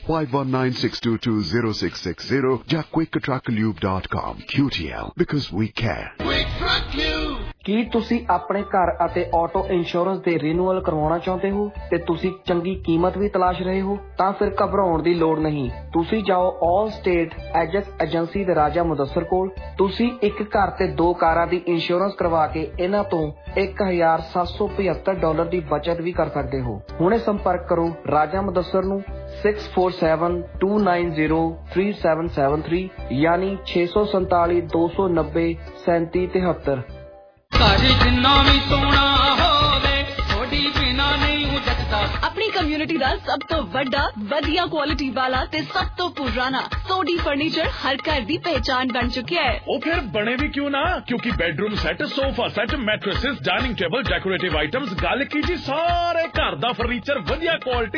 Speaker 18: 5196220660 ਜਾਂ quicktrucklube.com। QTL, because we care.
Speaker 1: ਕੀ ਤੁਸੀਂ ਆਪਣੇ ਘਰ ਅਤੇ ਆਟੋ ਇੰਸ਼ੋਰੈਂਸ ਦੇ ਰੀਨਿਊਅਲ ਕਰਵਾਉਣਾ ਚਾਹੁੰਦੇ ਹੋ ਤੇ ਤੁਸੀਂ ਚੰਗੀ ਕੀਮਤ ਵੀ ਤਲਾਸ਼ ਰਹੇ ਹੋ? ਤਾਂ ਫਿਰ ਘਬਰਾਉਣ ਦੀ ਲੋੜ ਨਹੀਂ। ਤੁਸੀਂ ਜਾਓ ਆਲ ਸਟੇਟ ਐਜੈਕਸ ਏਜੰਸੀ ਦੇ ਰਾਜਾ ਮੁਦੱਸਰ ਕੋਲ। ਤੁਸੀਂ ਇੱਕ ਘਰ ਤੇ 2 ਕਾਰਾਂ ਦੀ ਇੰਸ਼ੋਰੈਂਸ ਕਰਵਾ ਕੇ ਇਹਨਾਂ ਤੋਂ $1,775 ਦੀ ਬਚਤ ਵੀ ਕਰ ਸਕਦੇ ਹੋ। ਹੁਣੇ ਸੰਪਰਕ ਕਰੋ ਰਾਜਾ ਮੁਦੱਸਰ ਨੂੰ 6472903773 ਯਾਨੀ 647 290 3773।
Speaker 17: ਘਰ ਜਿੰਨਾ ਵੀ ਸੋਹਣਾ ਹੋਵੇ, ਥੋੜੀ ਬਿਨਾ ਨਹੀਂ ਜੱਟਦਾ।
Speaker 8: ਆਪਣੀ ਕਮਿਊਨਿਟੀ ਦਾ ਸਭ ਤੋਂ ਵੱਡਾ, ਵਧੀਆ ਕੁਆਲਿਟੀ ਵਾਲਾ ਤੇ ਸਭ ਤੋਂ ਪੁਰਾਣਾ ਸੋਡੀ ਫਰਨੀਚਰ ਹਰ ਘਰ ਦੀ ਪਹਿਚਾਨ ਬਣ ਚੁੱਕਿਆ ਹੈ।
Speaker 5: ਉਹ ਫਿਰ ਬਣੇ ਵੀ ਕਿਉਂ ਨਾ, ਕਿਉਂਕਿ bedroom set, sofa set, mattresses, dining table, decorative items, ਗੱਲ ਕੀ ਜੀ ਸਾਰੇ ਘਰ ਦਾ ਫਰਨੀਚਰ ਵਧੀਆ ਕੁਆਲਿਟੀ